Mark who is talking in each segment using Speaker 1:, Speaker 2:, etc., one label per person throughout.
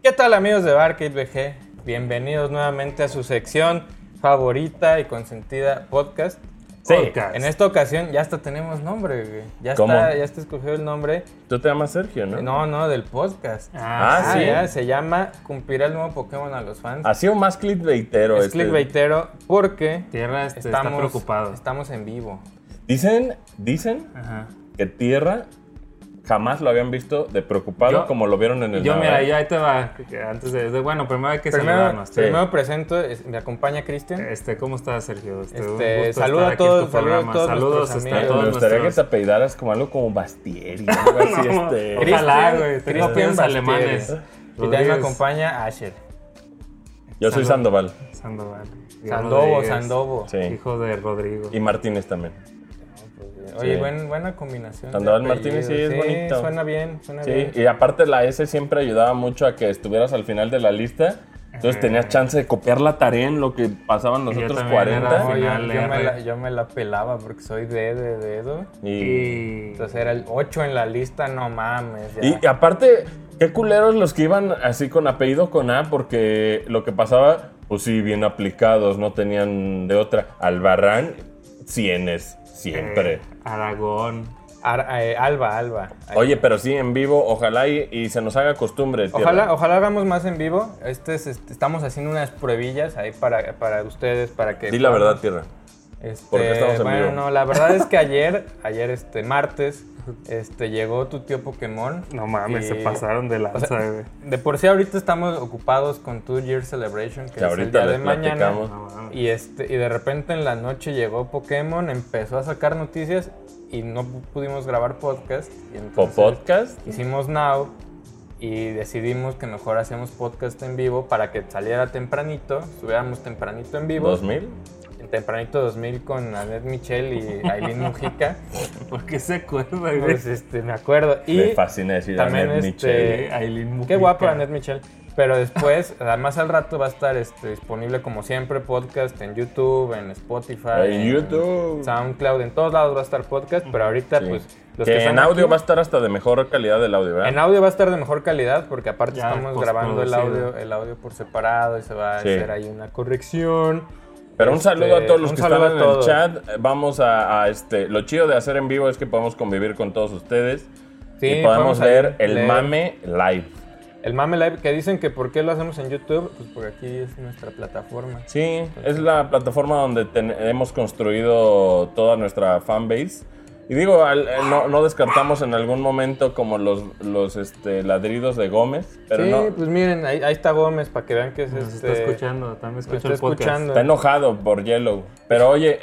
Speaker 1: ¿Qué tal, amigos de Barcade VG? Bienvenidos nuevamente a su sección favorita y consentida podcast.
Speaker 2: Sí.
Speaker 1: En esta ocasión ya hasta tenemos nombre, güey. Ya está escogido el nombre.
Speaker 2: Tú te llamas Sergio, ¿no?
Speaker 1: No, del podcast.
Speaker 2: Sí.
Speaker 1: Ya, se llama Cumplirá el nuevo Pokémon a los fans.
Speaker 2: Ha sido más clickbaitero.
Speaker 1: Es clickbaitero porque
Speaker 3: Tierra está preocupado.
Speaker 1: Estamos en vivo.
Speaker 2: Dicen
Speaker 3: Ajá.
Speaker 2: que Tierra jamás lo habían visto de preocupado como lo vieron en el
Speaker 3: Yo,
Speaker 2: Naval.
Speaker 3: mira, ya ahí te va. Antes de bueno, primero hay que saludarnos.
Speaker 1: Primero presento, me acompaña Cristian.
Speaker 3: ¿Cómo estás, Sergio?
Speaker 1: Saluda a todos,
Speaker 3: Saludos
Speaker 1: nuestros
Speaker 3: a
Speaker 1: amigos.
Speaker 3: todos.
Speaker 2: Me gustaría que te apellidaras como algo como Bastieri, algo así,
Speaker 3: Ojalá, güey.
Speaker 1: Cristian
Speaker 3: Cristian alemanes.
Speaker 1: Y también me acompaña Asher.
Speaker 2: Yo soy Sandoval.
Speaker 1: Sandovo.
Speaker 2: Sí.
Speaker 3: Hijo de Rodrigo.
Speaker 2: Y Martínez también.
Speaker 1: Oye,
Speaker 2: Sí.
Speaker 1: buena combinación.
Speaker 2: Sandoval
Speaker 1: de
Speaker 2: Martínez sí es bonito.
Speaker 1: Suena bien.
Speaker 2: Sí, y aparte la S siempre ayudaba mucho a que estuvieras al final de la lista. Entonces tenías chance de copiar la tarea en lo que pasaban los
Speaker 3: Y yo
Speaker 2: otros
Speaker 3: también
Speaker 2: 40.
Speaker 3: era
Speaker 1: No,
Speaker 3: final,
Speaker 1: yo me la pelaba porque soy de dedo.
Speaker 2: Y
Speaker 1: Entonces era el 8 en la lista, no mames. Ya.
Speaker 2: Y aparte, qué culeros los que iban así con apellido con A, porque lo que pasaba, pues sí, bien aplicados, no tenían de otra. Albarrán, cienes, siempre.
Speaker 3: Aragón.
Speaker 1: Alba. Ahí.
Speaker 2: Oye, pero sí, en vivo, ojalá y se nos haga costumbre. Tierra.
Speaker 1: Ojalá hagamos más en vivo. Estamos haciendo unas pruebillas ahí para ustedes, para que...
Speaker 2: Di la verdad, Tierra. ¿Por qué estamos en vivo?
Speaker 1: No, la verdad es que ayer martes, llegó tu tío Pokémon.
Speaker 3: No mames,
Speaker 1: y-
Speaker 3: se pasaron de lanza, güey.
Speaker 1: De por sí ahorita estamos ocupados con 2 Year Celebration, que es el
Speaker 2: ahorita
Speaker 1: día de
Speaker 2: les
Speaker 1: mañana.
Speaker 2: platicamos.
Speaker 3: No mames.
Speaker 1: Y de repente en la noche llegó Pokémon, empezó a sacar noticias y no pudimos grabar podcast. Y
Speaker 2: ¿O
Speaker 1: entonces
Speaker 2: podcast?
Speaker 1: hicimos Now y decidimos que mejor hacemos podcast en vivo para que saliera tempranito, estuviéramos tempranito en vivo.
Speaker 2: ¿2000?
Speaker 1: En tempranito 2000 con Annette Michel y Aileen Mujica.
Speaker 3: ¿Por qué se acuerda, güey?
Speaker 1: Pues me acuerdo. Y
Speaker 2: Me fascina decir
Speaker 1: también
Speaker 2: Annette Michel.
Speaker 3: Aileen Mujica.
Speaker 1: qué guapa Annette Michel. Pero después, además al rato va a estar disponible como siempre podcast en YouTube, en Spotify,
Speaker 2: En YouTube.
Speaker 1: SoundCloud, en todos lados va a estar podcast, pero ahorita
Speaker 2: Sí.
Speaker 1: pues los
Speaker 2: que
Speaker 1: están
Speaker 2: en audio
Speaker 1: aquí,
Speaker 2: va a estar hasta de mejor calidad del audio, ¿verdad?
Speaker 1: en audio va a estar de mejor calidad porque aparte
Speaker 3: Ya
Speaker 1: estamos grabando el audio por separado y se va a
Speaker 2: Sí.
Speaker 1: hacer ahí una corrección.
Speaker 2: Pero un saludo a todos los
Speaker 1: un
Speaker 2: que
Speaker 1: saludo
Speaker 2: están
Speaker 1: a
Speaker 2: en el
Speaker 1: todos.
Speaker 2: chat. Vamos a lo chido de hacer en vivo es que podemos convivir con todos ustedes.
Speaker 1: Sí,
Speaker 2: y podemos
Speaker 1: ahí
Speaker 2: ver el
Speaker 1: leer.
Speaker 2: mame live.
Speaker 1: El Mame Live, que dicen que por qué lo hacemos en YouTube, pues porque aquí es nuestra plataforma.
Speaker 2: Sí, es la plataforma donde hemos construido toda nuestra fanbase. Y digo, no descartamos en algún momento como los ladridos de Gómez, pero
Speaker 1: sí,
Speaker 2: no.
Speaker 1: pues miren, ahí está Gómez para que vean que es
Speaker 3: Nos está escuchando, también
Speaker 1: nos
Speaker 3: escucha
Speaker 1: está
Speaker 3: el podcast.
Speaker 1: escuchando.
Speaker 2: Está enojado por Yellow. Pero oye,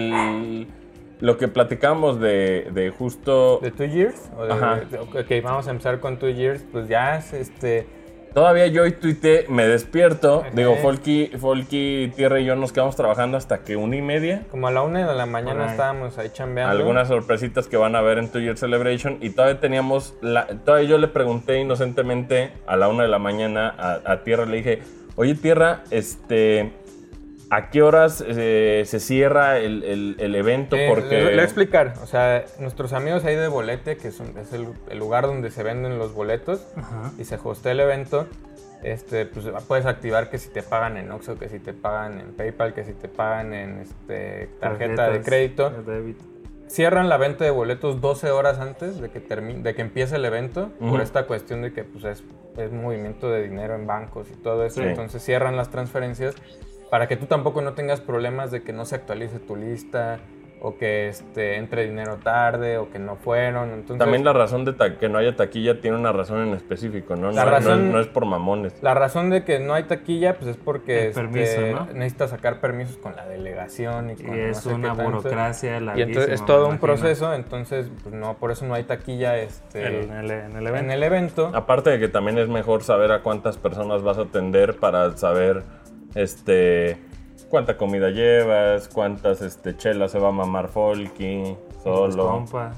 Speaker 2: lo que platicamos de justo...
Speaker 1: ¿De 2 Years?
Speaker 2: Ajá.
Speaker 1: Ok, vamos a empezar con 2 Years. Pues ya es
Speaker 2: Todavía yo y tuité, me despierto.
Speaker 1: Ajá.
Speaker 2: Digo, Folky, Tierra y yo nos quedamos trabajando hasta que 1:30.
Speaker 1: como a la 1 de la mañana
Speaker 3: Por ahí.
Speaker 1: estábamos ahí chambeando.
Speaker 2: Algunas sorpresitas que van a ver en 2 Year Celebration. Y todavía teníamos. Todavía yo le pregunté inocentemente a la 1 de la mañana a Tierra. Le dije, oye, Tierra, ¿a qué horas se cierra el evento? Porque.
Speaker 1: Le voy a explicar. O sea, nuestros amigos ahí de Bolete, que es el lugar donde se venden los boletos
Speaker 3: Ajá.
Speaker 1: y se hostea el evento, pues puedes activar que si te pagan en Oxxo, que si te pagan en PayPal, que si te pagan en tarjeta de
Speaker 3: Tarjetas
Speaker 1: crédito.
Speaker 3: de débito.
Speaker 1: Cierran la venta de boletos 12 horas antes de que empiece el evento,
Speaker 2: Ujú.
Speaker 1: por esta cuestión de que pues, es movimiento de dinero en bancos y todo eso.
Speaker 2: Sí.
Speaker 1: Entonces cierran las transferencias para que tú tampoco no tengas problemas de que no se actualice tu lista o que entre dinero tarde o que no fueron. Entonces,
Speaker 2: También la razón de que no haya taquilla tiene una razón en específico, ¿no?
Speaker 1: La
Speaker 2: No,
Speaker 1: razón-
Speaker 2: no es por mamones.
Speaker 1: la razón de que no hay taquilla pues es porque
Speaker 3: El permiso, ¿no?
Speaker 1: necesitas sacar permisos con la delegación y con
Speaker 3: Y
Speaker 1: no
Speaker 3: es
Speaker 1: sé qué
Speaker 3: una
Speaker 1: tanto.
Speaker 3: burocracia
Speaker 1: Y
Speaker 3: larguísima.
Speaker 1: entonces es todo
Speaker 3: me
Speaker 1: un
Speaker 3: imagino.
Speaker 1: proceso, entonces pues, no, por eso no hay taquilla
Speaker 3: En el evento.
Speaker 1: en el evento.
Speaker 2: Aparte de que también es mejor saber a cuántas personas vas a atender para saber cuánta comida llevas, cuántas chelas se va a mamar Folky,
Speaker 3: Los
Speaker 2: solo.
Speaker 3: compas.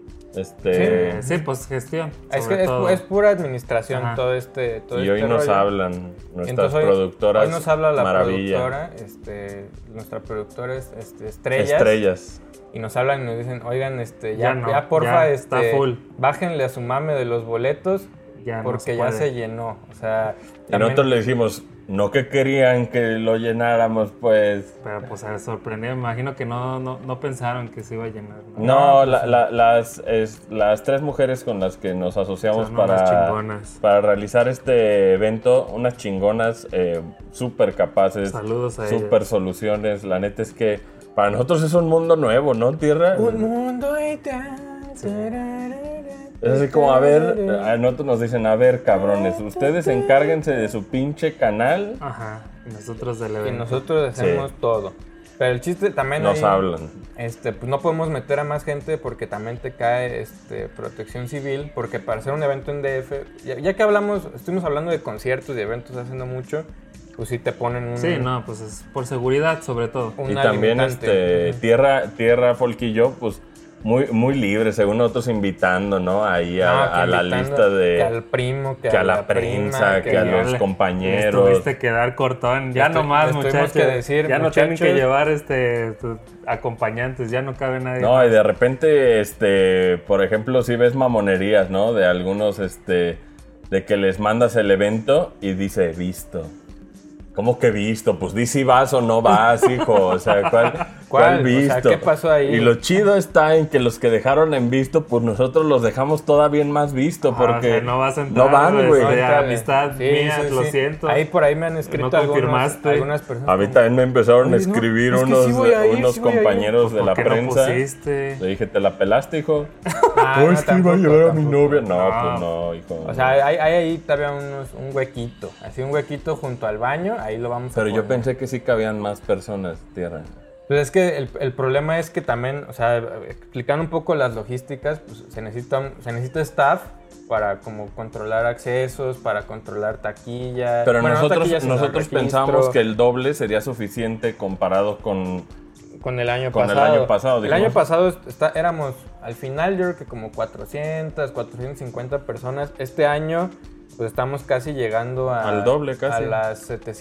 Speaker 3: Sí, pues gestión.
Speaker 1: Es
Speaker 3: sobre
Speaker 1: que
Speaker 3: todo.
Speaker 1: es pura administración
Speaker 3: Ajá.
Speaker 1: todo
Speaker 2: Y hoy
Speaker 1: este
Speaker 2: nos
Speaker 1: rollo.
Speaker 2: hablan nuestras
Speaker 1: Entonces,
Speaker 2: productoras.
Speaker 1: Hoy nos habla la
Speaker 2: Maravilla.
Speaker 1: productora, nuestra productora es Estrellas.
Speaker 2: Estrellas.
Speaker 1: Y nos hablan y nos dicen, oigan,
Speaker 3: Ya no,
Speaker 1: ya porfa,
Speaker 3: ya está full.
Speaker 1: bájenle a su mame de los boletos.
Speaker 3: ya
Speaker 1: porque ya se llenó. O sea,
Speaker 2: y nosotros le dijimos, no que querían que lo llenáramos, pues.
Speaker 3: Pero pues se sorprendió, me imagino que no pensaron que se iba a llenar.
Speaker 2: No,
Speaker 3: pues,
Speaker 2: las 3 mujeres con las que nos asociamos
Speaker 3: son unas chingonas.
Speaker 2: para realizar este evento, unas chingonas súper capaces.
Speaker 3: Saludos a
Speaker 2: súper
Speaker 3: ellas.
Speaker 2: Soluciones. La neta es que para nosotros es un mundo nuevo, ¿no, Tierra?
Speaker 1: un mundo y
Speaker 2: Es así como, a nosotros nos dicen, a ver, cabrones, ustedes encárguense de su pinche canal.
Speaker 3: Ajá, y nosotros del
Speaker 1: Y
Speaker 3: evento.
Speaker 1: nosotros hacemos todo. Pero el chiste también
Speaker 2: Nos hablan.
Speaker 1: pues no podemos meter a más gente porque también te cae protección civil, porque para hacer un evento en DF, ya que estuvimos hablando de conciertos y eventos hace no mucho, pues sí te ponen un...
Speaker 3: Sí, no, pues es por seguridad sobre todo.
Speaker 2: Y también Tierra, Folk y yo, pues muy, muy libre, según nosotros invitando, ¿no? Ahí a la lista de...
Speaker 1: Que al primo,
Speaker 2: que a la prensa, que a los compañeros.
Speaker 3: Tuviste que dar cortón. Ya nomás, muchachos.
Speaker 1: Que decir,
Speaker 3: ya no tienen que llevar acompañantes, ya no cabe nadie.
Speaker 2: No,
Speaker 3: más.
Speaker 2: y de repente, por ejemplo, si ves mamonerías, ¿no? De algunos, de que les mandas el evento y dice, visto. ¿Cómo que visto? Pues di si vas o no vas, hijo. O sea, ¿cuál visto?
Speaker 1: O sea, ¿qué pasó ahí?
Speaker 2: Y lo chido está en que los que dejaron en visto, pues nosotros los dejamos todavía en más visto, porque
Speaker 3: o sea, no vas a entrar,
Speaker 2: no van, güey.
Speaker 3: Amistad mía, lo siento.
Speaker 1: Ahí por ahí me han escrito algunas personas.
Speaker 2: A mí también me empezaron a escribir unos compañeros de la
Speaker 3: ¿por qué no
Speaker 2: prensa.
Speaker 3: pusiste?
Speaker 2: Le dije, ¿te la pelaste, hijo?
Speaker 1: No,
Speaker 2: es que iba a llevar a mi
Speaker 1: tampoco.
Speaker 2: novia. No, pues no, hijo.
Speaker 1: O sea, hay ahí todavía un huequito. Así un huequito junto al baño, ahí lo vamos a
Speaker 2: Pero
Speaker 1: poner.
Speaker 2: yo pensé que sí cabían más personas, Tierra.
Speaker 1: Pues es que el problema es que también, o sea, explicando un poco las logísticas, pues se necesita staff para como controlar accesos, para controlar taquilla.
Speaker 2: Pero
Speaker 1: bueno,
Speaker 2: nosotros
Speaker 1: registro.
Speaker 2: pensábamos que el doble sería suficiente comparado con
Speaker 1: el año
Speaker 2: con
Speaker 1: pasado.
Speaker 2: el año pasado,
Speaker 1: El
Speaker 2: digamos.
Speaker 1: año pasado éramos, al final yo creo que como 400, 450 personas. Este año pues estamos casi llegando
Speaker 2: al doble casi.
Speaker 1: A las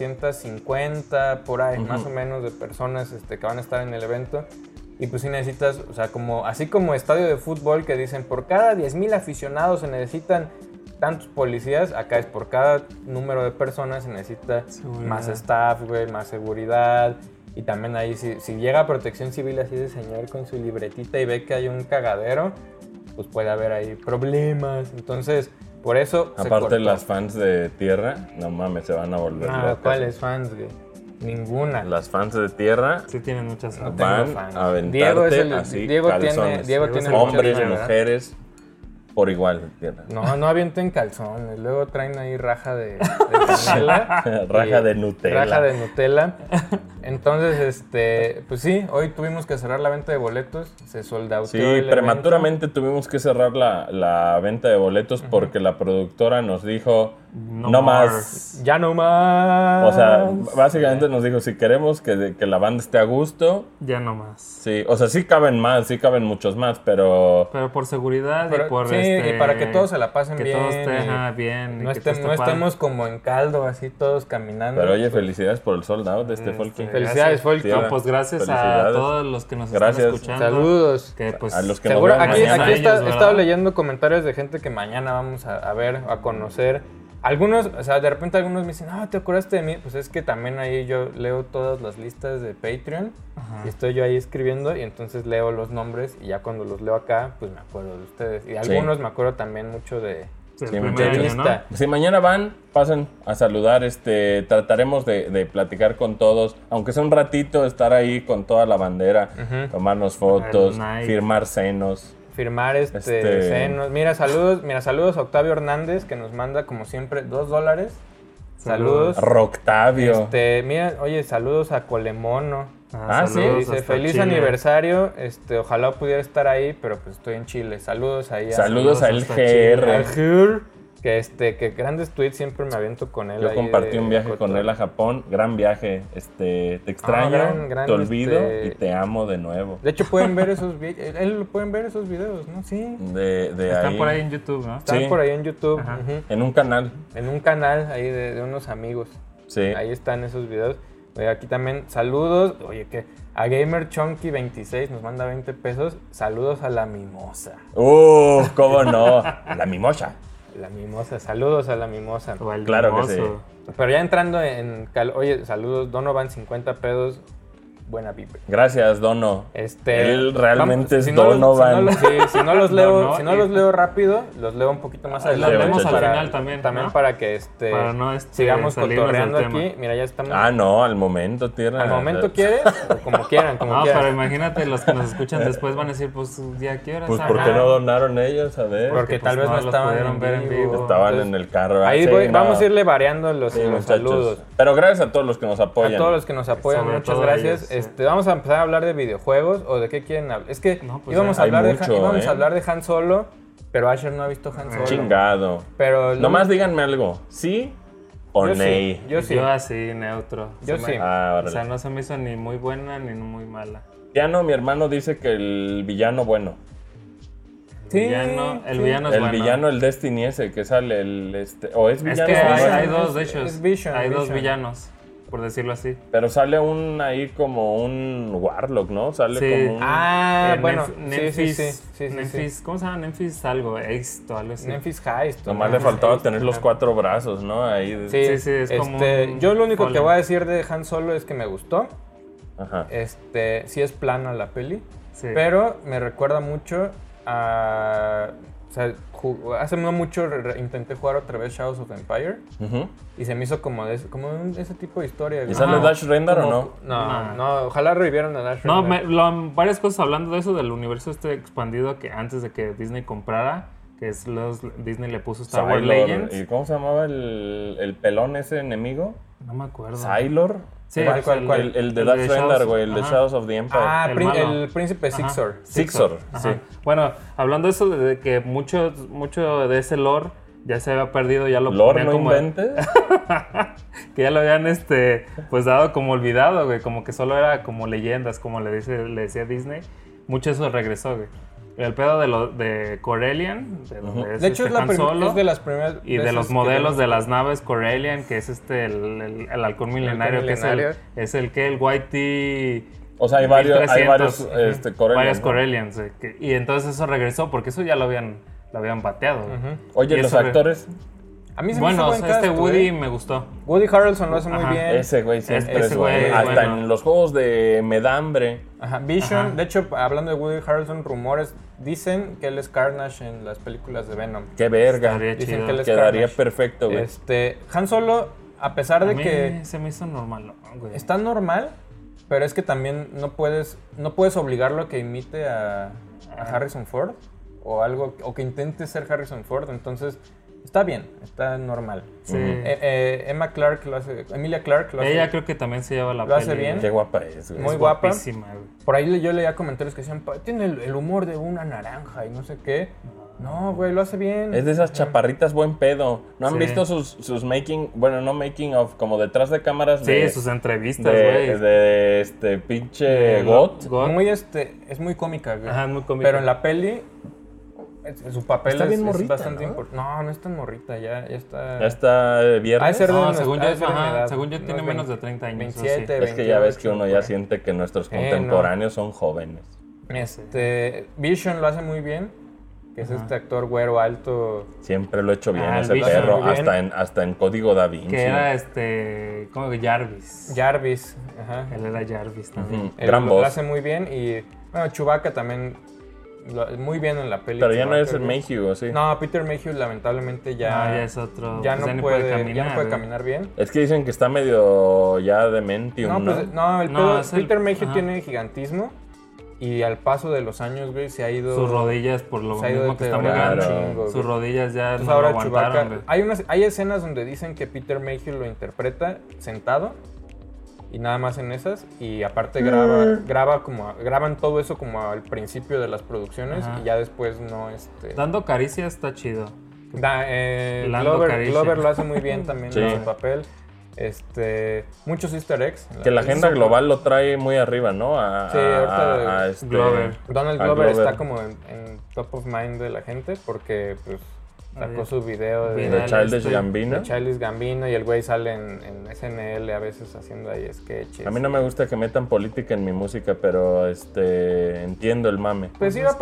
Speaker 1: 750 por ahí, más o menos, de personas que van a estar en el evento. Y pues sí necesitas, o sea, así como estadio de fútbol que dicen por cada 10,000 aficionados se necesitan tantos policías, acá es por cada número de personas se necesita más staff, güey, más seguridad. Y también ahí si llega Protección Civil así de señor con su libretita y ve que hay un cagadero, pues puede haber ahí problemas. Entonces, por eso
Speaker 2: aparte las fans de Tierra, no mames, se van a volver locas.
Speaker 1: ¿Cuáles fans, güey? Ninguna.
Speaker 2: Las fans de Tierra
Speaker 3: sí tienen muchas fans.
Speaker 2: Van a aventarte así calzones.
Speaker 1: Diego tiene
Speaker 2: hombres,
Speaker 1: muchas,
Speaker 2: mujeres, por igual, Tierra.
Speaker 1: No avienten calzones. Luego traen ahí raja de canela.
Speaker 2: Raja de Nutella.
Speaker 1: Raja de Nutella. Entonces, pues sí, hoy tuvimos que cerrar la venta de boletos. Se soldateó
Speaker 2: Sí,
Speaker 1: el
Speaker 2: prematuramente tuvimos que cerrar la venta de boletos porque la productora nos dijo no más.
Speaker 1: Ya no más.
Speaker 2: O sea, básicamente nos dijo, si queremos que la banda esté a gusto,
Speaker 3: ya no más.
Speaker 2: Sí, o sea, sí caben muchos más, pero
Speaker 3: por seguridad y por
Speaker 1: sí, y para que todos se la pasen bien.
Speaker 3: Que todos estén bien.
Speaker 1: No estemos como en caldo, así todos caminando.
Speaker 2: Pero oye, felicidades por el sold out de Folky.
Speaker 1: Felicidades, Folky.
Speaker 3: No, pues gracias a todos los que nos están escuchando.
Speaker 1: Saludos.
Speaker 3: Que, pues,
Speaker 2: a los que
Speaker 1: seguro,
Speaker 2: nos
Speaker 1: aquí he
Speaker 3: ellos,
Speaker 1: estado leyendo comentarios de gente que mañana vamos a ver, a conocer. Algunos, o sea, de repente algunos me dicen, ¿te acordaste de mí? Pues es que también ahí yo leo todas las listas de Patreon. Ajá. Y estoy yo ahí escribiendo y entonces leo los nombres y ya cuando los leo acá, pues me acuerdo de ustedes. Y algunos me acuerdo también mucho de
Speaker 2: lista. Si mañana pasen a saludar, trataremos de platicar con todos, aunque sea un ratito, estar ahí con toda la bandera, tomarnos fotos, firmar senos.
Speaker 1: Firmar senos. Mira, saludos a Octavio Hernández, que nos manda, como siempre, $2. Saludos.
Speaker 2: Roctavio.
Speaker 1: Mira, oye, saludos a Colemono.
Speaker 2: Sí.
Speaker 1: Dice, feliz aniversario. Ojalá pudiera estar ahí, pero pues estoy en Chile. Saludos ahí.
Speaker 2: Saludos a el GR.
Speaker 1: Que grandes tweets siempre me aviento con él.
Speaker 2: Yo compartí un viaje con él a Japón, gran viaje. Te extraño, te olvido y te amo de nuevo.
Speaker 1: De hecho pueden ver esos videos, ¿no? Sí.
Speaker 3: Están por ahí en YouTube, ¿no?
Speaker 1: Están por ahí en YouTube.
Speaker 2: En un canal.
Speaker 1: En un canal ahí de unos amigos.
Speaker 2: Sí.
Speaker 1: Ahí están esos videos. Aquí también saludos. Oye, que a Gamer Chunky 26 nos manda 20 pesos. Saludos a la mimosa.
Speaker 2: ¿Cómo no? La mimosa.
Speaker 1: La mimosa, saludos a la mimosa.
Speaker 3: O al
Speaker 2: Claro que
Speaker 3: mimoso.
Speaker 1: Pero ya entrando en... Oye, saludos, Donovan, 50 pedos, buena vibra.
Speaker 2: Gracias, Dono. Él realmente es
Speaker 1: si no
Speaker 2: Donovan.
Speaker 1: si no los leo,
Speaker 3: Dono,
Speaker 1: si no los leo rápido, los leo un poquito más adelante.
Speaker 3: Los leemos al
Speaker 1: para-
Speaker 3: final también, ¿no?
Speaker 1: para que
Speaker 3: Para no,
Speaker 1: sigamos
Speaker 3: salirnos
Speaker 1: cotorreando
Speaker 3: del
Speaker 1: aquí.
Speaker 3: tema.
Speaker 1: Mira, ya estamos...
Speaker 2: Ah, no, al momento, tierra.
Speaker 1: ¿Al momento quieres? O como quieran, como
Speaker 3: No,
Speaker 1: quieran.
Speaker 3: pero imagínate, los que nos escuchan después van a decir, pues, ¿ya qué hora?
Speaker 2: Pues, ¿por qué no donaron ellos? A ver.
Speaker 1: Porque
Speaker 3: pues,
Speaker 1: tal vez
Speaker 3: no
Speaker 1: no
Speaker 3: los
Speaker 1: estaban
Speaker 3: pudieron ver en vivo.
Speaker 2: Estaban
Speaker 1: Entonces,
Speaker 2: en el carro.
Speaker 1: Ahí
Speaker 2: Sí, no.
Speaker 1: vamos a irle variando los
Speaker 2: Sí, muchachos.
Speaker 1: saludos.
Speaker 2: Pero gracias a todos los que nos apoyan.
Speaker 1: A todos los que nos apoyan,
Speaker 3: Sobre
Speaker 1: muchas
Speaker 3: todo
Speaker 1: gracias.
Speaker 3: ellos, sí.
Speaker 1: Vamos a empezar a hablar de videojuegos o de qué quieren hablar. Es que
Speaker 3: No, pues
Speaker 1: íbamos,
Speaker 3: ya.
Speaker 1: a hablar,
Speaker 2: Hay
Speaker 1: de,
Speaker 2: mucho,
Speaker 1: íbamos
Speaker 2: ¿eh?
Speaker 1: a hablar de Han Solo, pero Asher no ha visto Han Solo.
Speaker 2: Chingado.
Speaker 1: Pero
Speaker 2: Nomás díganme algo. ¿Sí o
Speaker 1: yo
Speaker 2: nay?
Speaker 1: sí, yo sí.
Speaker 3: Yo así, neutro.
Speaker 1: Yo
Speaker 3: Se
Speaker 1: sí.
Speaker 3: me-
Speaker 2: Ah,
Speaker 3: O sea,
Speaker 2: órale.
Speaker 3: no se me hizo ni muy buena ni muy mala.
Speaker 2: Piano, mi hermano dice que el villano bueno.
Speaker 1: Sí,
Speaker 3: El
Speaker 1: sí.
Speaker 3: villano es
Speaker 2: El
Speaker 3: bueno.
Speaker 2: villano, el Destiny ese que sale, o es
Speaker 3: Es
Speaker 2: villano.
Speaker 3: que
Speaker 2: o no
Speaker 3: hay
Speaker 2: es.
Speaker 3: dos, de hecho.
Speaker 1: es Vision,
Speaker 3: Hay dos
Speaker 1: Vision.
Speaker 3: villanos, por decirlo así.
Speaker 2: Pero sale ahí como un Warlock, ¿no? Sale
Speaker 3: Sí.
Speaker 2: como un...
Speaker 1: Ah,
Speaker 3: Eh,
Speaker 1: bueno,
Speaker 3: Nemphis,
Speaker 1: sí.
Speaker 3: Nemphis, ¿cómo se llama? Nemphis algo, Ext o algo así.
Speaker 1: Memphis Heist.
Speaker 2: Nomás
Speaker 1: ¿no?
Speaker 2: le faltaba
Speaker 1: Heist,
Speaker 2: tener los
Speaker 1: ajá.
Speaker 2: 4 brazos, ¿no? Ahí.
Speaker 1: Sí,
Speaker 3: Sí, es como un
Speaker 1: yo lo único que
Speaker 3: Fallen.
Speaker 1: voy a decir de Han Solo es que me gustó.
Speaker 2: Ajá.
Speaker 1: Sí es plana la peli,
Speaker 3: Sí.
Speaker 1: pero me recuerda mucho a... O sea, hace no mucho intenté jugar otra vez Shadows of Empire
Speaker 2: Ujú.
Speaker 1: y se me hizo como ese tipo de historia.
Speaker 2: ¿Y
Speaker 1: güey.
Speaker 2: sale
Speaker 3: Ajá.
Speaker 2: Dash Rendar o no?
Speaker 1: No, ojalá revivieran a Dash
Speaker 3: No,
Speaker 1: Rendar.
Speaker 3: varias cosas hablando de eso, del universo expandido que antes de que Disney comprara, que es Disney le puso Star Wars
Speaker 2: Cylor.
Speaker 3: Legends.
Speaker 2: ¿Y cómo se llamaba el pelón ese enemigo?
Speaker 3: No me acuerdo.
Speaker 2: ¿Cylor?
Speaker 3: Sí,
Speaker 1: ¿Cuál?
Speaker 2: El de Dash Rendar,
Speaker 3: Shadows-
Speaker 2: güey, el de
Speaker 3: ajá.
Speaker 2: Shadows of the Empire.
Speaker 1: Ah,
Speaker 3: el malo.
Speaker 1: el príncipe
Speaker 3: Ajá.
Speaker 1: Sixor.
Speaker 2: Sixor,
Speaker 3: Ajá.
Speaker 2: sí.
Speaker 3: Bueno, hablando de eso, de que mucho de ese lore ya se había perdido, ya lo
Speaker 2: Lore
Speaker 3: ponían
Speaker 2: no
Speaker 3: como...
Speaker 2: inventes.
Speaker 3: que ya lo habían pues dado como olvidado, güey, como que solo era como leyendas, como le decía Disney. Mucho eso regresó, güey. El pedo de Corellian, de donde es
Speaker 1: De hecho,
Speaker 3: Han Solo,
Speaker 1: es de las primeras
Speaker 3: y de
Speaker 1: veces
Speaker 3: los
Speaker 1: que
Speaker 3: modelos
Speaker 1: vemos-
Speaker 3: de las naves Corellian, que es el halcón milenario,
Speaker 1: milenario.
Speaker 3: que es el Whitey...
Speaker 2: O sea, hay varios
Speaker 3: 1300,
Speaker 2: Corellian,
Speaker 3: varias
Speaker 2: ¿no?
Speaker 3: Corellians, y entonces eso regresó, porque eso ya lo habían bateado, güey.
Speaker 2: Oye,
Speaker 3: Y
Speaker 2: los
Speaker 3: eso
Speaker 2: actores,
Speaker 1: A mí se me hizo
Speaker 3: Bueno,
Speaker 1: buen cast,
Speaker 3: este Woody
Speaker 1: güey.
Speaker 3: me gustó.
Speaker 1: Woody Harrelson lo hace muy
Speaker 3: Ajá.
Speaker 1: bien.
Speaker 2: ese güey siempre
Speaker 3: Ese
Speaker 2: es
Speaker 3: güey
Speaker 2: bueno.
Speaker 3: es
Speaker 2: Hasta
Speaker 3: bueno.
Speaker 2: en los juegos de Medambre.
Speaker 1: Ajá, Vision,
Speaker 3: Ajá.
Speaker 1: de hecho, hablando de Woody Harrelson, rumores dicen que él es Carnage en las películas de Venom.
Speaker 2: Qué verga.
Speaker 3: Estaría
Speaker 1: Dicen
Speaker 3: chido.
Speaker 1: que él es
Speaker 2: Quedaría
Speaker 1: Carnage.
Speaker 2: perfecto, güey.
Speaker 1: Han Solo, a pesar
Speaker 3: A
Speaker 1: de
Speaker 3: mí
Speaker 1: que
Speaker 3: se me hizo normal, güey.
Speaker 1: está normal, pero es que también no puedes obligarlo a que imite a Harrison Ford o algo, o que intente ser Harrison Ford, entonces está bien, está normal.
Speaker 3: Sí.
Speaker 1: Emilia Clarke lo hace
Speaker 3: Ella creo que también se lleva la
Speaker 1: lo hace
Speaker 3: peli,
Speaker 1: bien.
Speaker 2: Qué guapa es, güey.
Speaker 1: Muy guapa.
Speaker 3: Guapísima, güey.
Speaker 1: Por ahí yo leía comentarios que decían, tiene el humor de una naranja y no sé qué. No, güey, lo hace bien.
Speaker 2: Es de esas chaparritas buen pedo. ¿No han
Speaker 3: Sí.
Speaker 2: visto sus making, bueno, no making of, como detrás de cámaras
Speaker 3: Sí,
Speaker 2: de,
Speaker 3: sus entrevistas, güey.
Speaker 2: de este pinche
Speaker 3: De
Speaker 2: GOT?
Speaker 3: GOT.
Speaker 1: Muy es muy cómica, güey.
Speaker 3: Ajá, es muy cómica.
Speaker 1: Pero en la peli, su papel
Speaker 2: Está bien
Speaker 1: es
Speaker 2: morrita,
Speaker 1: bastante
Speaker 2: ¿no?
Speaker 1: importante. No, no es tan morrita, ya está.
Speaker 2: Ya está viernes.
Speaker 1: Ha de ser de
Speaker 3: No,
Speaker 1: nuestra-
Speaker 3: según yo,
Speaker 1: ha de ser de mi
Speaker 3: ajá,
Speaker 1: edad.
Speaker 3: según yo tiene
Speaker 1: Unos
Speaker 3: menos de 30 años.
Speaker 1: 27,
Speaker 2: Es que ya ves que
Speaker 1: 28,
Speaker 2: uno ya
Speaker 1: por ahí.
Speaker 2: siente que nuestros
Speaker 1: no.
Speaker 2: contemporáneos son jóvenes.
Speaker 1: Vision lo hace muy bien, que es este actor güero alto.
Speaker 2: Siempre lo he hecho bien
Speaker 3: Ah, el
Speaker 2: ese
Speaker 3: Vision,
Speaker 2: perro,
Speaker 1: muy bien.
Speaker 2: hasta en Código Da Vinci.
Speaker 3: Que era ¿cómo que Jarvis?
Speaker 1: Jarvis, ajá.
Speaker 3: Él era Jarvis también.
Speaker 2: Ujú.
Speaker 1: Él
Speaker 2: Gran
Speaker 1: lo
Speaker 2: voz.
Speaker 1: hace muy bien y, bueno, Chewbacca también, muy bien en la peli.
Speaker 2: Pero ya no es el
Speaker 1: Chewbacca, güey.
Speaker 2: Mayhew, ¿o sí?
Speaker 1: No, Peter Mayhew lamentablemente ya,
Speaker 3: No, ya es otro.
Speaker 1: ya
Speaker 3: pues
Speaker 1: no
Speaker 3: ni
Speaker 1: puede, ya no puede
Speaker 3: güey.
Speaker 1: caminar bien.
Speaker 2: Es que dicen que está medio ya dementium,
Speaker 1: No,
Speaker 2: ¿no?
Speaker 1: pues, no, el
Speaker 3: No,
Speaker 1: pedo-
Speaker 3: es el-
Speaker 1: Peter Mayhew
Speaker 3: ajá.
Speaker 1: tiene gigantismo y al paso de los años, güey, se ha ido...
Speaker 3: Sus rodillas, por lo
Speaker 1: se ha ido
Speaker 3: mismo que está muy
Speaker 1: deteriorando
Speaker 3: grande.
Speaker 1: un chingo,
Speaker 3: Sus
Speaker 1: güey.
Speaker 3: rodillas ya
Speaker 1: Entonces
Speaker 3: no lo
Speaker 1: ahora
Speaker 3: aguantaron,
Speaker 1: Chewbacca...
Speaker 3: güey.
Speaker 1: Hay escenas donde dicen que Peter Mayhew lo interpreta sentado y nada más en esas, y aparte graban todo eso como al principio de las producciones.
Speaker 3: Ajá.
Speaker 1: Y ya después no
Speaker 3: Dando caricias está chido.
Speaker 1: Glover,
Speaker 3: Caricia.
Speaker 1: Glover lo hace muy bien también
Speaker 2: Sí.
Speaker 1: en su papel. Muchos easter eggs.
Speaker 2: Que la agenda global lo trae muy arriba, ¿no?
Speaker 1: Sí, ahorita
Speaker 3: Glover.
Speaker 1: Donald
Speaker 2: a
Speaker 1: Glover
Speaker 2: Glover.
Speaker 1: está como en top of mind de la gente porque pues sacó su video
Speaker 2: de Childish Gambino.
Speaker 1: De Childish Gambino, y el güey sale en SNL a veces haciendo ahí sketches.
Speaker 2: A mí no me gusta que metan política en mi música, pero entiendo el mame.
Speaker 1: Pues iba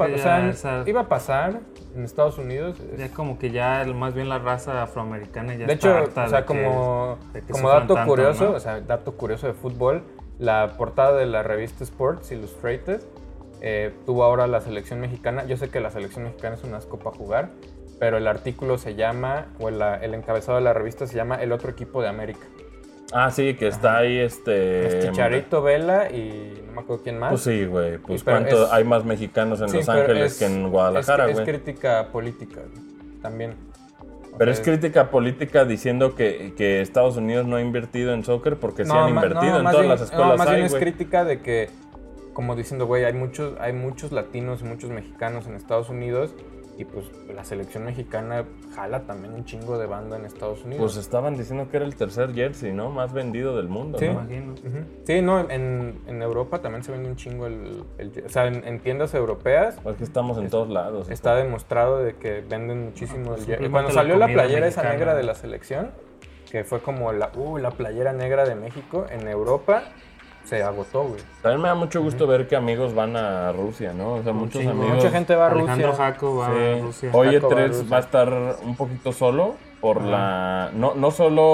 Speaker 1: a pasar en Estados Unidos.
Speaker 3: Ya como que ya más bien la raza afroamericana ya
Speaker 1: de
Speaker 3: está
Speaker 1: hecho,
Speaker 3: harta
Speaker 1: o sea,
Speaker 3: de
Speaker 1: como
Speaker 3: sufran
Speaker 1: dato
Speaker 3: tanto,
Speaker 1: curioso,
Speaker 3: ¿no?
Speaker 1: o sea, dato curioso de fútbol, la portada de la revista Sports Illustrated tuvo ahora la selección mexicana. Yo sé que la selección mexicana es un asco para jugar, pero el artículo se llama, o el encabezado de la revista se llama El otro equipo de América.
Speaker 2: Ah, sí, que está ahí
Speaker 1: Es Chicharito, Vela y no me acuerdo quién más.
Speaker 2: Pues sí, güey. Pues hay más mexicanos en
Speaker 1: sí,
Speaker 2: Los Ángeles que en Guadalajara, güey.
Speaker 1: Es crítica política, también.
Speaker 2: Pero es crítica política diciendo que Estados Unidos no ha invertido en soccer porque sí han invertido en todas las escuelas.
Speaker 1: Más bien es crítica de que, como diciendo, güey, hay muchos latinos y muchos mexicanos en Estados Unidos, y pues la selección mexicana jala también un chingo de banda en Estados Unidos.
Speaker 2: Pues estaban diciendo que era el tercer jersey, ¿no? Más vendido del mundo,
Speaker 1: sí,
Speaker 2: ¿no?
Speaker 3: Imagino.
Speaker 1: Sí, no, en Europa también se vende un chingo o sea, en tiendas europeas.
Speaker 2: Pues que estamos en todos lados.
Speaker 1: Está demostrado de que venden muchísimo el jersey. Cuando
Speaker 3: la
Speaker 1: salió la
Speaker 3: comida
Speaker 1: playera
Speaker 3: mexicana,
Speaker 1: esa negra de la selección, que fue como la playera negra de México, en Europa se agotó, güey.
Speaker 2: También me da mucho gusto ver que amigos van a Rusia, ¿no? O sea, muchos amigos.
Speaker 1: Mucha gente va a
Speaker 3: Alejandro
Speaker 1: Rusia.
Speaker 3: Jaco va a Rusia.
Speaker 2: Hoy
Speaker 1: Jaco va a
Speaker 2: E3
Speaker 1: Rusia.
Speaker 2: va a estar un poquito solo por no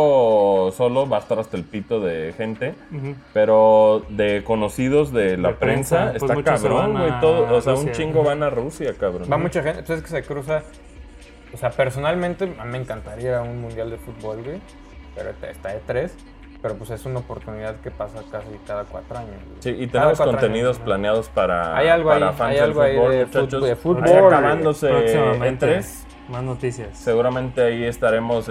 Speaker 2: solo va a estar hasta el pito de gente, pero de conocidos de la prensa
Speaker 3: pues
Speaker 2: está
Speaker 3: muchos se
Speaker 2: cabrón,
Speaker 3: van
Speaker 2: güey.
Speaker 3: a
Speaker 2: Todo, o sea, un
Speaker 3: Rusia.
Speaker 2: chingo van a Rusia, cabrón.
Speaker 1: Va mucha gente, pues es que se cruza. O sea, personalmente a mí me encantaría ir a un mundial de fútbol, güey. Pero está E3. Pero pues es una oportunidad que pasa casi cada 4 años. Güey.
Speaker 2: Sí, y tenemos contenidos
Speaker 1: años,
Speaker 2: planeados para
Speaker 1: hay algo
Speaker 2: fans
Speaker 1: hay
Speaker 2: del
Speaker 1: algo ahí
Speaker 2: fútbol,
Speaker 1: de
Speaker 2: muchachos.
Speaker 1: de fútbol.
Speaker 2: Ahí acabándose
Speaker 3: Próximamente,
Speaker 2: E3.
Speaker 3: más noticias.
Speaker 2: Seguramente ahí estaremos,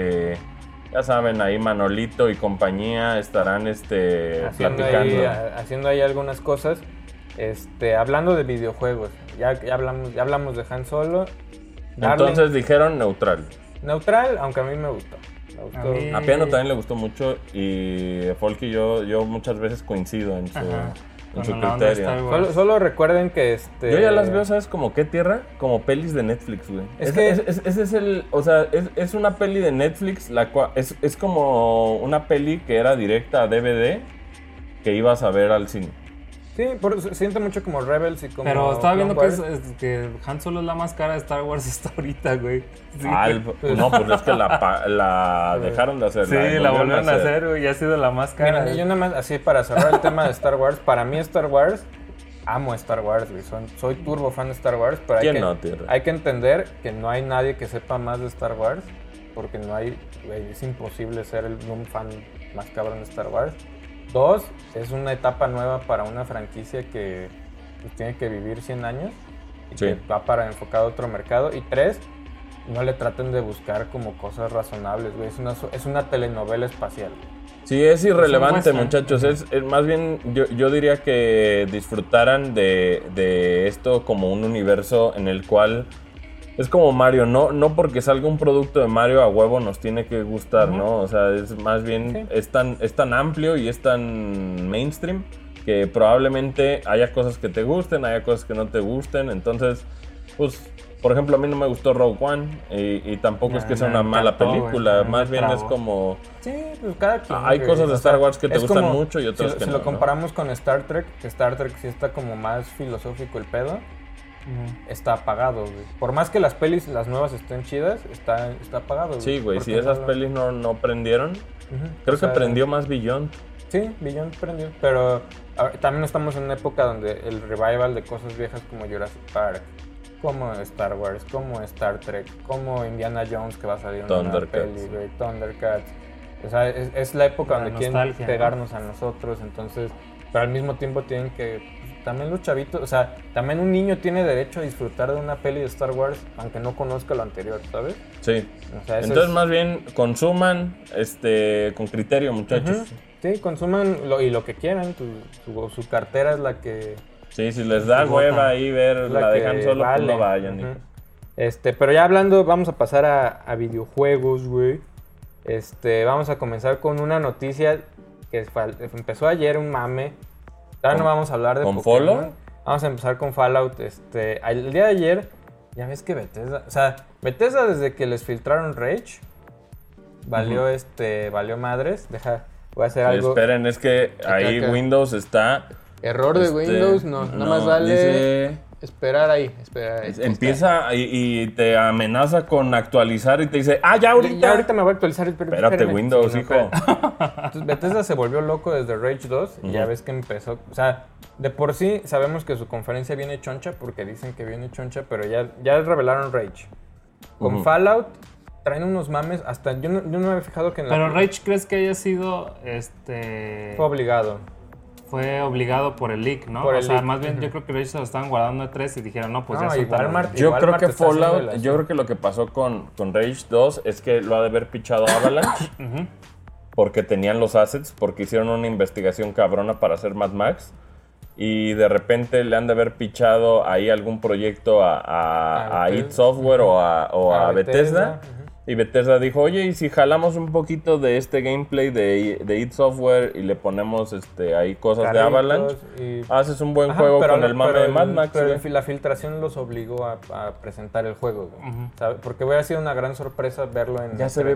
Speaker 2: ya saben, ahí Manolito y compañía estarán, platicando.
Speaker 1: Haciendo ahí algunas cosas. Hablando de videojuegos, ya hablamos de Han Solo.
Speaker 2: Entonces dijeron neutral.
Speaker 1: Neutral, aunque a mí me gustó.
Speaker 2: A Piano también le gustó mucho y Folk y yo muchas veces coincido en su criterio.
Speaker 1: Solo recuerden que
Speaker 2: Yo ya las veo, ¿sabes? Como qué tierra? Como pelis de Netflix, güey. Ese es el... O sea, es una peli de Netflix, la cual es como una peli que era directa a DVD que ibas a ver al cine.
Speaker 1: Sí, siento mucho como Rebels y como...
Speaker 3: Pero estaba viendo que Han Solo es la más cara de Star Wars hasta ahorita, güey. Sí,
Speaker 2: no, pues es que la dejaron de hacer.
Speaker 3: Sí, la volvieron a hacer, güey, y ha sido la más cara.
Speaker 1: Mira, yo nada más, así para cerrar el tema de Star Wars, para mí Star Wars, amo Star Wars, güey. Soy turbo fan de Star Wars, pero hay que entender que no hay nadie que sepa más de Star Wars, porque güey, es imposible ser un fan más cabrón de Star Wars. 2, es una etapa nueva para una franquicia que pues, tiene que vivir 100 años y que va para enfocado a otro mercado. Y 3, no le traten de buscar como cosas razonables, güey. Es una telenovela espacial.
Speaker 2: Sí, es irrelevante, muchachos. Es más bien, yo diría que disfrutaran de esto como un universo en el cual... Es como Mario, no porque salga un producto de Mario a huevo nos tiene que gustar, ¿no? O sea, es más bien, es tan amplio y es tan mainstream que probablemente haya cosas que te gusten, haya cosas que no te gusten. Entonces, pues, por ejemplo, a mí no me gustó Rogue One y tampoco es que sea una mala película.
Speaker 3: Wey,
Speaker 2: más bien es como...
Speaker 1: Sí, pues cada quien.
Speaker 2: Hay cosas de Star Wars que te gustan mucho y otras que no.
Speaker 1: Si lo comparamos con Star Trek, que Star Trek sí está como más filosófico el pedo. Está apagado, güey. Por más que las pelis, las nuevas estén chidas, está apagado, güey.
Speaker 2: Sí, güey, si esas pelis no prendieron, creo que prendió más Beyond.
Speaker 1: Sí, Beyond prendió, pero también estamos en una época donde el revival de cosas viejas como Jurassic Park, como Star Wars, como Star Trek, como Indiana Jones que va a salir una nueva peli, güey, Thundercats. O sea, es la época donde quieren pegarnos a nosotros, entonces, pero al mismo tiempo tienen que... También los chavitos, o sea, también un niño tiene derecho a disfrutar de una peli de Star Wars aunque no conozca lo anterior, ¿sabes?
Speaker 2: Sí.
Speaker 1: O sea,
Speaker 2: entonces más bien consuman con criterio, muchachos.
Speaker 1: Sí, consuman lo que quieran, su cartera es la que...
Speaker 2: Sí, si les da hueva ahí ver la de Han Solo, pues no vayan.
Speaker 1: Pero ya hablando, vamos a pasar a videojuegos, güey. Vamos a comenzar con una noticia que empezó ayer, un mame. Ahora no vamos a hablar de
Speaker 2: ¿Con
Speaker 1: Pokémon.
Speaker 2: Fallout?
Speaker 1: Vamos a empezar con Fallout. El día de ayer Ya ves que Bethesda... O sea, Bethesda desde que les filtraron Rage, valió madres. Voy a hacer algo...
Speaker 2: Esperen, es que ahí
Speaker 1: acá.
Speaker 2: Windows está...
Speaker 1: Error de Windows, no. Nada más dale...
Speaker 2: dice-
Speaker 1: Esperar ahí.
Speaker 2: Empieza y te amenaza con actualizar y te dice, ya ahorita.
Speaker 1: Ya ahorita me voy a actualizar.
Speaker 2: Espérate,
Speaker 1: espérame.
Speaker 2: Windows,
Speaker 1: Sí, no,
Speaker 2: hijo.
Speaker 1: Entonces, Bethesda se volvió loco desde Rage 2 y ya ves que empezó... O sea, de por sí sabemos que su conferencia viene choncha porque dicen que viene choncha, pero ya revelaron Rage. Con Fallout traen unos mames, hasta yo no me había fijado que en
Speaker 3: Pero Rage, ¿crees que haya sido
Speaker 1: fue obligado.
Speaker 3: Fue obligado por el leak, ¿no?
Speaker 1: Por
Speaker 3: O
Speaker 1: el
Speaker 3: sea,
Speaker 1: leak.
Speaker 3: más bien yo creo que Rage se lo estaban guardando de 3 y dijeron, no, pues
Speaker 1: No,
Speaker 3: ya
Speaker 1: y
Speaker 3: suéltalo.
Speaker 1: Walmart-
Speaker 2: Yo creo
Speaker 1: Walmart
Speaker 2: que
Speaker 1: está haciendo
Speaker 2: Fallout,
Speaker 1: el
Speaker 2: yo creo que lo que pasó con Rage 2 es que lo ha de haber pichado Avalanche porque tenían los assets, porque hicieron una investigación cabrona para hacer Mad Max y de repente le han de haber pichado ahí algún proyecto a id Software o a Bethesda. Y Bethesda dijo, oye, ¿y si jalamos un poquito de este gameplay de id Software y le ponemos ahí cosas de Avalanche? Haces un buen juego con el mame de Mad Max.
Speaker 1: Pero
Speaker 2: güey.
Speaker 1: la filtración los obligó a presentar el juego, güey. ¿Sabe? Porque hubiera sido una gran sorpresa verlo en...
Speaker 2: Ya se ve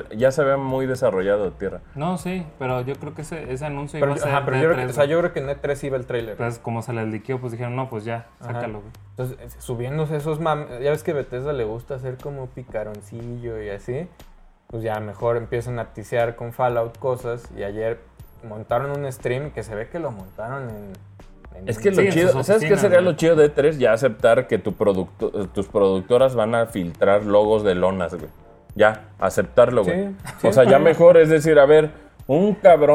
Speaker 2: muy desarrollado, Tierra.
Speaker 3: No, sí, pero yo creo que ese anuncio
Speaker 1: Pero,
Speaker 3: iba a ser
Speaker 1: pero
Speaker 3: de
Speaker 1: yo, creo
Speaker 3: 3,
Speaker 1: que, o sea, yo creo que en E3 iba el trailer.
Speaker 3: Entonces, como se les liqueó, pues dijeron, no, pues ya, sácalo, güey.
Speaker 1: Entonces, subiéndose esos mames, ya ves que Bethesda le gusta hacer como picaroncillo y así, pues ya mejor empiezan a tisear con Fallout cosas y ayer montaron un stream que se ve que lo montaron en
Speaker 2: Es que
Speaker 3: Sí,
Speaker 2: lo
Speaker 3: en
Speaker 2: chido,
Speaker 3: sus
Speaker 2: ¿sabes qué
Speaker 3: oficinas,
Speaker 2: sería
Speaker 3: güey.
Speaker 2: lo chido de E3? Ya aceptar que tus productoras van a filtrar logos de lonas, güey. Ya, aceptarlo, güey.
Speaker 1: Sí,
Speaker 2: O sea,
Speaker 1: está
Speaker 2: ya
Speaker 1: bien.
Speaker 2: mejor es decir, a ver, un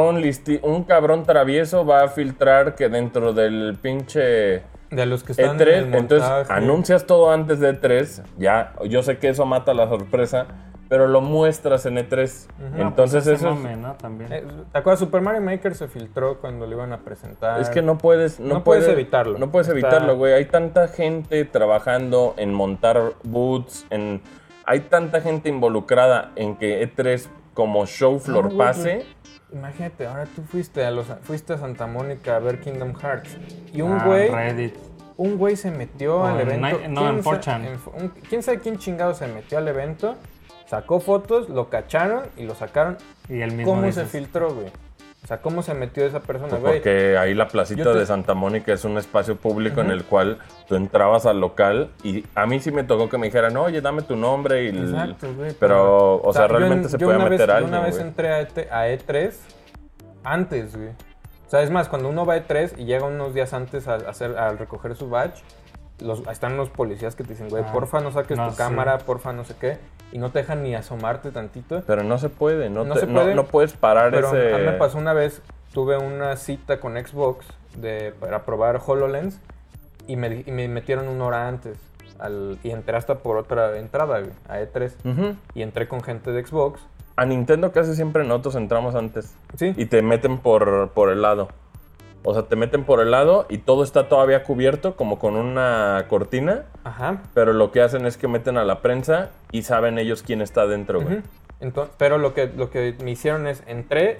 Speaker 2: cabrón travieso va a filtrar que dentro del pinche
Speaker 1: de los que están
Speaker 2: E3,
Speaker 1: en el
Speaker 2: entonces
Speaker 1: montaje.
Speaker 2: anuncias todo antes de E3, ya, yo sé que eso mata la sorpresa, pero lo muestras en E3. Entonces
Speaker 3: Pues ese
Speaker 2: eso es...
Speaker 3: mame, ¿no? También.
Speaker 1: ¿Te acuerdas? Super Mario Maker se filtró cuando lo iban a presentar.
Speaker 2: Es que no puedes
Speaker 1: evitarlo.
Speaker 2: No puedes
Speaker 1: Está-
Speaker 2: evitarlo, güey. Hay tanta gente trabajando en montar booths, hay tanta gente involucrada en que E3 como show floor
Speaker 1: güey,
Speaker 2: pase.
Speaker 1: Imagínate, ahora tú fuiste a Santa Mónica a ver Kingdom Hearts y
Speaker 3: Reddit.
Speaker 1: un güey se metió
Speaker 3: O
Speaker 1: al
Speaker 3: en
Speaker 1: evento.
Speaker 3: Night- no, en 4chan.
Speaker 1: ¿Quién sabe quién chingado se metió al evento? Sacó fotos, lo cacharon y lo sacaron.
Speaker 3: Y el mismo
Speaker 1: ¿Cómo
Speaker 3: dices,
Speaker 1: se filtró, güey? O sea, ¿cómo se metió esa persona,
Speaker 2: Pues
Speaker 1: güey?
Speaker 2: porque ahí la placita
Speaker 1: Yo te-
Speaker 2: de Santa Mónica es un espacio público en el cual tú entrabas al local y a mí sí me tocó que me dijeran, oye, dame tu nombre.
Speaker 1: Exacto, güey.
Speaker 2: Pero, o sea,
Speaker 1: yo
Speaker 2: realmente se
Speaker 1: yo
Speaker 2: puede
Speaker 1: una
Speaker 2: meter
Speaker 1: vez,
Speaker 2: alguien,
Speaker 1: Yo una vez
Speaker 2: güey.
Speaker 1: entré a E3 antes, güey. O sea, es más, cuando uno va a E3 y llega unos días antes a recoger su badge, están los policías que te dicen, güey, porfa no saques
Speaker 3: no,
Speaker 1: tu
Speaker 3: sí.
Speaker 1: cámara, porfa no sé qué, y no te dejan ni asomarte tantito.
Speaker 2: Pero no se puede,
Speaker 1: No se puede,
Speaker 2: no puedes parar
Speaker 1: Pero
Speaker 2: ese...
Speaker 1: a mí me pasó una vez, tuve una cita con Xbox para probar HoloLens y me metieron una hora antes. Y entré hasta por otra entrada, güey, a E3.
Speaker 2: Ujú.
Speaker 1: Y entré con gente de Xbox.
Speaker 2: A Nintendo casi siempre nosotros entramos antes.
Speaker 1: Sí.
Speaker 2: Y te meten por el lado. O sea, te meten por el lado y todo está todavía cubierto como con una cortina.
Speaker 1: Ajá.
Speaker 2: Pero lo que hacen es que meten a la prensa y saben ellos quién está adentro, güey.
Speaker 1: Pero lo que me hicieron es, entré,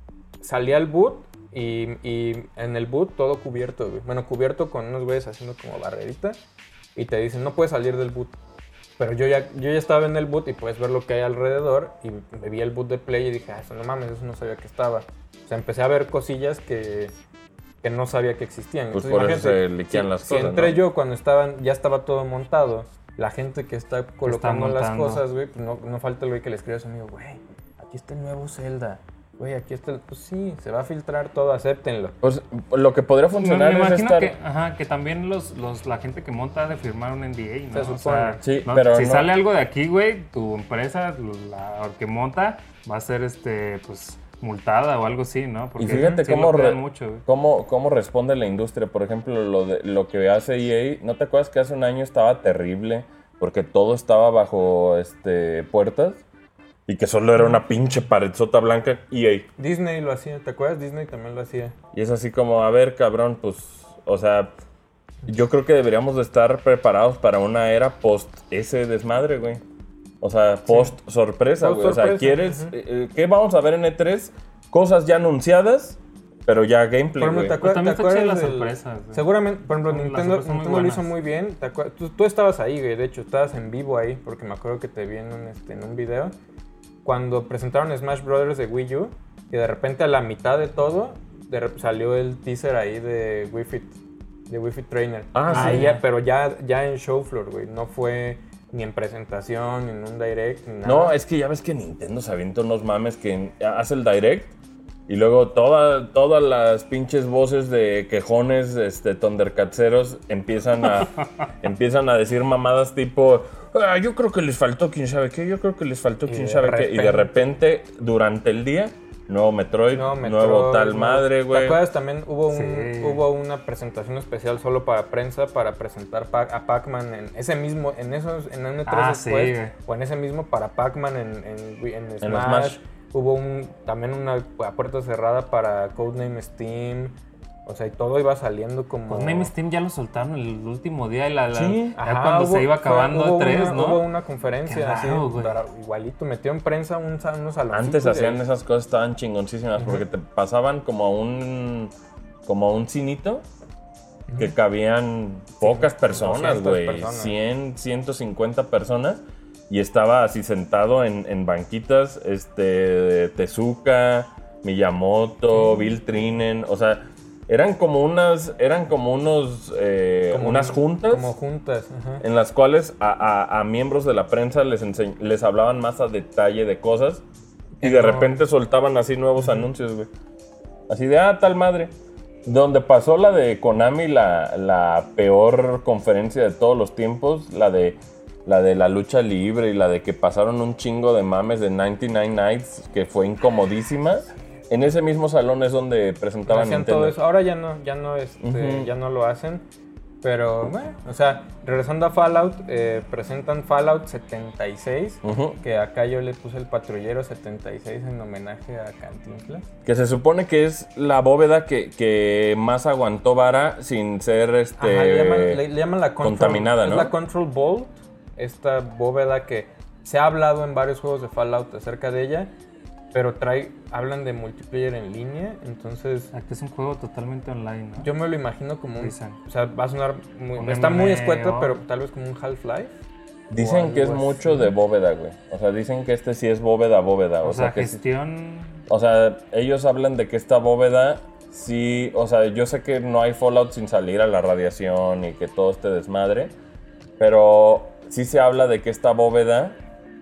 Speaker 1: salí al boot y en el boot todo cubierto, güey. Bueno, cubierto con unos güeyes haciendo como barrerita y te dicen, no puedes salir del boot. Pero yo ya estaba en el boot y puedes ver lo que hay alrededor y me vi el boot de Play y dije, eso no mames, eso no sabía que estaba. O sea, empecé a ver cosillas que no sabía que existían.
Speaker 2: Pues
Speaker 1: Entonces,
Speaker 2: por eso
Speaker 1: imagínate,
Speaker 2: se liquean las
Speaker 1: si
Speaker 2: cosas,
Speaker 1: entré
Speaker 2: ¿no?
Speaker 1: yo cuando ya estaba todo montado, la gente que está colocando las
Speaker 3: montando.
Speaker 1: cosas, güey, pues no falta el güey que le escribe a su amigo, güey, aquí está el nuevo Zelda. Güey, aquí está Pues sí, se va a filtrar todo, acéptenlo.
Speaker 2: Pues lo que podría
Speaker 3: Me
Speaker 2: funcionar es
Speaker 3: imagino
Speaker 2: estar...
Speaker 3: que también la gente que monta ha de firmar un NDA, ¿no?
Speaker 1: Se
Speaker 3: O sea,
Speaker 2: supone. Sí,
Speaker 3: ¿no?
Speaker 2: pero
Speaker 3: si
Speaker 2: no.
Speaker 3: sale algo de aquí, güey, tu empresa, la que monta, va a ser pues multada o algo así, ¿no? Porque
Speaker 2: Y fíjate
Speaker 3: sí
Speaker 2: cómo,
Speaker 3: lo cuidan mucho, güey.
Speaker 2: cómo responde la industria. Por ejemplo, lo que hace EA. ¿No te acuerdas que hace un año estaba terrible? Porque todo estaba bajo puertas. Y que solo era una pinche paredzota blanca. EA.
Speaker 1: Disney lo hacía, ¿te acuerdas? Disney también lo hacía.
Speaker 2: Y es así como, a ver, cabrón, pues... O sea, yo creo que deberíamos de estar preparados para una era post ese desmadre, güey. O sea, post sorpresa, güey. O sea,
Speaker 1: Post-sorpresa,
Speaker 2: ¿quieres... ¿qué vamos a ver en E3? Cosas ya anunciadas, pero ya gameplay,
Speaker 1: Por ejemplo,
Speaker 2: güey.
Speaker 1: ¿te
Speaker 3: Pero también
Speaker 1: ¿te
Speaker 3: está chida
Speaker 1: acuerdas
Speaker 3: las
Speaker 1: del-
Speaker 3: sorpresas, güey.
Speaker 1: Seguramente, por ejemplo,
Speaker 3: Las
Speaker 1: Nintendo
Speaker 3: sorpresas son muy
Speaker 1: lo hizo
Speaker 3: buenas.
Speaker 1: muy bien. Tú estabas ahí, güey. De hecho, estabas en vivo ahí, porque me acuerdo que te vi en un video. Cuando presentaron Smash Brothers de Wii U, y de repente a la mitad de todo, salió el teaser ahí de Wii Fit Trainer.
Speaker 2: Ah, sí.
Speaker 1: Ahí, pero ya en show floor, güey. No fue ni en presentación, ni en un direct, ni nada.
Speaker 2: No, es que ya ves que Nintendo se avienta unos mames que hace el direct y luego todas las pinches voces de quejones thundercatseros empiezan a decir mamadas tipo yo creo que les faltó quién sabe qué, yo creo que les faltó quién sabe qué. Y de repente, durante el día, nuevo Metroid, nuevo tal madre, güey.
Speaker 1: ¿Te acuerdas? También
Speaker 3: Sí.
Speaker 1: hubo una presentación especial solo para prensa para presentar a Pac-Man en ese mismo, en N3
Speaker 3: Ah,
Speaker 1: después,
Speaker 3: sí, güey.
Speaker 1: o en ese mismo para Pac-Man en Smash.
Speaker 2: Smash.
Speaker 1: Hubo también una puerta cerrada para Codename Steam. O sea, y todo iba saliendo como...
Speaker 3: Pues Name Steam ya lo soltaron el último día y
Speaker 2: Sí.
Speaker 3: ya cuando se iba acabando
Speaker 1: hubo
Speaker 3: E3,
Speaker 1: una,
Speaker 3: ¿no?
Speaker 1: Hubo una conferencia
Speaker 3: Qué
Speaker 1: así,
Speaker 3: raro, güey.
Speaker 1: igualito, metió en prensa unos saloncitos.
Speaker 2: Antes hacían
Speaker 1: de-
Speaker 2: esas cosas, estaban chingoncísimas, porque te pasaban como a un cinito que cabían pocas personas,
Speaker 1: 200
Speaker 2: güey.
Speaker 1: personas.
Speaker 2: 100, 150 personas. Y estaba así sentado en banquitas, Tezuka, Miyamoto, Bill Trinen, o sea, eran como unas juntas.
Speaker 1: Como juntas, ajá.
Speaker 2: En las cuales a miembros de la prensa les hablaban más a detalle de cosas y de repente soltaban así nuevos anuncios, güey. Así de, tal madre. Donde pasó la de Konami, la peor conferencia de todos los tiempos, la de la lucha libre y la de que pasaron un chingo de mames de 99 Nights, que fue incomodísima. En ese mismo salón es donde presentaban
Speaker 1: Hacían
Speaker 2: Nintendo.
Speaker 1: todo eso. Ahora ya no,
Speaker 2: Ujú.
Speaker 1: ya no lo hacen. Pero, bueno, o sea, regresando a Fallout, presentan Fallout 76,
Speaker 2: Ujú.
Speaker 1: que acá yo le puse el patrullero 76 en homenaje a Cantinflas.
Speaker 2: Que se supone que es la bóveda que más aguantó vara sin ser
Speaker 1: Ajá, le llaman la Control,
Speaker 2: contaminada, ¿no?
Speaker 1: Es la Control Vault, esta bóveda que se ha hablado en varios juegos de Fallout acerca de ella, pero hablan de multiplayer en línea, entonces
Speaker 3: Aquí es un juego totalmente online, ¿no?
Speaker 1: yo me lo imagino como
Speaker 3: Dicen.
Speaker 1: o sea, va a sonar muy,
Speaker 3: Un
Speaker 1: está muy
Speaker 3: MMO.
Speaker 1: escueto, pero tal vez como un Half-Life.
Speaker 2: Dicen
Speaker 1: o
Speaker 2: que es
Speaker 1: algo
Speaker 2: mucho
Speaker 1: así.
Speaker 2: de bóveda, güey. O sea, dicen que sí es bóveda.
Speaker 3: O sea,
Speaker 2: que sí-
Speaker 3: gestión...
Speaker 2: o sea, ellos hablan de que esta bóveda sí, o sea, yo sé que no hay Fallout sin salir a la radiación y que todo este desmadre, pero sí se habla de que esta bóveda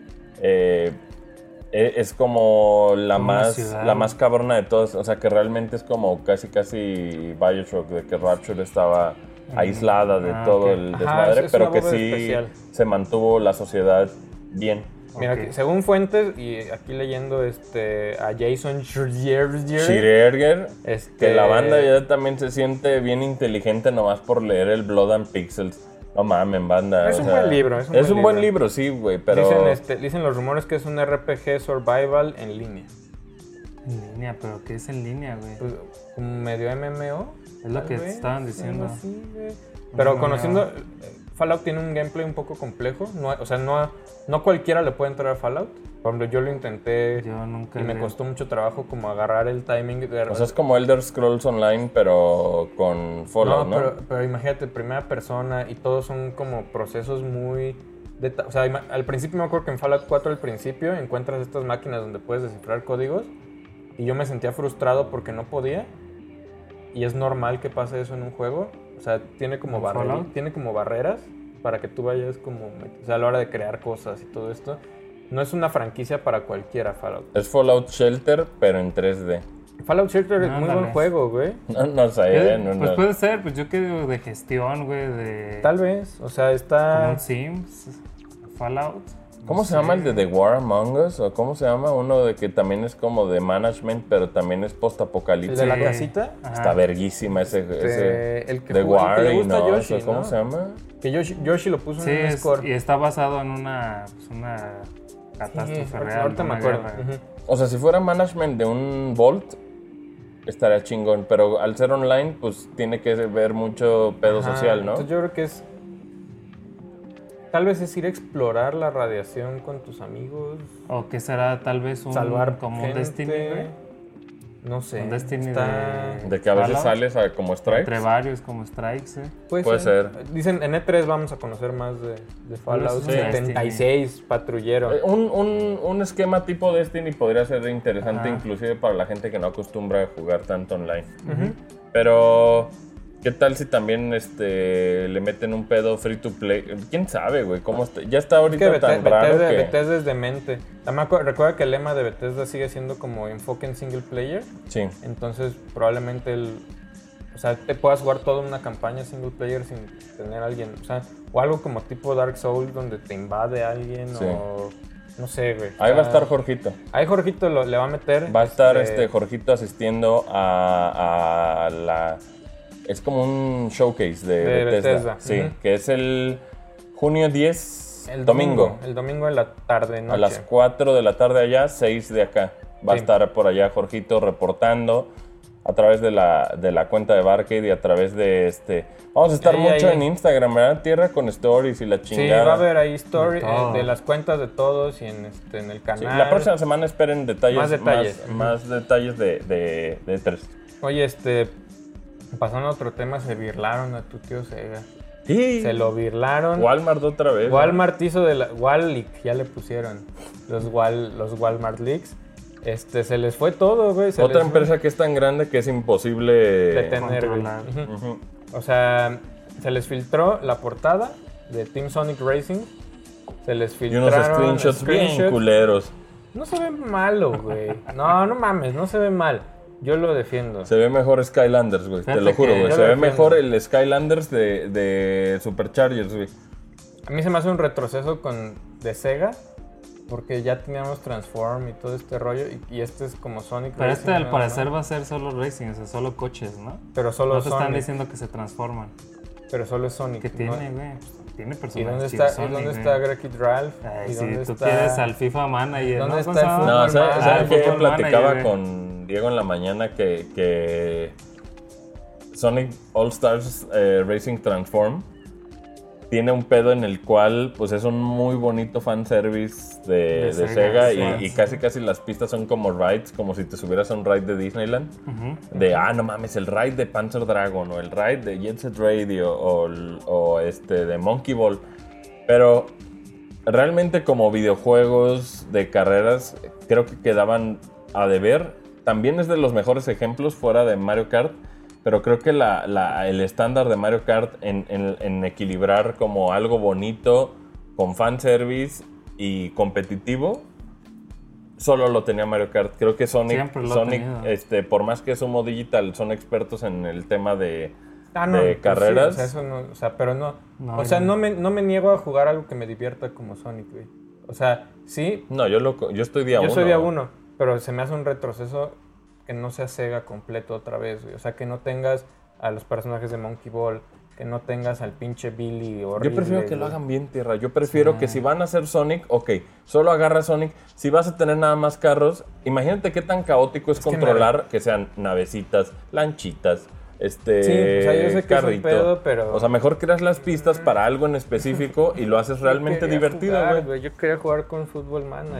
Speaker 2: es como
Speaker 3: Como una ciudad.
Speaker 2: la más cabrona de todas, o sea, que realmente es como casi BioShock, de que Rapture estaba aislada de todo
Speaker 3: ok.
Speaker 2: el
Speaker 1: Ajá,
Speaker 2: desmadre,
Speaker 1: es
Speaker 2: pero
Speaker 1: una
Speaker 2: que
Speaker 1: bóveda
Speaker 2: sí
Speaker 1: especial.
Speaker 2: se mantuvo la sociedad bien.
Speaker 1: Mira,
Speaker 3: Ok.
Speaker 1: según fuentes, y aquí leyendo a Jason Schreier,
Speaker 2: Schreier, que la banda
Speaker 1: ya
Speaker 2: ya también se siente bien inteligente nomás por leer el Blood and Pixels. No mamen, banda.
Speaker 1: Es
Speaker 2: o
Speaker 1: un
Speaker 2: sea,
Speaker 1: buen libro,
Speaker 2: Es un buen libro, sí, güey, pero...
Speaker 1: Dicen los rumores que es un RPG survival en línea.
Speaker 3: En línea, pero ¿qué es en línea, güey?
Speaker 1: Pues, un medio MMO.
Speaker 3: Es lo
Speaker 1: tal
Speaker 3: que
Speaker 1: vez,
Speaker 3: estaban diciendo.
Speaker 1: algo así, güey. Pero
Speaker 3: MMO.
Speaker 1: conociendo, Fallout tiene un gameplay un poco complejo. O sea, no cualquiera le puede entrar a Fallout. Por ejemplo, yo lo intenté
Speaker 3: Yo nunca
Speaker 1: y me
Speaker 3: le-
Speaker 1: costó mucho trabajo como agarrar el timing de...
Speaker 2: O sea, es como Elder Scrolls Online, pero con Fallout, ¿no?
Speaker 1: Pero imagínate, primera persona y todos son como procesos muy... o sea, al principio me acuerdo que en Fallout 4 al principio encuentras estas máquinas donde puedes descifrar códigos y yo me sentía frustrado porque no podía y es normal que pase eso en un juego. O sea, tiene como,
Speaker 3: ¿En Fallout?
Speaker 1: tiene como barreras para que tú vayas como... O sea, a la hora de crear cosas y todo esto. No es una franquicia para cualquiera Fallout.
Speaker 2: Es Fallout Shelter, pero en 3D.
Speaker 1: Fallout Shelter es muy
Speaker 3: Ándale.
Speaker 1: buen juego, güey.
Speaker 2: No sé,
Speaker 3: Pues puede ser, pues yo que digo de gestión, güey, de...
Speaker 1: Tal vez, o sea,
Speaker 3: Como
Speaker 1: está...
Speaker 3: un Sims, Fallout.
Speaker 2: ¿Cómo
Speaker 3: No
Speaker 2: se llama
Speaker 3: sé.
Speaker 2: el de The War Among Us? ¿O cómo se llama? Uno de que también es como de management, pero también es
Speaker 1: ¿El
Speaker 2: post-apocalíptico.
Speaker 1: de la
Speaker 3: Sí.
Speaker 1: casita?
Speaker 3: Ajá.
Speaker 2: Está verguísima ese
Speaker 1: El que
Speaker 2: The
Speaker 1: jugó- el que
Speaker 2: War
Speaker 1: le
Speaker 2: y
Speaker 1: gusta a
Speaker 2: no,
Speaker 1: Yoshi,
Speaker 2: ¿cómo
Speaker 1: ¿no?
Speaker 2: se llama?
Speaker 1: Que Yoshi lo puso
Speaker 3: Sí,
Speaker 1: en un score.
Speaker 3: y está basado en una catástrofe
Speaker 1: Sí,
Speaker 3: real.
Speaker 1: ahorita
Speaker 3: de
Speaker 1: me
Speaker 3: una
Speaker 1: acuerdo.
Speaker 3: guerra.
Speaker 1: Ujú.
Speaker 2: O sea, si fuera management de un Vault, estaría chingón. Pero al ser online, pues tiene que ver mucho pedo
Speaker 1: Ajá,
Speaker 2: social, ¿no?
Speaker 1: Entonces yo creo que es... Tal vez es ir a explorar la radiación con tus amigos.
Speaker 3: O que será tal vez
Speaker 1: Salvar
Speaker 3: como
Speaker 1: gente.
Speaker 3: un Destiny, güey.
Speaker 1: No sé.
Speaker 3: Un Destiny
Speaker 2: De que a veces
Speaker 3: Fallout,
Speaker 2: sales como strikes.
Speaker 3: entre varios como strikes,
Speaker 2: Puede ser.
Speaker 1: Dicen, en E3 vamos a conocer más de Fallout
Speaker 3: Sí.
Speaker 1: 76, patrullero.
Speaker 2: Un esquema tipo Destiny podría ser interesante,
Speaker 3: Ajá.
Speaker 2: inclusive para la gente que no acostumbra a jugar tanto online.
Speaker 1: Ujú.
Speaker 2: Pero, ¿qué tal si también le meten un pedo free to play? ¿Quién sabe, güey? ¿Cómo está? Ya está
Speaker 1: Es que
Speaker 2: ahorita tan raro que...
Speaker 1: Bethesda es demente. Recuerda que el lema de Bethesda sigue siendo como enfoque en single player.
Speaker 2: Sí.
Speaker 1: Entonces, probablemente o sea, te puedas jugar toda una campaña single player sin tener a alguien. O sea, o algo como tipo Dark Souls donde te invade alguien
Speaker 2: Sí.
Speaker 1: o... No sé, güey.
Speaker 2: Ahí va a estar Jorgito.
Speaker 1: Ahí Jorgito le va a meter.
Speaker 2: Va a estar Jorgito asistiendo a la... Es como un showcase de Bethesda. Sí,
Speaker 1: Ujú.
Speaker 2: que es el junio 10,
Speaker 1: El
Speaker 2: domingo.
Speaker 1: El domingo de la tarde, noche.
Speaker 2: A las 4 de la tarde allá, 6 de acá. Va a
Speaker 1: Sí.
Speaker 2: estar por allá Jorgito reportando a través de la cuenta de Barcade y a través de Vamos a estar mucho en Instagram, ¿verdad? Tierra con stories y la
Speaker 1: Sí,
Speaker 2: chingada.
Speaker 1: va a haber ahí story
Speaker 3: De todo.
Speaker 1: de las cuentas de todos y en el
Speaker 2: Sí,
Speaker 1: canal.
Speaker 2: la próxima semana esperen detalles,
Speaker 1: Más detalles.
Speaker 2: más detalles de E3.
Speaker 1: Oye, pasando a otro tema, se birlaron a tu tío Sega.
Speaker 2: Sí.
Speaker 1: Se lo birlaron.
Speaker 2: Walmart otra vez.
Speaker 1: Walmart hizo de la Walleak, ya le pusieron los Walmart Leaks. Se les fue todo, güey. se
Speaker 2: Otra
Speaker 1: les
Speaker 2: empresa que es tan grande que es imposible
Speaker 1: detener, güey.
Speaker 3: controlar.
Speaker 1: Ujú.
Speaker 2: Ujú.
Speaker 1: O sea, se les filtró la portada de Team Sonic Racing. Se les
Speaker 2: Y
Speaker 1: filtraron
Speaker 2: unos screenshots bien culeros.
Speaker 1: No se ve malo, güey. No mames, no se ve mal. Yo lo defiendo.
Speaker 2: Se ve mejor Skylanders, güey. Te
Speaker 3: Fíjate
Speaker 2: lo juro,
Speaker 3: que
Speaker 2: güey.
Speaker 1: yo
Speaker 2: Se
Speaker 1: lo
Speaker 2: ve
Speaker 1: defiendo.
Speaker 2: mejor el Skylanders de Superchargers, güey.
Speaker 1: A mí se me hace un retroceso de Sega. Porque ya teníamos Transform y todo este rollo. Y este es como Sonic
Speaker 3: Pero
Speaker 1: Racing,
Speaker 3: al
Speaker 1: ¿no?
Speaker 3: parecer va a ser solo racing, o sea, solo coches, ¿no?
Speaker 1: Pero solo
Speaker 3: No te están
Speaker 1: Sonic.
Speaker 3: diciendo que se transforman.
Speaker 1: Pero solo es Sonic.
Speaker 3: ¿Qué
Speaker 1: ¿no?
Speaker 3: tiene, güey? Tiene
Speaker 1: ¿Y
Speaker 3: personajes.
Speaker 1: dónde
Speaker 3: chido
Speaker 1: está,
Speaker 3: Sonic, güey.
Speaker 1: Wreck-It Ralph?
Speaker 3: Ay,
Speaker 1: ¿Y
Speaker 3: si
Speaker 1: dónde
Speaker 3: tú
Speaker 1: está?
Speaker 3: quieres al FIFA Manager.
Speaker 1: ¿Dónde
Speaker 3: ¿no?
Speaker 1: está
Speaker 3: ¿Cómo se
Speaker 1: el
Speaker 3: llama?
Speaker 1: fútbol?
Speaker 2: No, ¿sabes
Speaker 1: Manager,
Speaker 2: qué?
Speaker 3: Football
Speaker 2: Platicaba
Speaker 3: Manager, güey.
Speaker 2: con Diego en la mañana que Sonic All Stars Racing Transform tiene un pedo en el cual pues es un muy bonito fanservice de
Speaker 3: De
Speaker 2: Sega
Speaker 3: Sega,
Speaker 2: y
Speaker 3: sí.
Speaker 2: casi las pistas son como rides, como si te subieras a un ride de Disneyland.
Speaker 3: Ujú.
Speaker 2: De, no mames, el ride de Panzer Dragon o el ride de Jet Set Radio o de Monkey Ball. Pero realmente como videojuegos de carreras creo que quedaban a deber. También es de los mejores ejemplos fuera de Mario Kart. Pero creo que el estándar de Mario Kart en equilibrar como algo bonito con fanservice y competitivo, solo lo tenía Mario Kart. Creo que Sonic,
Speaker 3: Siempre lo ha tenido.
Speaker 2: por más que es Sumo Digital, son expertos en el tema de
Speaker 1: No,
Speaker 2: de
Speaker 1: pues
Speaker 2: carreras.
Speaker 1: Sí, o sea, eso no, o sea, pero no.
Speaker 3: No,
Speaker 1: o sea,
Speaker 3: no.
Speaker 1: no me niego a jugar algo que me divierta como Sonic, güey. O sea, sí,
Speaker 2: No, yo estoy día uno.
Speaker 1: yo soy día uno, pero se me hace un retroceso que no sea Sega completo otra vez, güey. O sea, que no tengas a los personajes de Monkey Ball, que no tengas al pinche Billy horrible.
Speaker 2: Yo prefiero que lo
Speaker 1: güey.
Speaker 2: hagan bien, Tierra. Yo prefiero que si van a hacer Sonic, ok, solo agarra Sonic. Si vas a tener nada más carros, imagínate qué tan caótico es
Speaker 1: que
Speaker 2: controlar que sean navecitas, lanchitas,
Speaker 1: Sí, o sea, yo sé que es un
Speaker 2: carrito.
Speaker 1: pedo, pero...
Speaker 2: O sea, mejor creas las pistas para algo en específico y lo haces realmente
Speaker 1: Yo quería
Speaker 2: divertido,
Speaker 1: jugar,
Speaker 2: güey.
Speaker 1: Yo quería jugar con Football Manager.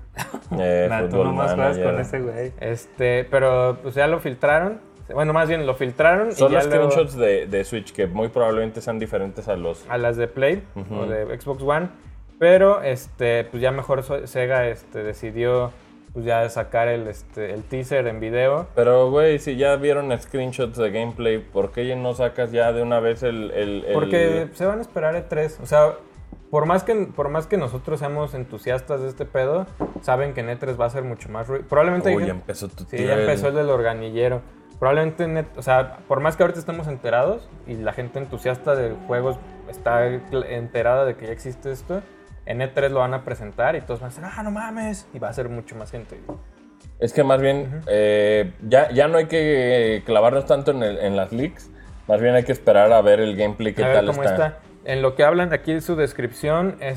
Speaker 3: Nah, tú
Speaker 2: Football
Speaker 3: nomás juegas
Speaker 2: Manager.
Speaker 3: con ese güey.
Speaker 1: Pero pues ya lo filtraron. Bueno, más bien lo filtraron
Speaker 2: Son
Speaker 1: y ya
Speaker 2: los
Speaker 1: luego
Speaker 2: screenshots de Switch que muy probablemente sean diferentes a los...
Speaker 1: a las de Play
Speaker 2: Ujú.
Speaker 1: o de Xbox One. Pero pues ya mejor Sega decidió pues ya sacar el teaser en video.
Speaker 2: Pero, güey, si ya vieron screenshots de gameplay, ¿por qué no sacas ya de una vez el...
Speaker 1: Porque se van a esperar E3. O sea, por más que nosotros seamos entusiastas de este pedo, saben que en E3 va a ser mucho más ruido. Probablemente...
Speaker 2: Uy, ya empezó tu
Speaker 1: Sí,
Speaker 2: tío.
Speaker 1: ya empezó el del organillero. Probablemente, o sea, por más que ahorita estemos enterados y la gente entusiasta de juegos está enterada de que ya existe esto, en E3 lo van a presentar y todos van a decir, no mames, y va a ser mucho más gente.
Speaker 2: Es que más bien, ya no hay que clavarnos tanto en las leaks, más bien hay que esperar a ver el gameplay qué
Speaker 1: A ver
Speaker 2: tal
Speaker 1: cómo
Speaker 2: está.
Speaker 1: está. En lo que hablan aquí en su descripción es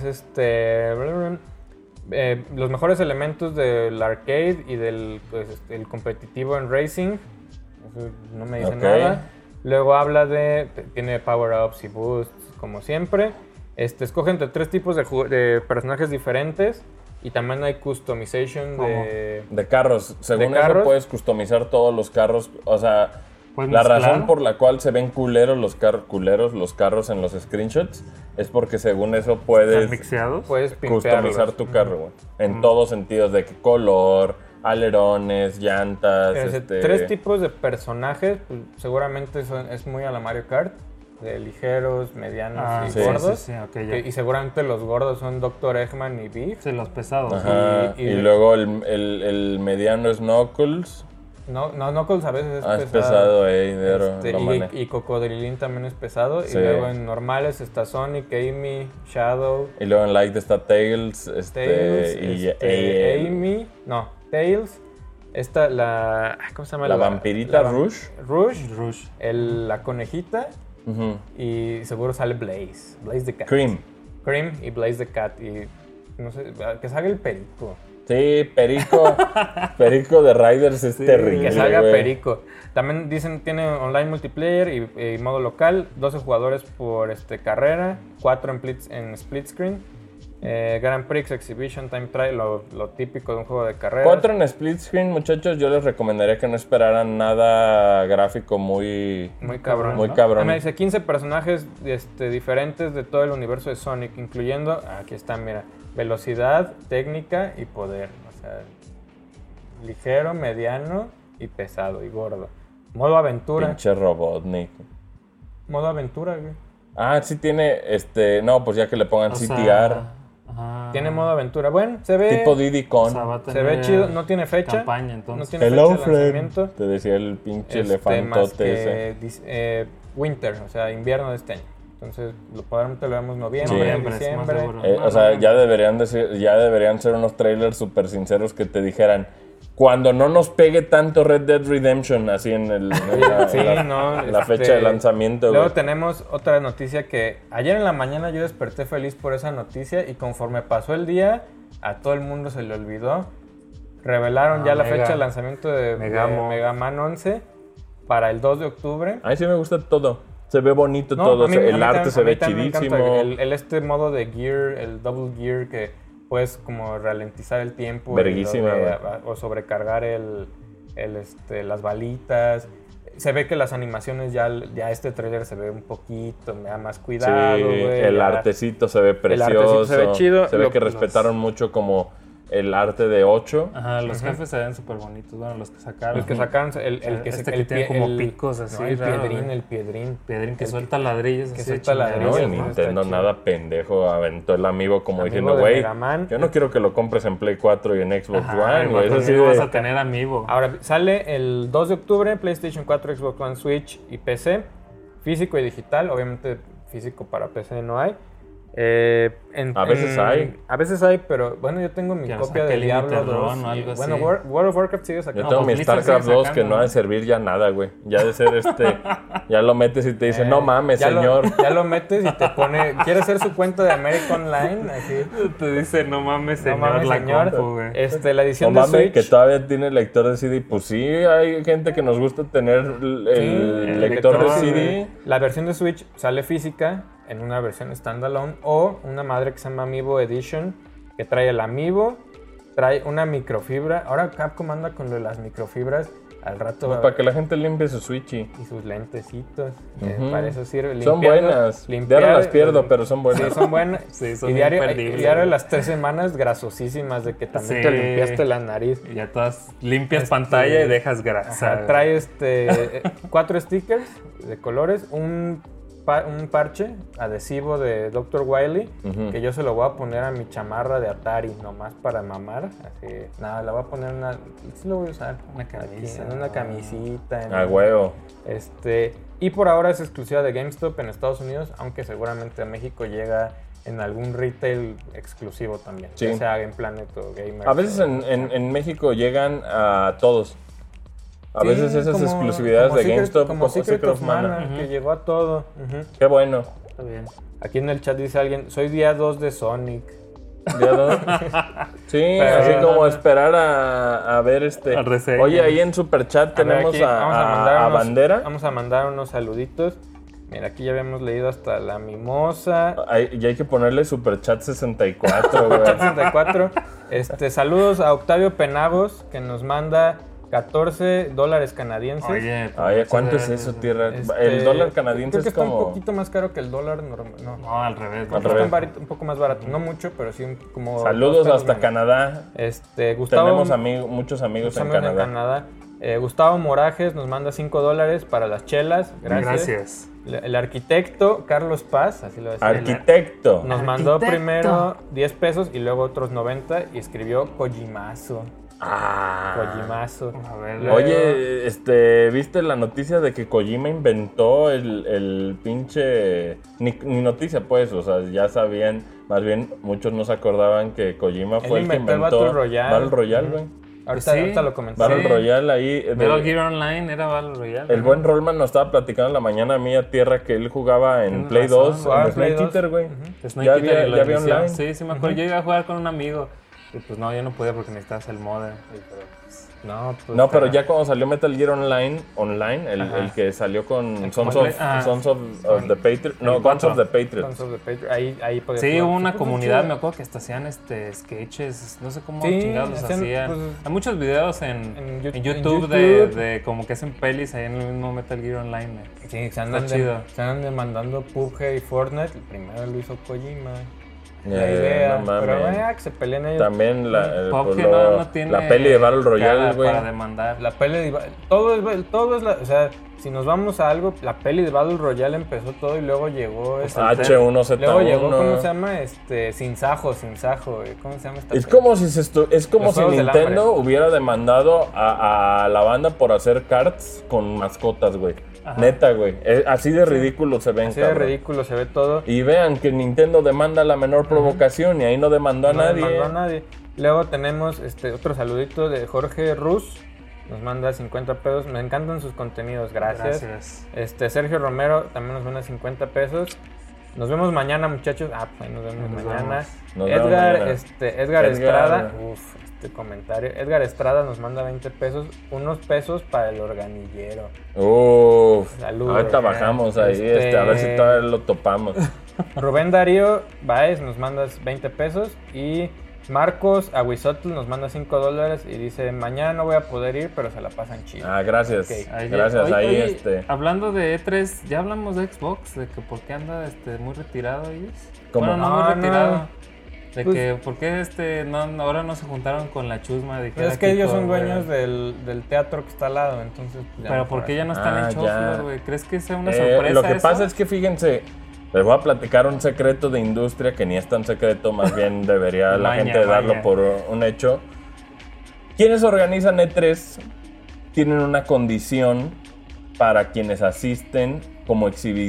Speaker 1: los mejores elementos del arcade y del el competitivo en racing. Eso no me dice
Speaker 2: Ok.
Speaker 1: nada. Luego habla tiene power-ups y boosts, como siempre. Escoge entre 3 tipos de personajes diferentes Y también hay customization
Speaker 2: De carros. Según
Speaker 1: de carros.
Speaker 2: eso puedes customizar todos los carros. O sea,
Speaker 3: Puedes
Speaker 2: la
Speaker 3: mezclar.
Speaker 2: razón por la cual se ven culeros los carros en los screenshots es porque según eso
Speaker 3: ¿Están
Speaker 2: puedes
Speaker 3: mixeados?
Speaker 1: puedes
Speaker 2: customizar
Speaker 1: pimpearlos.
Speaker 2: tu carro, güey. En todos sentidos, de que color, alerones, llantas,
Speaker 1: Tres tipos de personajes, pues, seguramente es muy a la Mario Kart, de ligeros, medianos y
Speaker 2: sí,
Speaker 1: gordos.
Speaker 3: Sí, ok, ya.
Speaker 1: Y seguramente los gordos son Dr. Eggman y Beef.
Speaker 3: Sí, los pesados.
Speaker 2: Ajá,
Speaker 1: y-
Speaker 2: y luego el mediano es Knuckles.
Speaker 1: No, Knuckles a veces
Speaker 2: Es pesado, lo
Speaker 1: y,
Speaker 2: maneja.
Speaker 1: y Cocodrilín también es pesado.
Speaker 2: Sí.
Speaker 1: Y luego en normales está Sonic, Amy, Shadow,
Speaker 2: Y luego en Light está Tails,
Speaker 1: Tails,
Speaker 2: y
Speaker 1: Amy, no, Tails. Esta, ¿cómo se llama?
Speaker 2: la vampirita Rouge.
Speaker 1: Rouge,
Speaker 3: Rush.
Speaker 1: la conejita.
Speaker 2: Ujú.
Speaker 1: Y seguro sale Blaze the Cat.
Speaker 2: Cream.
Speaker 1: Cream y Blaze the Cat. Y no sé, que salga el Perico.
Speaker 2: Sí, Perico de Riders es terrible,
Speaker 1: Que salga
Speaker 2: güey.
Speaker 1: Perico. También dicen tiene online multiplayer y modo local. 12 jugadores por carrera. 4 en split screen. Grand Prix, Exhibition, Time Trial, lo típico de un juego de carreras.
Speaker 2: 4 en split screen, muchachos. Yo les recomendaría que no esperaran nada gráfico muy
Speaker 1: cabrón.
Speaker 2: Muy
Speaker 1: ¿no?
Speaker 2: cabrón.
Speaker 1: Me dice 15 personajes diferentes de todo el universo de Sonic, incluyendo, aquí están, mira, velocidad, técnica y poder. O sea, ligero, mediano y pesado y gordo. Modo aventura.
Speaker 2: Pinche Robotnik.
Speaker 1: Modo aventura, güey.
Speaker 2: Ah, sí tiene, no, pues ya que le pongan
Speaker 3: O
Speaker 2: CTR.
Speaker 3: sea, ajá.
Speaker 1: Tiene modo aventura. Bueno, se ve.
Speaker 2: Tipo Diddy
Speaker 3: O
Speaker 2: Kong.
Speaker 3: sea, va a
Speaker 1: Se ve
Speaker 3: tener
Speaker 1: chido. No tiene fecha.
Speaker 3: campaña,
Speaker 1: No
Speaker 3: entonces.
Speaker 1: tiene
Speaker 2: Hello,
Speaker 1: fecha de
Speaker 2: friend.
Speaker 1: lanzamiento.
Speaker 2: Te decía el pinche
Speaker 1: Más
Speaker 2: elefantote ese.
Speaker 1: que winter, o sea, invierno de este año. Entonces, probablemente lo vemos noviembre,
Speaker 3: Noviembre, es más
Speaker 1: diciembre.
Speaker 3: seguro.
Speaker 2: O sea, ya deberían ser unos trailers súper sinceros que te dijeran, cuando no nos pegue tanto Red Dead Redemption, así en la,
Speaker 1: Sí, no,
Speaker 2: la fecha de lanzamiento,
Speaker 1: Luego
Speaker 2: güey.
Speaker 1: tenemos otra noticia que ayer en la mañana yo desperté feliz por esa noticia y conforme pasó el día, a todo el mundo se le olvidó. Revelaron ya la fecha de lanzamiento de Mega Man 11 para el 2 de octubre.
Speaker 2: A mí sí me gusta todo. Se ve bonito
Speaker 1: No,
Speaker 2: todo.
Speaker 1: a mí
Speaker 2: El arte
Speaker 1: también-
Speaker 2: se
Speaker 1: a mí
Speaker 2: ve
Speaker 1: también me
Speaker 2: chidísimo.
Speaker 1: encanta el modo de gear, el double gear que puedes como ralentizar el tiempo
Speaker 2: Verguísima, güey.
Speaker 1: o sobrecargar las balitas. Se ve que las animaciones ya este trailer se ve un poquito más cuidado,
Speaker 2: Sí,
Speaker 1: güey,
Speaker 2: el
Speaker 1: ya.
Speaker 2: artecito se ve precioso.
Speaker 1: artecito se ve chido.
Speaker 2: Se ve que respetaron mucho como el arte de 8.
Speaker 3: Ajá, los jefes se ven súper bonitos. Bueno, los que sacaron.
Speaker 1: Los que sacaron el que
Speaker 3: Este que tiene como picos así,
Speaker 1: no, el
Speaker 3: raro,
Speaker 1: piedrín,
Speaker 3: güey.
Speaker 1: el piedrín.
Speaker 3: Piedrín que suelta ladrillos.
Speaker 1: que
Speaker 3: así
Speaker 1: suelta
Speaker 3: de
Speaker 1: ladrillos,
Speaker 2: No,
Speaker 3: chingaderas,
Speaker 2: el
Speaker 1: ¿no?
Speaker 2: Nintendo
Speaker 1: Está
Speaker 2: nada pendejo aventó el amigo como
Speaker 1: Amiibo
Speaker 2: diciendo,
Speaker 1: de
Speaker 2: güey,
Speaker 1: Mega Man.
Speaker 2: yo no quiero que lo compres en Play 4 y en Xbox
Speaker 3: Ajá,
Speaker 2: One, güey. Eso
Speaker 3: porque
Speaker 2: sí
Speaker 3: no vas
Speaker 2: de-
Speaker 3: a tener amiibo.
Speaker 1: Ahora, sale el 2 de octubre, PlayStation 4, Xbox One, Switch y PC. Físico y digital, obviamente físico para PC no hay.
Speaker 2: A veces hay.
Speaker 1: A veces hay, pero bueno, yo tengo mi
Speaker 3: Que
Speaker 1: copia
Speaker 3: saque
Speaker 1: de
Speaker 3: el
Speaker 1: Diablo
Speaker 3: Limited
Speaker 1: 2.
Speaker 3: Run o algo
Speaker 1: y, bueno,
Speaker 3: así.
Speaker 1: World of Warcraft sigue
Speaker 2: Yo
Speaker 1: sacando.
Speaker 2: tengo mi
Speaker 3: pues Blizzard
Speaker 2: StarCraft
Speaker 3: sigue
Speaker 2: 2 que
Speaker 3: sacando,
Speaker 2: no ha de
Speaker 3: ¿no?
Speaker 2: servir ya nada, güey. Ya de ser ya lo metes y te dice, no mames,
Speaker 1: ya
Speaker 2: señor.
Speaker 1: Ya lo metes y te pone. ¿Quiere hacer su cuenta de America Online? Así.
Speaker 3: Te dice, no mames,
Speaker 1: No
Speaker 3: señor,
Speaker 1: mames,
Speaker 3: la
Speaker 1: señor.
Speaker 3: compu, güey.
Speaker 1: La
Speaker 2: No
Speaker 1: edición de
Speaker 2: mames,
Speaker 1: Switch.
Speaker 2: que todavía tiene lector de CD. Pues sí, hay gente que nos gusta tener el
Speaker 1: el
Speaker 2: lector de
Speaker 1: lector,
Speaker 2: CD.
Speaker 1: La versión de Switch sale física en una versión standalone o una madre que se llama Amiibo Edition que trae el Amiibo, trae una microfibra. Ahora Capcom anda con lo de las microfibras. Al rato va a
Speaker 2: Para que la gente limpie su Switchy.
Speaker 1: y sus lentecitos.
Speaker 2: Ujú.
Speaker 1: Para eso sirve.
Speaker 2: Son buenas. Diario las pierdo, pero son buenas.
Speaker 1: Sí, son buenas.
Speaker 3: Sí, son
Speaker 1: y diario,
Speaker 3: imperdibles,
Speaker 1: diario
Speaker 3: güey.
Speaker 1: las 3 semanas grasosísimas de que también
Speaker 3: Sí.
Speaker 1: te limpiaste la nariz.
Speaker 3: Y ya todas limpias pantalla y dejas grasa.
Speaker 1: Ajá,
Speaker 3: güey.
Speaker 1: trae 4 stickers de colores, un parche adhesivo de Dr. Wily,
Speaker 2: Ujú.
Speaker 1: que yo se lo voy a poner a mi chamarra de Atari, nomás para mamar. Así, nada, la voy a poner sí lo voy a usar.
Speaker 3: Una camisa.
Speaker 1: Aquí, en una camisita.
Speaker 2: A huevo.
Speaker 1: Y por ahora es exclusiva de GameStop en Estados Unidos, aunque seguramente a México llega en algún retail exclusivo también.
Speaker 2: Sí.
Speaker 1: Ya sea Game Planet o Gamer.
Speaker 2: A veces en México llegan a todos. A veces esas exclusividades de GameStop
Speaker 1: como Secret of Mana,
Speaker 2: Mana.
Speaker 1: que llegó a todo. Ujú.
Speaker 2: Qué bueno.
Speaker 3: Está bien.
Speaker 1: Aquí en el chat dice alguien, soy día 2 de Sonic.
Speaker 2: ¿Ya no? Sí,
Speaker 1: Pero-
Speaker 2: así como esperar a ver
Speaker 3: A reseñas.
Speaker 2: Oye, ahí en Superchat
Speaker 1: A ver,
Speaker 2: tenemos
Speaker 1: aquí
Speaker 2: a Bandera.
Speaker 1: Vamos a mandar unos saluditos. Mira, aquí ya habíamos leído hasta la mimosa.
Speaker 2: Ya hay que ponerle Superchat 64, güey.
Speaker 1: 64. Saludos a Octavio Penagos, que nos manda $14 canadienses.
Speaker 3: Oye,
Speaker 2: ¿cuánto es eso, Tierra? El dólar canadiense
Speaker 1: creo que
Speaker 2: es
Speaker 1: está
Speaker 2: como...
Speaker 1: un poquito más caro que el dólar normal.
Speaker 3: No, al revés.
Speaker 2: Al revés.
Speaker 1: Está un poco más barato. No mucho, pero sí como...
Speaker 2: Saludos hasta Canadá.
Speaker 1: Gustavo,
Speaker 2: Tenemos muchos amigos en Canadá.
Speaker 1: Gustavo Morajes nos manda $5 para las chelas. Gracias. El arquitecto Carlos Paz, así lo decía.
Speaker 2: Arquitecto.
Speaker 1: Nos mandó primero 10 pesos y luego otros 90 y escribió Kojimazo. Kojimazo.
Speaker 3: A ver,
Speaker 1: Luego-
Speaker 2: Oye, ¿viste la noticia de que Kojima inventó el pinche... Ni noticia, pues, o sea, ya sabían, más bien muchos no se acordaban que Kojima fue el que
Speaker 1: inventó el
Speaker 2: inventó
Speaker 1: Battle Royale.
Speaker 2: Battle Royale, güey.
Speaker 1: Ahorita lo comentamos.
Speaker 2: Battle Royale ahí.
Speaker 3: Metal Gear Online era Battle Royale.
Speaker 2: El buen Rollman nos estaba platicando en la mañana a mí a Tierra que él jugaba en
Speaker 3: Tienes
Speaker 2: Play
Speaker 3: razón,
Speaker 2: 2,
Speaker 1: jugaba
Speaker 2: en
Speaker 1: en Play
Speaker 2: Snake
Speaker 1: 2.
Speaker 2: Eater, güey.
Speaker 3: Snake
Speaker 2: Ya
Speaker 3: Eater y la
Speaker 2: había
Speaker 3: edición.
Speaker 2: online.
Speaker 3: Sí, me acuerdo. Yo iba a jugar con un amigo. Y pues no, yo no podía porque necesitabas el modem.
Speaker 2: No, pero ya cuando salió Metal Gear Online, el que salió con Sons of the Patriot. No, Guns of the Patriot.
Speaker 1: Ahí podía
Speaker 3: Sí,
Speaker 1: jugar.
Speaker 3: hubo una
Speaker 1: Pues,
Speaker 3: comunidad,
Speaker 1: chido.
Speaker 3: me acuerdo que hasta hacían sketches, no sé cómo
Speaker 1: Sí,
Speaker 3: chingados los hacían.
Speaker 1: pues,
Speaker 3: Hay muchos videos en
Speaker 1: en
Speaker 3: YouTube de como que hacen pelis ahí en el mismo Metal Gear Online.
Speaker 1: Sí, se
Speaker 3: chido.
Speaker 1: andan demandando PUBG y Fortnite. El primero lo hizo Kojima. La
Speaker 2: No
Speaker 1: idea.
Speaker 2: mames.
Speaker 1: Pero que se peleen ellos.
Speaker 2: También
Speaker 3: PUBG
Speaker 2: pues,
Speaker 3: no tiene
Speaker 2: la peli de Battle Royale,
Speaker 3: cara
Speaker 2: güey.
Speaker 3: para demandar.
Speaker 1: La peli de todo es la, o sea, si nos vamos a algo, la peli de Battle Royale empezó todo y luego llegó
Speaker 2: H1Z1.
Speaker 1: luego llegó, ¿cómo se llama? Sin Sajo, güey. ¿Cómo se llama esta
Speaker 2: Es
Speaker 1: peli?
Speaker 2: como si
Speaker 1: Los Juegos del
Speaker 2: Nintendo
Speaker 1: Hambre.
Speaker 2: hubiera demandado a la banda por hacer carts con mascotas, güey.
Speaker 3: Ajá.
Speaker 2: Neta, güey. Así de ridículo se ven,
Speaker 1: Así de
Speaker 2: cabrón.
Speaker 1: ridículo se ve todo.
Speaker 2: Y vean que Nintendo demanda la menor provocación y ahí no demandó a
Speaker 1: No
Speaker 2: nadie.
Speaker 1: demandó a nadie. Luego tenemos otro saludito de Jorge Rus. Nos manda 50 pesos. Me encantan sus contenidos. Gracias. Sergio Romero también nos manda 50 pesos. Nos vemos mañana, muchachos. Pues ahí nos vemos mañana.
Speaker 2: Nos vemos
Speaker 1: Edgar,
Speaker 2: mañana.
Speaker 1: Edgar Estrada. Comentario. Edgar Estrada nos manda 20 pesos. Unos pesos para el organillero. Saludos.
Speaker 2: Ahorita bajamos ahí, a ver si todavía lo topamos.
Speaker 1: Rubén Darío Baez nos manda 20 pesos. Y Marcos Aguizotl nos manda $5 y dice: mañana no voy a poder ir, pero se la pasan chido.
Speaker 2: Gracias.
Speaker 1: Ok.
Speaker 2: Gracias. Ahí
Speaker 3: Hablando de E3, ya hablamos de Xbox, de que por qué anda muy retirado ellos.
Speaker 2: ¿Cómo?
Speaker 3: Bueno, no muy retirado.
Speaker 1: No.
Speaker 3: De
Speaker 1: Pues,
Speaker 3: que por qué ahora no se juntaron con la chusma.
Speaker 1: Pero es que ellos son dueños del teatro que está al lado, entonces... ya
Speaker 3: Pero
Speaker 1: no
Speaker 3: ¿por
Speaker 1: por
Speaker 3: qué
Speaker 1: ahí.
Speaker 3: ya no están en
Speaker 2: ya.
Speaker 3: Choflo, güey? ¿Crees que sea una sorpresa
Speaker 2: Lo que
Speaker 3: eso?
Speaker 2: pasa es que fíjense, les voy a platicar un secreto de industria que ni es tan secreto, más bien debería la
Speaker 3: Maña,
Speaker 2: gente darlo
Speaker 3: maña.
Speaker 2: por un hecho. Quienes organizan E3 tienen una condición para quienes asisten como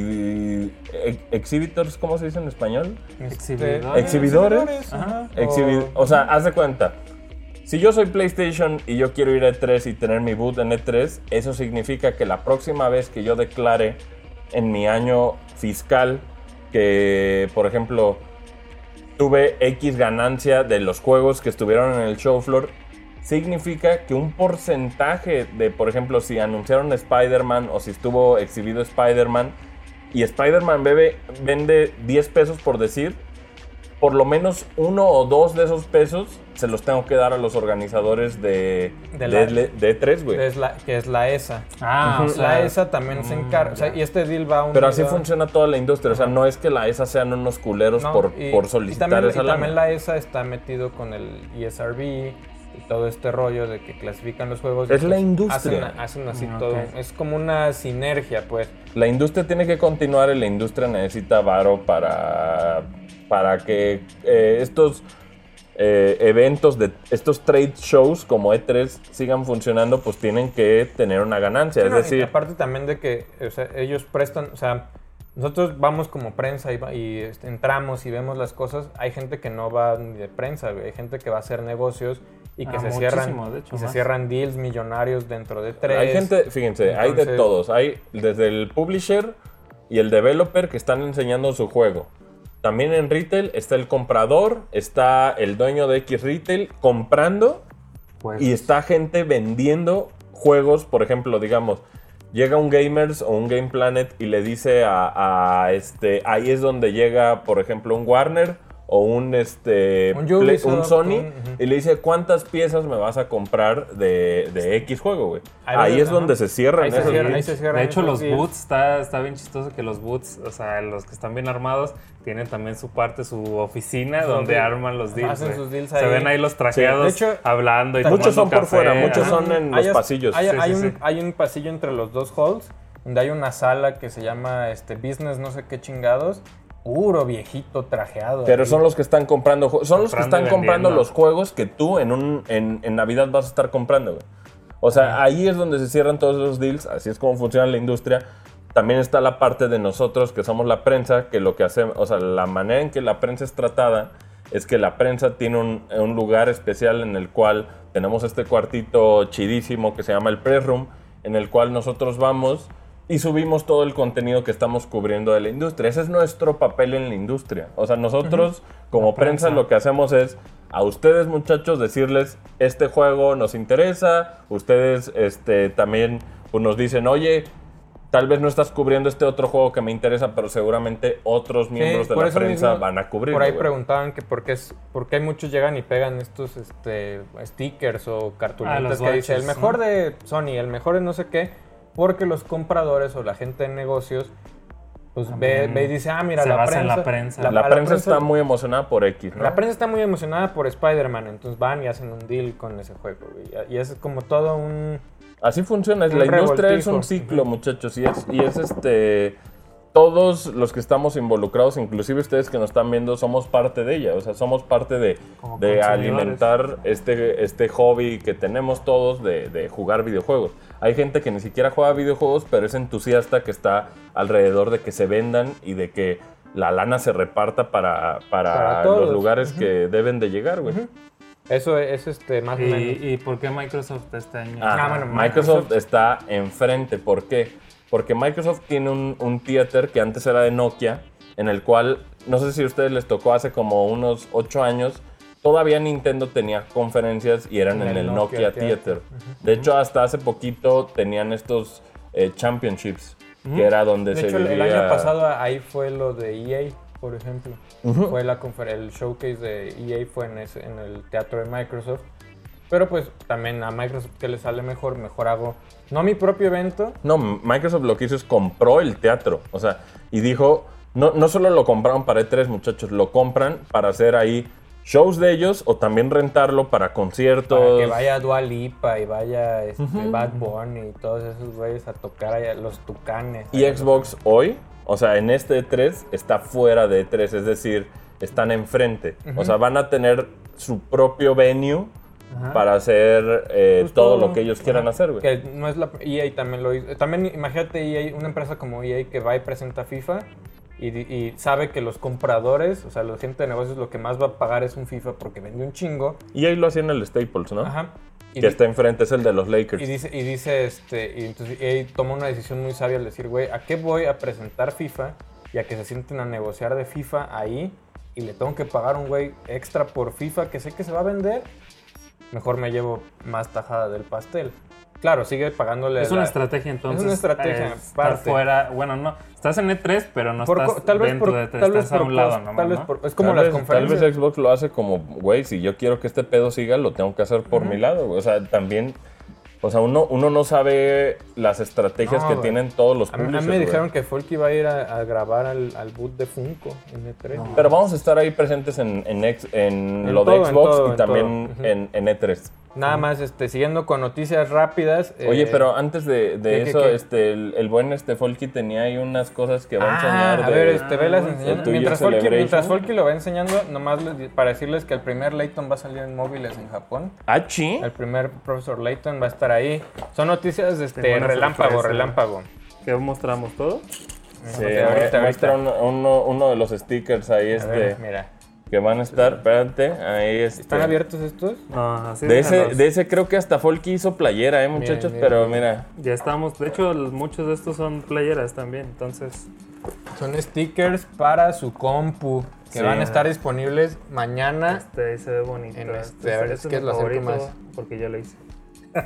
Speaker 2: exhibitors, ¿cómo se dice en español? Exhibidores.
Speaker 1: Ajá.
Speaker 2: O sea, haz de cuenta. Si yo soy PlayStation y yo quiero ir a E3 y tener mi booth en E3, eso significa que la próxima vez que yo declare en mi año fiscal que, por ejemplo, tuve X ganancia de los juegos que estuvieron en el show floor, significa que un porcentaje de, por ejemplo, si anunciaron Spider-Man o si estuvo exhibido Spider-Man y Spider-Man vende 10 pesos por decir, por lo menos 1 o 2 de esos pesos se los tengo que dar a los organizadores de E3, güey.
Speaker 1: Que es la ESA.
Speaker 3: O sea,
Speaker 1: La ESA también se encarga. O sea, y este deal va a un...
Speaker 2: Pero así funciona toda la industria. O sea, no es que la ESA sean unos culeros por solicitar esa
Speaker 1: Y también
Speaker 2: lana.
Speaker 1: la ESA está metido con el ESRB y todo este rollo de que clasifican los juegos.
Speaker 2: Es la industria.
Speaker 1: Hacen así
Speaker 3: Ok.
Speaker 1: todo. Es como una sinergia, pues.
Speaker 2: La industria tiene que continuar y la industria necesita varo para que estos eventos, estos trade shows como E3 sigan funcionando, pues tienen que tener una ganancia.
Speaker 1: Sí,
Speaker 2: es
Speaker 1: no, y
Speaker 2: decir,
Speaker 1: aparte también de que ellos prestan, o sea, nosotros vamos como prensa y entramos y vemos las cosas. Hay gente que no va ni de prensa, güey. Hay gente que va a hacer negocios y que se cierran,
Speaker 3: de hecho,
Speaker 1: y se
Speaker 3: más.
Speaker 1: cierran deals millonarios dentro de E3.
Speaker 2: hay gente, fíjense, hay de
Speaker 1: Entonces-
Speaker 2: todos. Hay desde el publisher y el developer que están enseñando su juego. También en retail está el comprador, está el dueño de X retail comprando
Speaker 3: pues,
Speaker 2: y está gente vendiendo juegos. Por ejemplo, digamos, llega un Gamers o un Game Planet y le dice ahí es donde llega, por ejemplo, un Warner o un Sony, y le dice, ¿cuántas piezas me vas a comprar de X juego, güey? Ahí es donde se cierran esos deals.
Speaker 3: De hecho, los boots, está bien chistoso que los boots, o sea, los que están bien armados, tienen también su parte, su oficina donde arman los deals.
Speaker 1: Hacen sus deals ahí.
Speaker 3: Se ven ahí los trajeados hablando y
Speaker 2: muchos son
Speaker 3: café.
Speaker 2: Por fuera, muchos son en los pasillos.
Speaker 1: Hay un pasillo entre los dos halls donde hay una sala que se llama Business no sé qué chingados. Puro viejito trajeado.
Speaker 2: Pero son los que están comprando comprando los juegos que tú en Navidad vas a estar comprando, güey. O sea, ahí es donde se cierran todos los deals, así es como funciona la industria. También está la parte de nosotros, que somos la prensa, que lo que hacemos, o sea, la manera en que la prensa es tratada es que la prensa tiene un lugar especial en el cual tenemos este cuartito chidísimo que se llama el press room, en el cual nosotros vamos y subimos todo el contenido que estamos cubriendo de la industria. Ese es nuestro papel en la industria. O sea, nosotros como prensa lo que hacemos es a ustedes, muchachos, decirles, este juego nos interesa. Ustedes también pues, nos dicen, oye, tal vez no estás cubriendo este otro juego que me interesa, pero seguramente otros miembros de la prensa van a cubrirlo.
Speaker 1: Por ahí preguntaban que por qué muchos llegan y pegan estos stickers o cartulitas que dice el mejor de Sony, el mejor de no sé qué. Porque los compradores o la gente de negocios pues ve y dice, mira, la prensa.
Speaker 2: La prensa está muy emocionada por X, ¿no?
Speaker 1: La prensa está muy emocionada por Spider-Man, entonces van y hacen un deal con ese juego. Y es como todo un...
Speaker 2: Así funciona, la industria es un ciclo, muchachos, y es todos los que estamos involucrados, inclusive ustedes que nos están viendo, somos parte de ella. O sea, somos parte de alimentar este hobby que tenemos todos de jugar videojuegos. Hay gente que ni siquiera juega videojuegos, pero es entusiasta, que está alrededor de que se vendan y de que la lana se reparta para los lugares que deben de llegar, güey.
Speaker 1: Eso es más o menos.
Speaker 3: ¿Y por qué Microsoft este año?
Speaker 2: Microsoft está enfrente. ¿Por qué? Porque Microsoft tiene un theater que antes era de Nokia, en el cual, no sé si a ustedes les tocó hace como unos 8 años, todavía Nintendo tenía conferencias y eran en el Nokia Theater. De hecho, hasta hace poquito tenían estos Championships, que era donde se vivía...
Speaker 1: el año pasado ahí fue lo de EA, por ejemplo. Fue el showcase de EA fue en el teatro de Microsoft. Pero pues también a Microsoft que le sale mejor hago, no mi propio evento.
Speaker 2: No, Microsoft lo que hizo es compró el teatro, o sea, y dijo, no solo lo compraron para E3, muchachos, lo compran para hacer ahí shows de ellos o también rentarlo para conciertos.
Speaker 1: Para que vaya Dua Lipa y vaya Bad Bunny y todos esos güeyes a tocar allá, los Tucanes.
Speaker 2: Y Xbox hoy, o sea, en este E3 está fuera de E3, es decir, están enfrente. O sea, van a tener su propio venue para hacer todo lo que ellos quieran hacer, güey.
Speaker 1: Que no es la EA también lo hizo. También imagínate EA, una empresa como EA que va y presenta FIFA y sabe que los compradores, o sea, la gente de negocios lo que más va a pagar es un FIFA porque vende un chingo.
Speaker 2: Y ahí lo hacían en el Staples, ¿no? Ajá. Que está enfrente, es el de los Lakers.
Speaker 1: Y entonces EA toma una decisión muy sabia al decir, güey, ¿a qué voy a presentar FIFA? Y a que se sienten a negociar de FIFA ahí y le tengo que pagar un güey extra por FIFA que sé que se va a vender. Mejor me llevo más tajada del pastel. Claro, sigue pagándole.
Speaker 3: Es una estrategia, entonces.
Speaker 1: Es una estrategia.
Speaker 3: Estar fuera. Bueno, no. Estás en E3, pero no estás dentro de E3. Estás a un lado nomás, ¿no?
Speaker 1: Es como las conferencias.
Speaker 2: Tal vez Xbox lo hace como, güey, si yo quiero que este pedo siga, lo tengo que hacer por mi lado. O sea, también... O sea, uno no sabe las estrategias que tienen todos los públicos.
Speaker 1: A mí me dijeron que Folk iba a ir a grabar al boot de Funko en E3. No.
Speaker 2: Pero vamos a estar ahí presentes en lo de Xbox y también en E3.
Speaker 1: Nada más, siguiendo con noticias rápidas.
Speaker 2: Oye, pero antes de eso, ¿qué? El buen Folky tenía ahí unas cosas que va a enseñar.
Speaker 1: A ver, velas enseñando. Mientras Folky lo va enseñando, nomás para decirles que el primer Layton va a salir en móviles en Japón.
Speaker 2: ¿Ah, sí?
Speaker 1: El primer Profesor Layton va a estar ahí. Son noticias relámpago.
Speaker 3: ¿Qué mostramos todo?
Speaker 2: Sí, muestra uno de los stickers ahí,
Speaker 1: a ver, mira.
Speaker 2: Que van a estar, espérate, ahí
Speaker 1: ¿Están abiertos estos?
Speaker 3: No, así
Speaker 2: de ese creo que hasta Folky hizo playera, muchachos, pero mira.
Speaker 3: Ya estamos, de hecho muchos de estos son playeras también, entonces.
Speaker 1: Son stickers para su compu, que van a estar disponibles mañana.
Speaker 3: Se ve bonito.
Speaker 1: A ver, es que lo acerco más.
Speaker 3: Porque yo lo hice.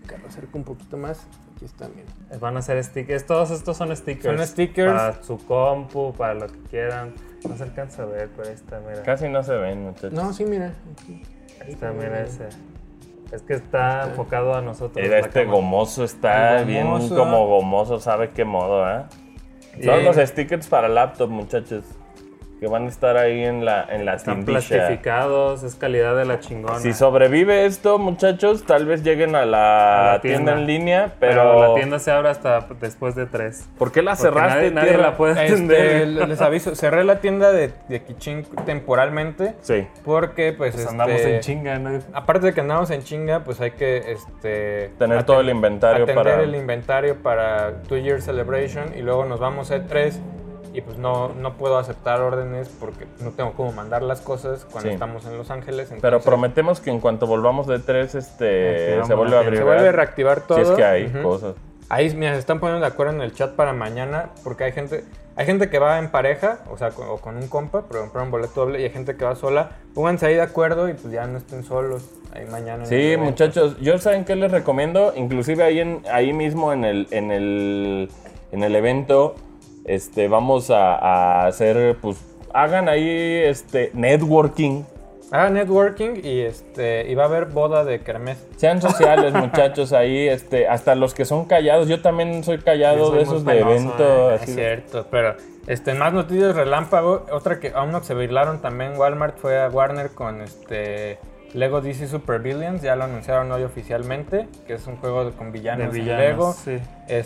Speaker 1: lo acerco un poquito más. Aquí está, miren.
Speaker 3: Van a ser stickers. Todos estos son stickers.
Speaker 1: Son stickers.
Speaker 3: Para su compu, para lo que quieran. No se alcanza a ver, pero ahí está, mira.
Speaker 2: Casi no se ven, muchachos.
Speaker 1: No, sí, mira. Aquí.
Speaker 3: Ahí está, mira ese. Es que está enfocado a nosotros.
Speaker 2: Mira, este
Speaker 3: cámara.
Speaker 2: gomoso está bien como gomoso, sabe qué modo, ¿eh? Son los stickers para laptop, muchachos. Que van a estar ahí en la
Speaker 3: Están
Speaker 2: tiendilla.
Speaker 3: plastificados, es calidad de la chingona.
Speaker 2: Si sobrevive esto, muchachos, tal vez lleguen a la tienda en línea, pero
Speaker 3: la tienda se abre hasta después de 3.
Speaker 2: ¿Por qué la
Speaker 3: Porque
Speaker 2: cerraste,
Speaker 3: nadie
Speaker 2: Tierra?
Speaker 3: la puede atender.
Speaker 1: Les aviso, cerré la tienda de Kiching temporalmente.
Speaker 2: Sí.
Speaker 1: Porque, pues,
Speaker 3: Andamos en chinga, ¿no?
Speaker 1: aparte de que andamos en chinga, pues hay que
Speaker 2: Tener todo el inventario
Speaker 1: atender el inventario para 2 Year Celebration y luego nos vamos a E3 y pues no puedo aceptar órdenes porque no tengo cómo mandar las cosas cuando
Speaker 2: Sí.
Speaker 1: estamos en Los Ángeles.
Speaker 2: Pero
Speaker 1: entonces,
Speaker 2: prometemos que en cuanto volvamos de 3,
Speaker 3: Activamos
Speaker 2: se vuelve
Speaker 3: la
Speaker 2: a abrir.
Speaker 1: se vuelve a
Speaker 2: ¿verdad?
Speaker 1: reactivar todo.
Speaker 2: Si es que hay
Speaker 1: Ujú.
Speaker 2: cosas.
Speaker 1: Ahí, mira, se están poniendo de acuerdo en el chat para mañana porque hay gente que va en pareja, o sea, o con un compa, pero comprar un boleto doble, y hay gente que va sola. Pónganse ahí de acuerdo y pues ya no estén solos ahí mañana. en el
Speaker 2: Sí,
Speaker 1: evento.
Speaker 2: muchachos, yo saben qué les recomiendo, inclusive ahí mismo en el evento, vamos a hacer, pues, hagan ahí networking.
Speaker 1: Hagan networking y va a haber boda de kermés.
Speaker 2: Sean sociales, muchachos, ahí, hasta los que son callados. Yo también soy callado
Speaker 3: Yo soy
Speaker 2: de
Speaker 3: muy
Speaker 2: esos de
Speaker 3: penoso,
Speaker 2: evento.
Speaker 1: Es
Speaker 2: así de-
Speaker 1: cierto, pero más noticias relámpago. Otra que a uno que se virlaron también Walmart fue a Warner con Lego DC Super Villains. Ya lo anunciaron hoy oficialmente, que es un juego con villanos,
Speaker 3: De
Speaker 1: en
Speaker 3: villanos,
Speaker 1: Lego.
Speaker 3: sí.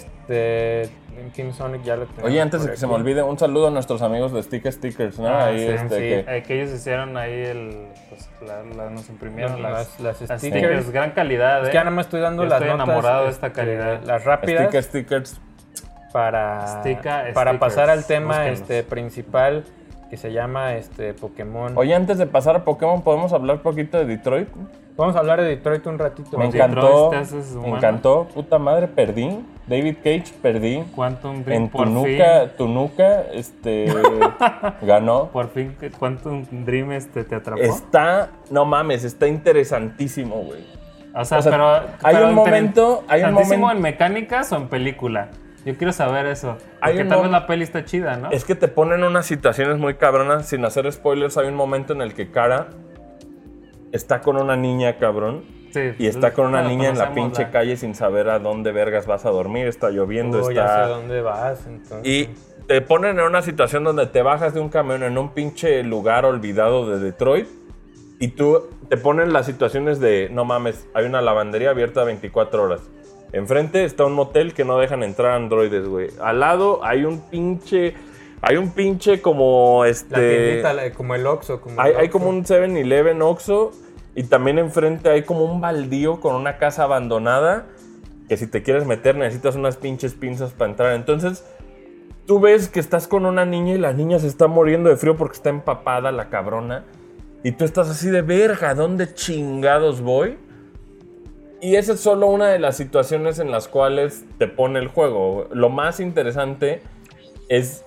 Speaker 1: En Team Sonic ya lo tenemos.
Speaker 2: Oye, antes de
Speaker 1: por
Speaker 2: que se
Speaker 1: aquí.
Speaker 2: me olvide, un saludo a nuestros amigos de Stickers, ¿no?
Speaker 3: Ah,
Speaker 2: ahí,
Speaker 3: sí,
Speaker 1: sí.
Speaker 3: que ellos hicieron ahí nos imprimieron las
Speaker 1: Las
Speaker 3: stickers. Gran calidad,
Speaker 1: Es que ya nada más estoy dando
Speaker 3: Yo
Speaker 1: las
Speaker 3: estoy
Speaker 1: notas.
Speaker 3: enamorado de esta calidad.
Speaker 1: Las rápidas.
Speaker 2: Stickers.
Speaker 1: Para
Speaker 3: Stickers.
Speaker 1: pasar al tema
Speaker 3: Búsquenlos.
Speaker 1: principal que se llama Pokémon.
Speaker 2: Oye, antes de pasar a Pokémon, ¿podemos hablar un poquito de Detroit?
Speaker 1: Vamos a hablar de Detroit un ratito.
Speaker 2: Me
Speaker 3: Detroit,
Speaker 2: encantó,
Speaker 3: te haces
Speaker 2: me
Speaker 3: humano.
Speaker 2: encantó. Puta madre, perdí. David Cage, perdí.
Speaker 3: Quantum Dream
Speaker 2: En
Speaker 3: por
Speaker 2: tu nuca, ganó.
Speaker 3: Por fin Quantum Dream te atrapó.
Speaker 2: No mames, está interesantísimo, güey.
Speaker 3: O sea,
Speaker 2: o sea,
Speaker 3: pero
Speaker 2: hay un
Speaker 3: inter-
Speaker 2: momento- hay un
Speaker 3: ¿tantísimo
Speaker 2: momento-
Speaker 3: en mecánicas o en película? Yo quiero saber eso.
Speaker 2: Hay
Speaker 3: Porque
Speaker 2: un
Speaker 3: tal
Speaker 2: mom-
Speaker 3: vez la peli está chida, ¿no?
Speaker 2: Es que te ponen unas situaciones muy cabronas. Sin hacer spoilers, hay un momento en el que Kara está con una niña, cabrón.
Speaker 3: Sí,
Speaker 2: Y está con una
Speaker 3: bueno,
Speaker 2: niña en la
Speaker 3: conocemos
Speaker 2: pinche calle sin saber a dónde vergas vas a dormir. Está lloviendo,
Speaker 1: Ya sé
Speaker 2: está...
Speaker 1: dónde vas, entonces.
Speaker 2: Y te ponen en una situación donde te bajas de un camión en un pinche lugar olvidado de Detroit y tú te ponen las situaciones de, no mames, hay una lavandería abierta 24 horas. Enfrente está un motel que no dejan entrar androides, güey. Al lado hay un pinche como
Speaker 1: La tiendita, como el Oxxo.
Speaker 2: hay como un 7-Eleven Oxxo y también enfrente hay como un baldío con una casa abandonada que si te quieres meter necesitas unas pinches pinzas para entrar. Entonces tú ves que estás con una niña y la niña se está muriendo de frío porque está empapada la cabrona y tú estás así de verga, ¿dónde chingados voy? Y esa es solo una de las situaciones en las cuales te pone el juego. Lo más interesante es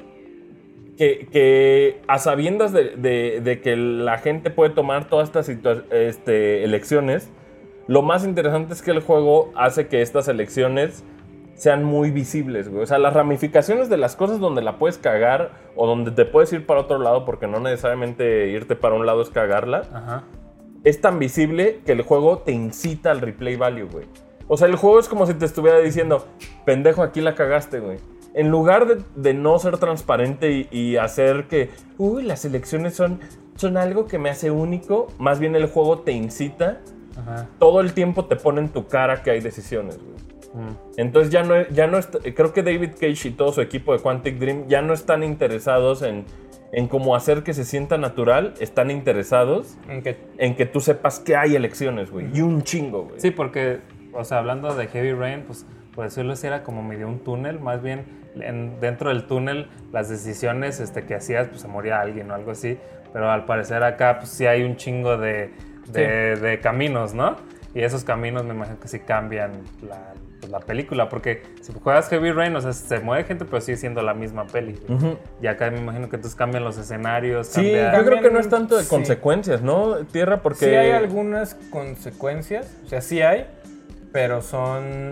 Speaker 2: que a sabiendas de que la gente puede tomar todas estas elecciones, lo más interesante es que el juego hace que estas elecciones sean muy visibles, güey. O sea, las ramificaciones de las cosas donde la puedes cagar o donde te puedes ir para otro lado, porque no necesariamente irte para un lado es cagarla,
Speaker 3: Ajá.
Speaker 2: es tan visible que el juego te incita al replay value, güey. O sea, el juego es como si te estuviera diciendo, pendejo, aquí la cagaste, güey. En lugar de no ser transparente y hacer que, las elecciones son algo que me hace único, más bien el juego te incita,
Speaker 3: Ajá.
Speaker 2: todo el tiempo te pone en tu cara que hay decisiones, güey. Entonces ya no creo que David Cage y todo su equipo de Quantic Dream ya no están interesados en cómo hacer que se sienta natural, están interesados en que tú sepas que hay elecciones, güey, y un chingo, güey.
Speaker 3: Sí, porque, o sea, hablando de Heavy Rain, pues por decirlo así, era como medio un túnel, más bien dentro del túnel las decisiones que hacías, pues se moría alguien o algo así, pero al parecer acá pues sí hay un chingo de caminos, ¿no? Y esos caminos me imagino que sí cambian la película, porque si juegas Heavy Rain, o sea, se muere gente, pero sigue siendo la misma peli.
Speaker 2: Ujú.
Speaker 3: Y acá me imagino que entonces cambian los escenarios.
Speaker 2: Sí,
Speaker 3: cambia-
Speaker 2: yo creo que no es tanto de
Speaker 1: Sí.
Speaker 2: consecuencias, ¿no, Tierra? Porque
Speaker 1: Sí hay algunas consecuencias, o sea, sí hay, pero son...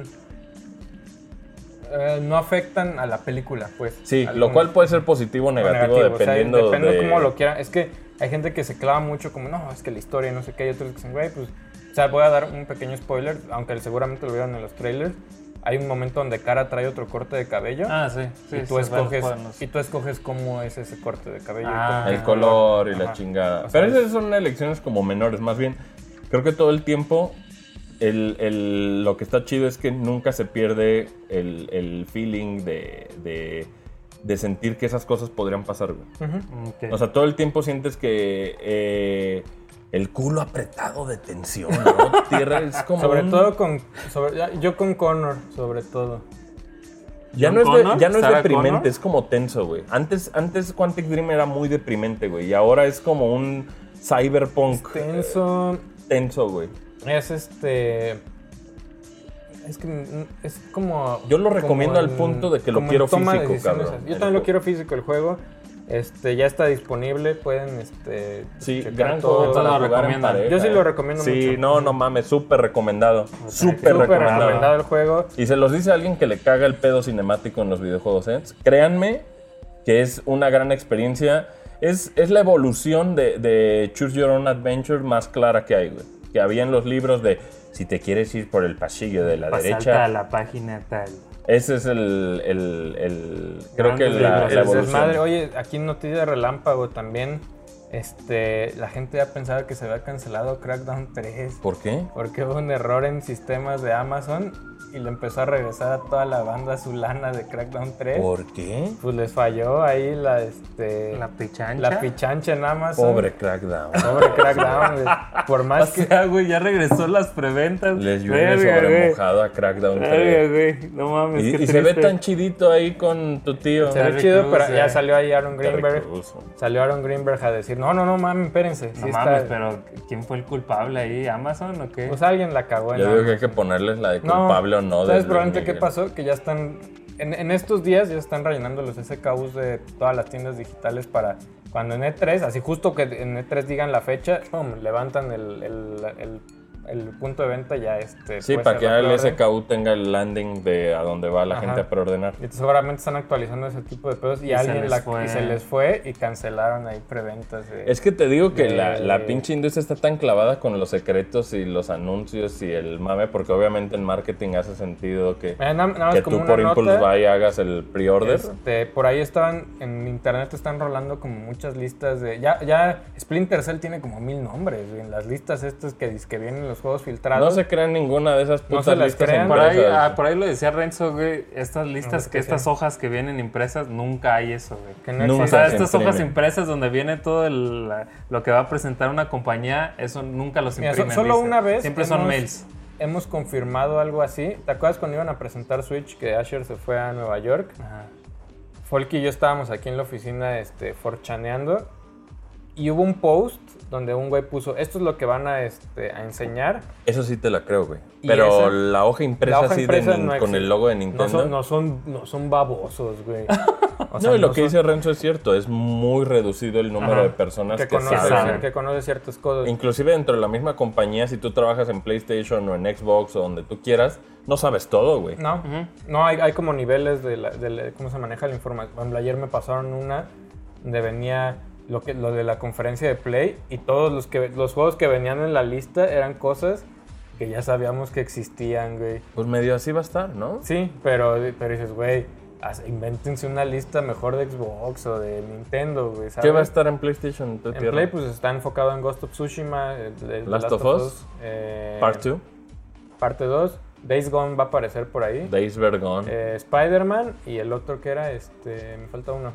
Speaker 1: no afectan a la película, pues.
Speaker 2: Sí, lo cual puede ser positivo o negativo, dependiendo
Speaker 1: o sea, depende
Speaker 2: de
Speaker 1: cómo lo quieran. Es que hay gente que se clava mucho como, no, es que la historia no sé qué. Hay otros que dicen, güey, pues... O sea, voy a dar un pequeño spoiler, aunque seguramente lo vieron en los trailers. Hay un momento donde Kara trae otro corte de cabello.
Speaker 3: Ah, sí.
Speaker 1: Y tú escoges cómo es ese corte de cabello.
Speaker 2: El color y
Speaker 1: Ajá.
Speaker 2: la chingada.
Speaker 1: O sea,
Speaker 2: Pero esas son elecciones como menores. Más bien, creo que todo el tiempo lo que está chido es que nunca se pierde el feeling de sentir que esas cosas podrían pasar, güey.
Speaker 3: Okay.
Speaker 2: O sea, todo el tiempo sientes que el culo apretado de tensión, ¿no? Tierra es como
Speaker 1: Sobre todo yo con Connor, sobre todo.
Speaker 2: Ya no
Speaker 3: ¿Con
Speaker 2: es
Speaker 3: Sarah
Speaker 2: deprimente,
Speaker 3: Connor?
Speaker 2: es como tenso, güey. Antes Quantic Dream era muy deprimente, güey. Y ahora es como un cyberpunk tenso, güey.
Speaker 1: Es Es que es como...
Speaker 2: Yo lo recomiendo
Speaker 1: como
Speaker 2: al punto de que lo
Speaker 1: como
Speaker 2: quiero
Speaker 1: en toma de
Speaker 2: físico,
Speaker 1: decisiones.
Speaker 2: cabrón.
Speaker 1: Yo también lo quiero físico el juego. Ya está disponible, pueden
Speaker 2: Sí,
Speaker 1: checar
Speaker 2: gran
Speaker 1: todo.
Speaker 2: juego para
Speaker 3: lo
Speaker 2: jugar en
Speaker 3: recomiendan.
Speaker 2: pareja.
Speaker 1: Yo sí lo recomiendo
Speaker 2: Sí,
Speaker 1: mucho.
Speaker 2: no mames, súper recomendado. Súper
Speaker 1: Súper
Speaker 2: recomendado.
Speaker 1: recomendado el juego.
Speaker 2: Y se los dice a alguien que le caga el pedo cinemático en los videojuegos, ¿eh? Créanme que es una gran experiencia. Es la evolución de Choose Your Own Adventure más clara que hay, güey. Que había en los libros de si te quieres ir por el pasillo de la derecha.
Speaker 3: Salta a la página tal.
Speaker 2: Ese es creo que
Speaker 3: Grandes
Speaker 2: la
Speaker 3: libros.
Speaker 1: El
Speaker 2: evolución.
Speaker 1: desmadre. Oye, aquí en Noticia Relámpago también. La gente ya pensaba que se había cancelado Crackdown 3.
Speaker 2: ¿Por qué?
Speaker 1: Porque hubo un error en sistemas de Amazon y le empezó a regresar a toda la banda su lana de Crackdown 3.
Speaker 2: ¿Por qué?
Speaker 1: Pues les falló ahí la
Speaker 3: pichancha.
Speaker 1: la pichancha en Amazon.
Speaker 2: Pobre Crackdown.
Speaker 1: Pobre Crackdown. Güey. Por
Speaker 3: O
Speaker 1: más que...
Speaker 3: sea, güey, ya regresó las preventas.
Speaker 2: Les llueve
Speaker 3: Verga,
Speaker 2: sobre
Speaker 3: güey.
Speaker 2: mojado a Crackdown 3.
Speaker 3: Verga, güey. No mames, qué
Speaker 2: Y se ve
Speaker 3: triste.
Speaker 2: tan chidito ahí con tu tío.
Speaker 1: Se ve
Speaker 3: Terry
Speaker 1: chido,
Speaker 3: Crews,
Speaker 1: pero ya salió ahí Aaron
Speaker 2: Terry
Speaker 1: Greenberg.
Speaker 2: Crews.
Speaker 1: Salió Aaron Greenberg a decir, no, mames, espérense.
Speaker 3: No
Speaker 1: sí
Speaker 3: mames,
Speaker 1: está...
Speaker 3: pero ¿quién fue el culpable ahí? ¿Amazon o qué?
Speaker 1: Pues alguien la cagó en
Speaker 2: Yo digo que hay
Speaker 1: Amazon.
Speaker 2: que ponerles la de culpable o no.
Speaker 1: ¿Sabes
Speaker 2: de
Speaker 1: probablemente
Speaker 2: Luis
Speaker 1: qué
Speaker 2: Miguel.
Speaker 1: pasó? Que ya están... En estos días ya están rellenando los SKUs de todas las tiendas digitales para cuando en E3, así justo que en E3 digan la fecha, ¡pum!, levantan el punto de venta ya
Speaker 2: Sí,
Speaker 1: puede
Speaker 2: para
Speaker 1: ser
Speaker 2: que
Speaker 1: la
Speaker 2: el
Speaker 1: preorden.
Speaker 2: SKU tenga el landing de a donde va la
Speaker 1: Ajá.
Speaker 2: gente a preordenar.
Speaker 1: Y seguramente están actualizando ese tipo de pedos y
Speaker 3: se
Speaker 1: alguien
Speaker 3: les fue.
Speaker 1: y se les fue y cancelaron ahí preventas.
Speaker 2: Es que te digo que
Speaker 1: de-
Speaker 2: la pinche industria está tan clavada con los secretos y los anuncios y el mame, porque obviamente en marketing hace sentido que
Speaker 1: Nada más
Speaker 2: tú
Speaker 1: como
Speaker 2: por
Speaker 1: una
Speaker 2: Impulse
Speaker 1: nota,
Speaker 2: Buy hagas el pre-order.
Speaker 1: por ahí en internet están rolando como muchas listas de... Ya Splinter Cell tiene como 1000 nombres, güey, en las listas estas que vienen los juegos filtrados.
Speaker 2: No se crean ninguna de esas
Speaker 1: No
Speaker 2: putas
Speaker 1: se las
Speaker 2: listas
Speaker 1: crean.
Speaker 2: impresas.
Speaker 3: Por ahí lo decía Renzo, güey. Estas listas,
Speaker 1: No, que
Speaker 3: estas
Speaker 1: sí.
Speaker 3: hojas que vienen impresas, nunca hay eso, güey.
Speaker 1: Que no
Speaker 2: Nunca
Speaker 3: O
Speaker 1: existe.
Speaker 3: sea,
Speaker 2: se
Speaker 3: estas
Speaker 2: imprimen.
Speaker 3: hojas impresas donde viene todo lo que va a presentar una compañía, eso nunca los
Speaker 1: Mira,
Speaker 3: imprimen.
Speaker 1: solo
Speaker 3: dice.
Speaker 1: una vez
Speaker 3: Siempre son mails.
Speaker 1: hemos confirmado algo así. ¿Te acuerdas cuando iban a presentar Switch que Asher se fue a Nueva York?
Speaker 3: Ajá.
Speaker 1: Folk y yo estábamos aquí en la oficina forchaneando y hubo un post donde un güey puso, esto es lo que van a enseñar.
Speaker 2: Eso sí te la creo, güey.
Speaker 1: ¿Y
Speaker 2: Pero
Speaker 1: esa?
Speaker 2: la hoja impresa,
Speaker 1: La hoja
Speaker 2: así
Speaker 1: impresa no
Speaker 2: con
Speaker 1: existe.
Speaker 2: el logo de Nintendo.
Speaker 1: No son babosos, güey. O sea,
Speaker 2: No, y lo
Speaker 1: no
Speaker 2: que
Speaker 1: son-
Speaker 2: dice Renzo es cierto, es muy reducido el número
Speaker 3: Ajá.
Speaker 2: de personas
Speaker 1: que
Speaker 2: que
Speaker 1: conoce,
Speaker 2: saben.
Speaker 1: que conoce ciertas cosas.
Speaker 2: Inclusive dentro de la misma compañía, si tú trabajas en PlayStation o en Xbox o donde tú quieras, no sabes todo, güey.
Speaker 1: No, no hay como niveles cómo se maneja la información. Por ejemplo, ayer me pasaron una donde venía lo de la conferencia de Play y todos los juegos que venían en la lista eran cosas que ya sabíamos que existían, güey.
Speaker 2: Pues medio así va a estar, ¿no?
Speaker 1: Sí, pero dices, güey, invéntense una lista mejor de Xbox o de Nintendo, güey, ¿sabes?
Speaker 2: ¿Qué va a estar en PlayStation? ¿Tu
Speaker 1: En
Speaker 2: tierra?
Speaker 1: Play pues está enfocado en Ghost of Tsushima, el
Speaker 2: Last of Us, Part 2,
Speaker 1: Parte 2, Days Gone va a aparecer por ahí.
Speaker 2: Days Were Gone.
Speaker 1: Spider-Man y el otro que era, me falta uno.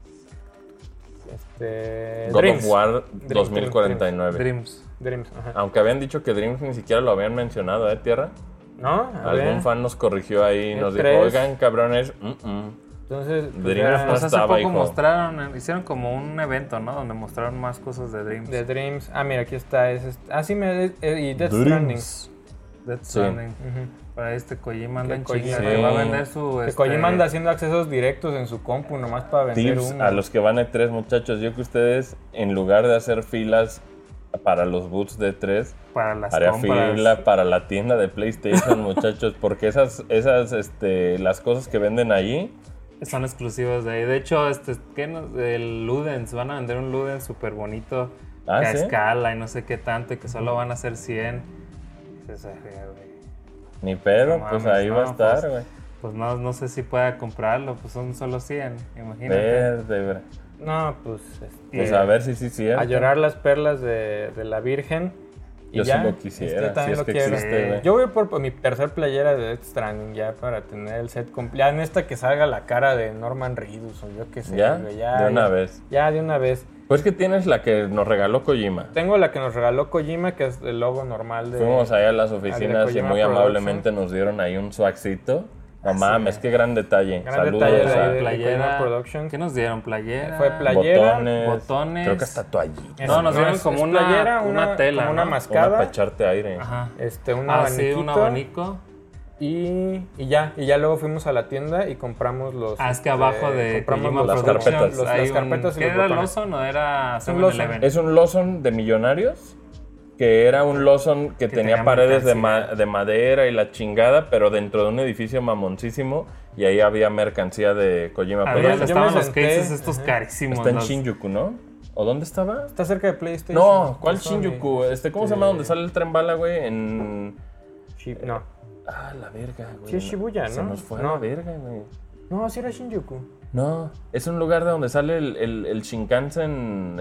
Speaker 2: God
Speaker 1: Dreams.
Speaker 2: of War 2049.
Speaker 3: Dreams.
Speaker 1: Ajá.
Speaker 2: Aunque habían dicho que Dreams ni siquiera lo habían mencionado, Tierra.
Speaker 1: ¿No? A
Speaker 2: Algún
Speaker 1: ver.
Speaker 2: fan nos corrigió ahí y nos dijo,
Speaker 1: E3.
Speaker 2: oigan, cabrones,
Speaker 1: Entonces, pues,
Speaker 2: Dreams
Speaker 1: ya-
Speaker 2: no
Speaker 3: Pues hace
Speaker 2: estaba,
Speaker 3: poco
Speaker 2: hijo.
Speaker 3: mostraron, hicieron como un evento, ¿no? Donde mostraron más cosas de Dreams.
Speaker 1: de Dreams. Ah, mira, aquí está. Sí, y Death Stranding.
Speaker 3: Death
Speaker 2: Sí.
Speaker 3: Stranding.
Speaker 1: Ujú.
Speaker 3: Para Kojima anda en
Speaker 1: Kojima-
Speaker 3: chinga,
Speaker 2: Sí.
Speaker 3: que va a vender su...
Speaker 1: Que Kojima anda haciendo accesos directos en su compu nomás para vender
Speaker 2: tips
Speaker 1: humo.
Speaker 2: a los que van a E3, muchachos. Yo que ustedes, en lugar de hacer filas para los booths de 3.
Speaker 3: Para las
Speaker 2: Haría
Speaker 3: compras.
Speaker 2: fila para la tienda de PlayStation, muchachos, porque las cosas que venden allí
Speaker 3: Son exclusivas de ahí. De hecho, el Ludens, van a vender un Ludens súper bonito.
Speaker 2: Ah,
Speaker 3: que a
Speaker 2: ¿sí?
Speaker 3: escala y no sé qué tanto, y que solo van a ser 100. Esa fea, güey.
Speaker 2: ni pedo,
Speaker 3: No
Speaker 2: pues
Speaker 3: mames,
Speaker 2: ahí va a
Speaker 3: no,
Speaker 2: estar, güey.
Speaker 3: Pues no sé si pueda comprarlo, pues son solo 100, imagínate.
Speaker 2: Verde,
Speaker 1: No, pues,
Speaker 2: pues a ver si sí es cierto.
Speaker 1: a llorar las perlas de la Virgen. Y
Speaker 2: Yo sí
Speaker 1: ya,
Speaker 2: lo quisiera,
Speaker 1: también
Speaker 2: si es
Speaker 1: lo
Speaker 2: que
Speaker 1: quiero.
Speaker 2: existe, güey.
Speaker 1: Yo voy por mi tercer playera de Death Stranding ya para tener el set completo. Ya en esta que salga la cara de Norman Reedus o yo qué sé.
Speaker 2: ¿Ya?
Speaker 1: güey,
Speaker 2: De una vez.
Speaker 1: Ya, de una vez.
Speaker 2: Pues que tienes la que nos regaló Kojima.
Speaker 1: Tengo la que nos regaló Kojima, que es el logo normal de...
Speaker 2: Fuimos allá a las oficinas y
Speaker 1: Kojima
Speaker 2: muy
Speaker 1: Production.
Speaker 2: amablemente nos dieron ahí un swagcito. No mames, qué gran detalle.
Speaker 1: Gran
Speaker 2: Saludos
Speaker 1: detalle de
Speaker 2: a
Speaker 1: ahí de
Speaker 3: playera.
Speaker 1: Kojima Productions.
Speaker 3: ¿Qué nos dieron? ¿Playera?
Speaker 1: Fue playera,
Speaker 3: botones.
Speaker 2: Creo que hasta toallita.
Speaker 3: No, nos dieron
Speaker 1: es-
Speaker 3: como
Speaker 1: es
Speaker 3: una
Speaker 1: playera,
Speaker 3: una tela,
Speaker 1: como una
Speaker 3: ¿no?
Speaker 1: mascada,
Speaker 2: Una para echarte aire.
Speaker 3: Ajá.
Speaker 1: un
Speaker 3: Sí,
Speaker 1: abaniquito,
Speaker 3: un abanico.
Speaker 1: y ya luego fuimos a la tienda y compramos los...
Speaker 3: Es que abajo de
Speaker 1: compramos
Speaker 3: Kojima
Speaker 2: las
Speaker 3: Productions
Speaker 2: carpetas.
Speaker 3: hay
Speaker 1: las carpetas y
Speaker 3: ¿Qué
Speaker 1: los
Speaker 3: era el
Speaker 1: botones.
Speaker 3: Lawson o era
Speaker 1: un Lawson.
Speaker 3: 7-Eleven?
Speaker 2: Es un Lawson de millonarios, que era un Lawson que tenía
Speaker 3: tenía
Speaker 2: paredes
Speaker 3: mercancía.
Speaker 2: de madera y la chingada, pero dentro de un edificio mamoncísimo, y ahí había mercancía de Kojima
Speaker 3: Había,
Speaker 2: Productions.
Speaker 1: yo me
Speaker 3: estaban los
Speaker 1: senté,
Speaker 3: cases estos carísimos.
Speaker 2: Está en
Speaker 3: los-
Speaker 2: Shinjuku, ¿no? ¿O dónde estaba?
Speaker 1: Está cerca de PlayStation.
Speaker 2: No, ¿cuál
Speaker 1: Sony.
Speaker 2: Shinjuku? ¿Cómo se llama donde sale el tren bala, güey? En...
Speaker 1: No.
Speaker 2: Ah, la verga, güey.
Speaker 1: Sí es Shibuya,
Speaker 2: Se
Speaker 1: ¿no?
Speaker 2: nos fue a
Speaker 1: No.
Speaker 2: la verga, güey.
Speaker 1: No, sí era Shinjuku.
Speaker 2: No, es un lugar de donde sale el Shinkansen,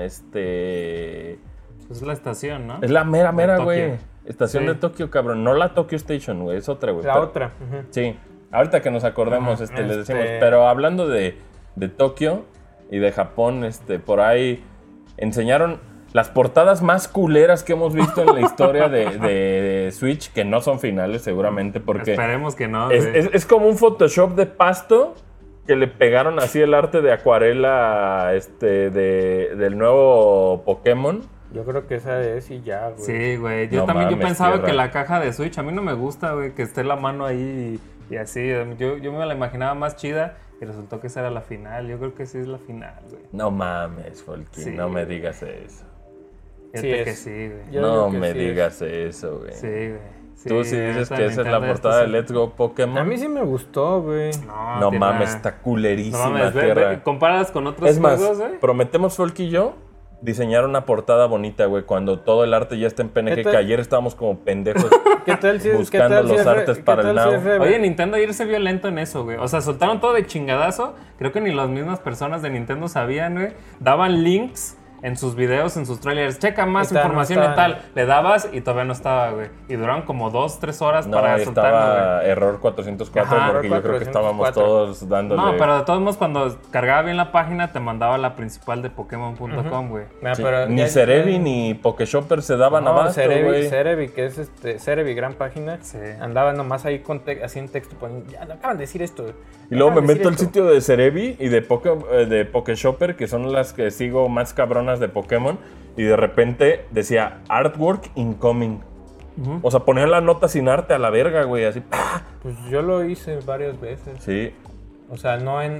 Speaker 3: Es la estación, ¿no?
Speaker 2: Es la mera,
Speaker 3: Tokio.
Speaker 2: güey. Estación
Speaker 3: Sí.
Speaker 2: de Tokio, cabrón. No la Tokyo Station, güey. Es otra, güey.
Speaker 1: La
Speaker 2: Pero-
Speaker 1: otra. Ujú.
Speaker 2: Sí. Ahorita que nos acordemos,
Speaker 3: Ajá,
Speaker 2: les decimos. Pero hablando de Tokio y de Japón, por ahí enseñaron las portadas más culeras que hemos visto en la historia de Switch, que no son finales seguramente, porque
Speaker 3: Esperemos que no.
Speaker 2: es,
Speaker 3: güey.
Speaker 2: es como un Photoshop de pasto que le pegaron así el arte de acuarela del nuevo Pokémon.
Speaker 1: Yo creo que esa es y ya, güey.
Speaker 3: Sí, güey. Yo
Speaker 2: No
Speaker 3: también yo
Speaker 2: mames,
Speaker 3: pensaba
Speaker 2: tierra.
Speaker 3: que la caja de Switch, a mí no me gusta, güey, que esté la mano ahí y así. Yo me la imaginaba más chida y resultó que esa era la final. Yo creo que sí es la final, güey.
Speaker 2: No mames, Folky,
Speaker 3: Sí.
Speaker 2: no me digas eso.
Speaker 3: Fíjate
Speaker 1: es.
Speaker 3: que sí, güey.
Speaker 1: Yo
Speaker 2: no
Speaker 1: digo que
Speaker 2: me
Speaker 1: sí
Speaker 2: digas eso, güey.
Speaker 3: Sí, güey. Sí,
Speaker 2: Tú sí dices
Speaker 3: esa
Speaker 2: que esa es la
Speaker 3: Nintendo
Speaker 2: portada de
Speaker 3: esta
Speaker 2: Let's Go Pokémon.
Speaker 1: A mí sí me gustó, güey.
Speaker 2: No
Speaker 3: tierra.
Speaker 2: mames, está
Speaker 3: No
Speaker 2: culerísima,
Speaker 3: mames,
Speaker 2: tierra.
Speaker 3: comparadas con otros
Speaker 2: Es más,
Speaker 3: juegos, güey.
Speaker 2: prometemos Folky y yo diseñar una portada bonita, güey, cuando todo el arte ya está en PNG,
Speaker 1: ¿Qué tal?
Speaker 2: que ayer estábamos como pendejos
Speaker 1: ¿Qué tal si
Speaker 2: buscando
Speaker 1: qué tal si
Speaker 2: los
Speaker 1: es
Speaker 2: artes
Speaker 1: qué
Speaker 2: para el
Speaker 1: tal si
Speaker 2: Now.
Speaker 1: es re-
Speaker 3: Oye, Nintendo ayer se vio lento en eso, güey. O sea, soltaron todo de chingadazo. Creo que ni las mismas personas de Nintendo sabían, güey. Daban links en sus videos, en sus trailers. Checa más
Speaker 1: Está, no
Speaker 3: información
Speaker 1: está.
Speaker 3: y tal. Le dabas y todavía no estaba, güey. Y duraron como 2-3 horas
Speaker 2: No,
Speaker 3: para
Speaker 2: ahí
Speaker 3: soltarlo,
Speaker 2: estaba
Speaker 3: güey.
Speaker 2: error 404
Speaker 3: Ajá,
Speaker 2: porque yo creo que estábamos
Speaker 1: 404.
Speaker 2: todos dándole...
Speaker 3: No, pero de todos modos, cuando cargaba bien la página, te mandaba la principal de Pokémon.com, güey.
Speaker 1: Mira,
Speaker 2: Sí,
Speaker 1: pero
Speaker 2: ni
Speaker 1: ya-
Speaker 2: Cerebi ni Pokeshopper se daban
Speaker 1: No,
Speaker 2: abasto, güey.
Speaker 1: Cerebi, que es Cerebi, gran página.
Speaker 3: Sí.
Speaker 1: Andaba nomás ahí así en texto poniendo, ya acaban de decir esto.
Speaker 2: Y luego me
Speaker 1: Acaban de
Speaker 2: meto al
Speaker 1: decir
Speaker 2: sitio de Cerebi y de Pokeshopper, que son las que sigo más cabronas de Pokémon, y de repente decía Artwork Incoming. O sea, ponían la nota sin arte a la verga, güey, así. ¡pah!
Speaker 1: Pues yo lo hice varias veces.
Speaker 2: Sí.
Speaker 1: O sea,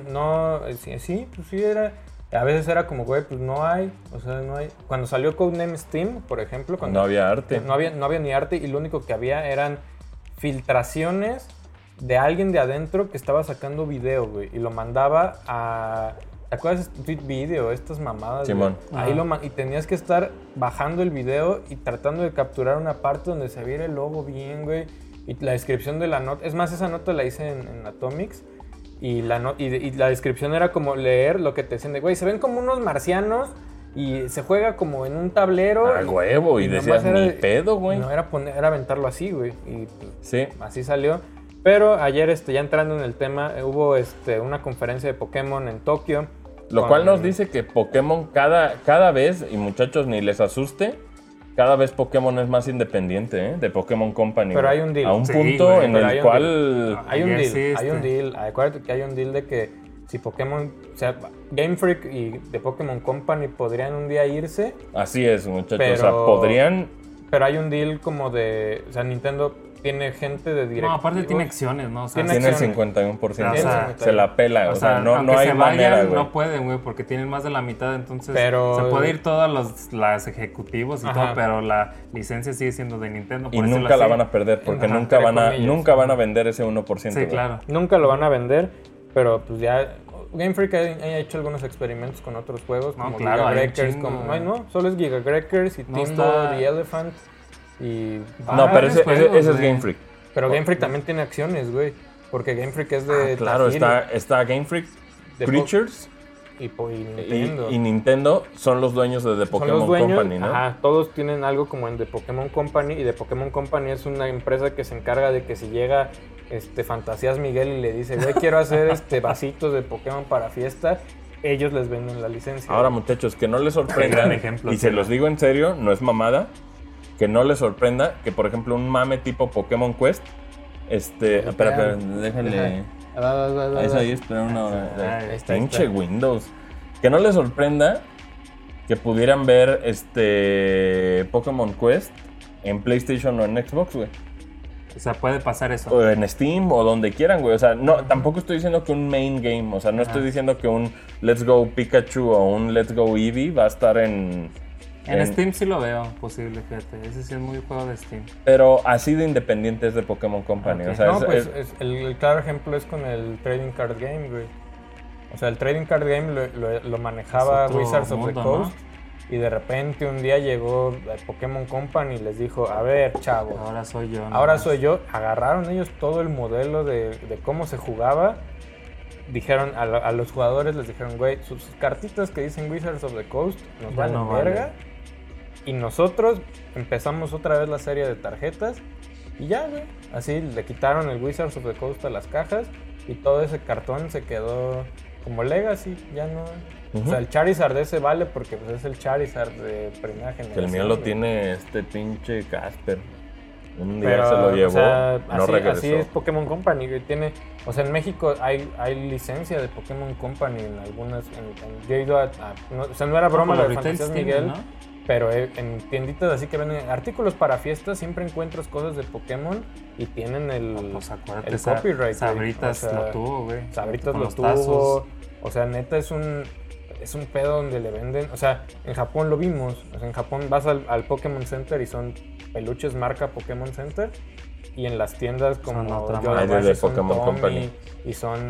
Speaker 1: sí, pues sí era. A veces era como, güey, pues no hay. O sea, no hay. Cuando salió Codename Steam, por ejemplo, cuando
Speaker 2: No había arte.
Speaker 1: no había ni arte y lo único que había eran filtraciones de alguien de adentro que estaba sacando video, güey, y lo mandaba a... ¿Te acuerdas de Tweet Video? Estas mamadas.
Speaker 2: Simón.
Speaker 1: güey? Ahí y tenías que estar bajando el video y tratando de capturar una parte donde se viera el logo bien, güey. Y la descripción de la nota. Es más, esa nota la hice en Atomics. Y la descripción era como leer lo que te decían de, güey, se ven como unos marcianos y se juega como en un tablero.
Speaker 2: A huevo, y decías,
Speaker 1: nomás
Speaker 2: ni pedo, güey.
Speaker 1: No, era aventarlo así, güey. Y
Speaker 2: Sí.
Speaker 1: así salió. Pero ayer, ya entrando en el tema, hubo una conferencia de Pokémon en Tokio.
Speaker 2: Lo cual nos dice que Pokémon cada vez, y muchachos, ni les asuste, cada vez Pokémon es más independiente, ¿eh? De Pokémon Company.
Speaker 1: Pero
Speaker 2: güey.
Speaker 1: hay un deal.
Speaker 2: A un
Speaker 3: Sí,
Speaker 2: punto
Speaker 3: güey,
Speaker 2: en
Speaker 1: pero
Speaker 2: el
Speaker 1: hay un
Speaker 2: cual...
Speaker 1: Hay un
Speaker 3: Ya
Speaker 1: deal,
Speaker 3: existe.
Speaker 1: hay un deal. Acuérdate que hay un deal de que si Pokémon, o sea, Game Freak y de Pokémon Company podrían un día irse,
Speaker 2: Así es, muchachos.
Speaker 1: Pero-
Speaker 2: O sea, podrían...
Speaker 1: pero hay un deal como de, o sea, Nintendo tiene gente de directivos.
Speaker 3: No, aparte tiene acciones, ¿no? O sea,
Speaker 1: Tiene
Speaker 2: Tiene el
Speaker 1: acciones.
Speaker 2: 51%.
Speaker 3: O sea,
Speaker 2: se la pela, o sea, no
Speaker 3: aunque
Speaker 2: hay
Speaker 3: se
Speaker 2: manera,
Speaker 3: vayan,
Speaker 2: güey.
Speaker 3: no pueden, güey, porque tienen más de la mitad, entonces
Speaker 1: Pero-
Speaker 3: se puede ir todas las ejecutivos y
Speaker 1: Ajá.
Speaker 3: todo, pero la licencia sigue siendo de Nintendo.
Speaker 2: Y
Speaker 3: por decirlo
Speaker 2: nunca la
Speaker 3: así.
Speaker 2: van a perder, porque
Speaker 1: Ajá,
Speaker 2: nunca
Speaker 1: entre
Speaker 2: van a
Speaker 1: comillas.
Speaker 2: nunca van a vender ese 1%.
Speaker 3: Sí,
Speaker 2: güey.
Speaker 3: claro.
Speaker 1: Nunca lo van a vender, pero pues ya Game Freak ha hecho algunos experimentos con otros juegos,
Speaker 3: No,
Speaker 1: como
Speaker 3: claro,
Speaker 1: Giga
Speaker 3: hay un
Speaker 1: Breakers,
Speaker 3: chingo,
Speaker 1: como,
Speaker 3: güey.
Speaker 1: no, solo es Giga Breakers y
Speaker 3: No
Speaker 1: Timbo
Speaker 3: está-
Speaker 1: the Elephant y...
Speaker 2: No, pero ese
Speaker 3: juegos,
Speaker 2: es
Speaker 3: güey.
Speaker 2: Game Freak.
Speaker 1: Pero Game Freak también tiene acciones, güey, porque Game Freak es de
Speaker 2: Claro,
Speaker 1: Tajiri
Speaker 2: está Game Freak,
Speaker 1: De
Speaker 2: Creatures
Speaker 1: y Nintendo.
Speaker 2: y Nintendo son los dueños de The
Speaker 1: Son
Speaker 2: Pokémon
Speaker 1: los dueños,
Speaker 2: Company, ¿no?
Speaker 1: ajá, todos tienen algo como en The Pokémon Company, y The Pokémon Company es una empresa que se encarga de que si llega Fantasías Miguel y le dice, güey, quiero hacer vasitos de Pokémon para fiesta, ellos les venden la licencia.
Speaker 2: Ahora, muchachos, que no les sorprenda,
Speaker 3: Gran ejemplo,
Speaker 2: y
Speaker 3: sí,
Speaker 2: se
Speaker 3: ¿no?
Speaker 2: los digo en serio, no es mamada, que no les sorprenda que, por ejemplo, un mame tipo Pokémon Quest, espera, déjale... Ahí, espera una hora.
Speaker 3: Ahí
Speaker 1: está.
Speaker 2: Pinche Windows. Que no les sorprenda que pudieran ver Pokémon Quest en PlayStation o en Xbox, güey.
Speaker 3: O sea, puede pasar eso.
Speaker 2: O en Steam o donde quieran, güey. O sea, no, tampoco estoy diciendo que un main game, o sea, no estoy diciendo que un Let's Go Pikachu o un Let's Go Eevee va a estar en
Speaker 3: Steam sí lo veo posible, fíjate. Ese sí es muy juego de Steam.
Speaker 2: Pero así de independiente es de Pokémon Company.
Speaker 3: Ok.
Speaker 2: O sea,
Speaker 1: No, pues el claro ejemplo es con el Trading Card Game, güey. O sea, el Trading Card Game lo manejaba
Speaker 3: Es otro
Speaker 1: Wizards of the
Speaker 3: mundo,
Speaker 1: Coast. Y de repente un día llegó Pokémon Company y les dijo, a ver, chavos,
Speaker 3: Ahora soy yo. ¿no?
Speaker 1: ahora soy yo. Agarraron ellos todo el modelo de cómo se jugaba. Dijeron a los jugadores, les dijeron, güey, sus cartitas que dicen Wizards of the Coast nos
Speaker 3: Ya
Speaker 1: van
Speaker 3: no
Speaker 1: en
Speaker 3: vale.
Speaker 1: verga. Y nosotros empezamos otra vez la serie de tarjetas. Y ya, güey. Así le quitaron el Wizards of the Coast a las cajas. Y todo ese cartón se quedó como Legacy. Ya no. O sea, el Charizard ese vale porque pues, es el Charizard de primera generación.
Speaker 2: que el mío lo
Speaker 1: güey.
Speaker 2: tiene pinche Casper. Un día
Speaker 1: Pero,
Speaker 2: se lo llevó,
Speaker 1: o sea,
Speaker 2: no
Speaker 1: así,
Speaker 2: regresó.
Speaker 1: así es Pokémon Company, que tiene, o sea, en México hay licencia de Pokémon Company en algunas, yo he ido no, o sea, no era broma
Speaker 3: Como
Speaker 1: lo de
Speaker 3: retail
Speaker 1: Fantasías
Speaker 3: Steam,
Speaker 1: Miguel,
Speaker 3: ¿no?
Speaker 1: pero en tienditas así que venden artículos para fiestas, siempre encuentras cosas de Pokémon y tienen el,
Speaker 3: Pues acuérdate,
Speaker 1: el copyright, güey.
Speaker 3: Sabritas
Speaker 1: O sea,
Speaker 3: lo tuvo, güey.
Speaker 1: Sabritas
Speaker 3: Con
Speaker 1: lo
Speaker 3: los
Speaker 1: tuvo,
Speaker 3: tazos.
Speaker 1: o sea, neta es un pedo donde le venden, o sea, en Japón lo vimos, o sea, en Japón vas al Pokémon Center y son peluches marca Pokémon Center, y en las tiendas como
Speaker 3: Son otra
Speaker 1: Yoda
Speaker 2: marca.
Speaker 1: Bashi
Speaker 2: De
Speaker 1: son
Speaker 2: Pokémon
Speaker 1: Tommy,
Speaker 2: Company.
Speaker 1: y son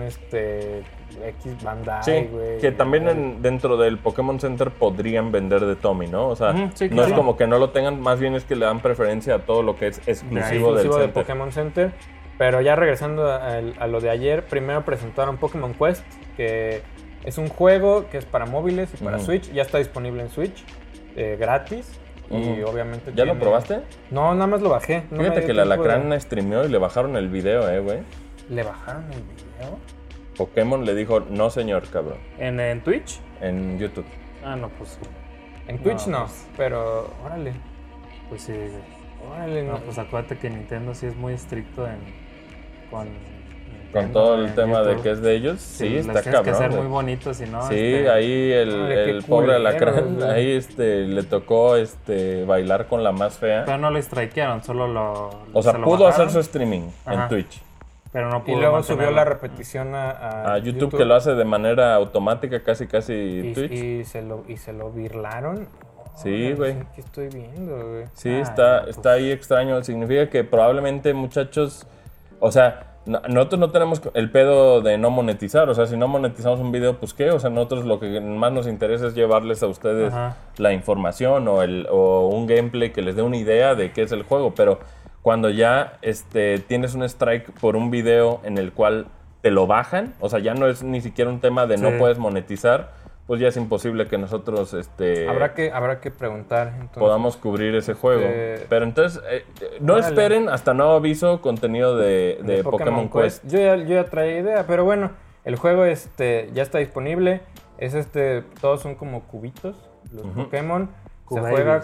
Speaker 1: X Bandai,
Speaker 2: Sí,
Speaker 1: güey.
Speaker 2: que también dentro del Pokémon Center podrían vender de Tommy, ¿no? O sea,
Speaker 3: Ujú, sí,
Speaker 2: no es
Speaker 3: claro.
Speaker 2: como que no lo tengan, más bien es que le dan preferencia a todo lo que es exclusivo del
Speaker 1: exclusivo de
Speaker 2: Center.
Speaker 1: Pokémon Center. Pero ya regresando a lo de ayer, primero presentaron Pokémon Quest, que es un juego que es para móviles y para
Speaker 2: Ujú.
Speaker 1: Switch. Ya está disponible en Switch, gratis. Y
Speaker 2: Ujú.
Speaker 1: obviamente
Speaker 2: ¿Ya lo
Speaker 1: tiene-
Speaker 2: probaste?
Speaker 1: No, nada más lo bajé. No me
Speaker 2: Fíjate
Speaker 1: dio
Speaker 2: que el
Speaker 1: tiempo de-
Speaker 2: Alacrán streameó y le bajaron el video, güey.
Speaker 1: ¿Le bajaron el video?
Speaker 2: Pokémon le dijo, no señor, cabrón,
Speaker 3: ¿En Twitch?
Speaker 2: en YouTube.
Speaker 3: Ah, no, pues,
Speaker 1: En Twitch no,
Speaker 3: pues-
Speaker 1: pero órale.
Speaker 3: pues sí, güey.
Speaker 1: Órale,
Speaker 3: No,
Speaker 1: no.
Speaker 3: pues acuérdate que Nintendo sí es muy estricto con
Speaker 2: Con todo el
Speaker 3: en
Speaker 2: tema de
Speaker 3: YouTube.
Speaker 2: que es de ellos, sí,
Speaker 3: los
Speaker 2: está
Speaker 3: tienes
Speaker 2: cabrón.
Speaker 3: que ser
Speaker 2: güey.
Speaker 3: muy bonitos, si no.
Speaker 2: Sí, ahí
Speaker 1: Órale,
Speaker 2: el
Speaker 1: qué
Speaker 2: pobre
Speaker 1: culeros,
Speaker 2: Alacrán,
Speaker 1: güey.
Speaker 2: ahí le tocó bailar con la más fea.
Speaker 3: Pero no lo strikearon, solo lo.
Speaker 2: O sea,
Speaker 3: se lo
Speaker 2: pudo
Speaker 3: bajaron,
Speaker 2: hacer su streaming en
Speaker 3: Ajá.
Speaker 2: Twitch.
Speaker 3: Pero no
Speaker 1: Y
Speaker 3: pudo
Speaker 1: luego subió
Speaker 3: mantenerlo.
Speaker 1: la repetición
Speaker 2: A YouTube, que lo hace de manera automática, casi Twitch.
Speaker 1: y se lo birlaron.
Speaker 2: Sí,
Speaker 1: Órale,
Speaker 2: güey.
Speaker 1: ¿Qué estoy viendo, güey?
Speaker 2: Sí,
Speaker 3: Ah,
Speaker 2: está
Speaker 3: pues.
Speaker 2: ahí extraño. Significa que probablemente, muchachos, o sea, nosotros no tenemos el pedo de no monetizar. O sea, si no monetizamos un video, pues qué. O sea, nosotros lo que más nos interesa es llevarles a ustedes
Speaker 3: Ajá.
Speaker 2: la información o un gameplay que les dé una idea de qué es el juego. Pero cuando ya tienes un strike por un video en el cual te lo bajan, o sea, ya no es ni siquiera un tema de no
Speaker 3: Sí.
Speaker 2: puedes monetizar, pues ya es imposible que nosotros
Speaker 1: Habrá que preguntar. Entonces,
Speaker 2: podamos cubrir ese juego. Pero entonces, no
Speaker 1: Órale.
Speaker 2: esperen hasta nuevo aviso contenido de Pokémon Quest.
Speaker 1: Yo ya traía idea, pero bueno, el juego ya está disponible. Es todos son como cubitos, los Pokémon. Se
Speaker 3: Cubabies.
Speaker 1: juega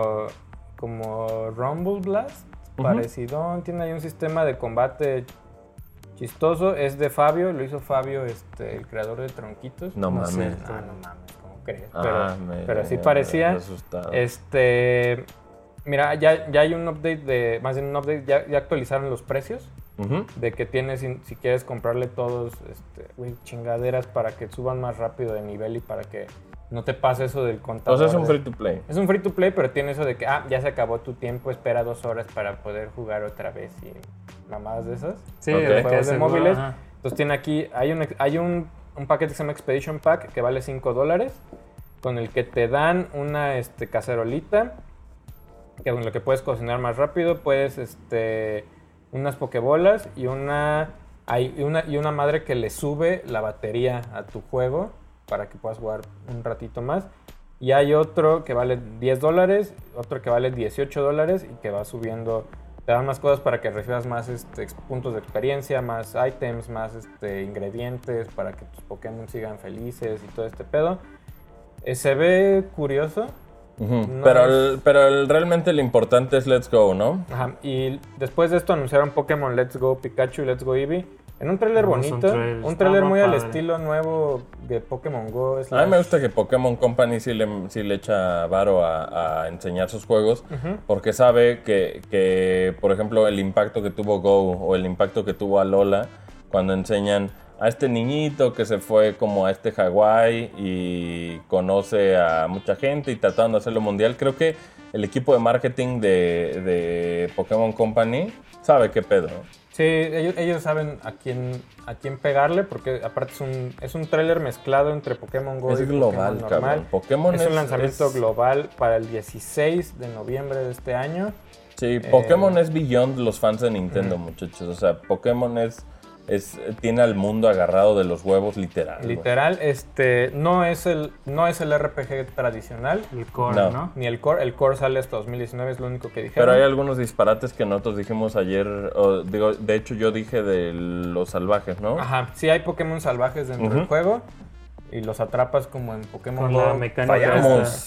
Speaker 1: como Rumble Blast, parecido. Tiene ahí un sistema de combate chistoso. Es de Fabio, lo hizo Fabio, el creador de Tronquitos.
Speaker 2: No
Speaker 3: No sé.
Speaker 2: mames.
Speaker 1: No mames, ¿cómo crees?
Speaker 2: Ah,
Speaker 1: pero sí parecía.
Speaker 2: me he asustado.
Speaker 1: Mira, ya hay un update más bien un update, ya actualizaron los precios. De que tienes, si quieres comprarle todos, chingaderas para que suban más rápido de nivel y para que no te pase eso del contador.
Speaker 2: O sea, es un free to play.
Speaker 1: Es un free to play, pero tiene eso de que, ya se acabó tu tiempo, espera 2 horas para poder jugar otra vez y mamadas de esas.
Speaker 3: Sí,
Speaker 1: de juegos de móviles.
Speaker 3: Ajá.
Speaker 1: Entonces tiene aquí, hay un paquete que se llama Expedition Pack que vale $5, con el que te dan una cacerolita, que con lo que puedes cocinar más rápido, puedes unas pokebolas y una madre que le sube la batería a tu juego para que puedas jugar un ratito más. Y hay otro que vale $10, otro que vale $18 y que va subiendo, te dan más cosas para que recibas más puntos de experiencia, más ítems, más ingredientes para que tus Pokémon sigan felices y todo este pedo. Se ve curioso.
Speaker 2: No realmente lo importante es Let's Go, ¿no?
Speaker 1: Ajá, y después de esto anunciaron Pokémon Let's Go Pikachu y Let's Go Eevee en un tráiler bonito, un tráiler muy al estilo nuevo de Pokémon Go.
Speaker 2: A mí me gusta que Pokémon Company sí le echa varo a enseñar sus juegos, porque sabe que, por ejemplo, el impacto que tuvo Go o el impacto que tuvo Alola cuando enseñan a este niñito que se fue como a Hawái y conoce a mucha gente y tratando de hacerlo mundial. Creo que el equipo de marketing de Pokémon Company sabe qué pedo.
Speaker 1: Sí, ellos saben a quién pegarle, porque aparte es un tráiler mezclado entre Pokémon Go y
Speaker 2: global,
Speaker 1: Pokémon normal.
Speaker 2: Pokémon
Speaker 1: es un lanzamiento global para el 16 de noviembre de este año.
Speaker 2: Sí, Pokémon es beyond los fans de Nintendo, muchachos. O sea, Pokémon tiene al mundo agarrado de los huevos, literal.
Speaker 1: Literal, no es el RPG tradicional.
Speaker 3: El core, ¿no?
Speaker 1: Ni el core. El core sale hasta 2019, es lo único que dijeron.
Speaker 2: Pero hay algunos disparates que nosotros dijimos ayer, de hecho yo dije de los salvajes, ¿no?
Speaker 1: Ajá, sí hay Pokémon salvajes dentro del juego y los atrapas como en Pokémon
Speaker 3: con
Speaker 1: Go.
Speaker 3: La mecánica
Speaker 2: fallamos.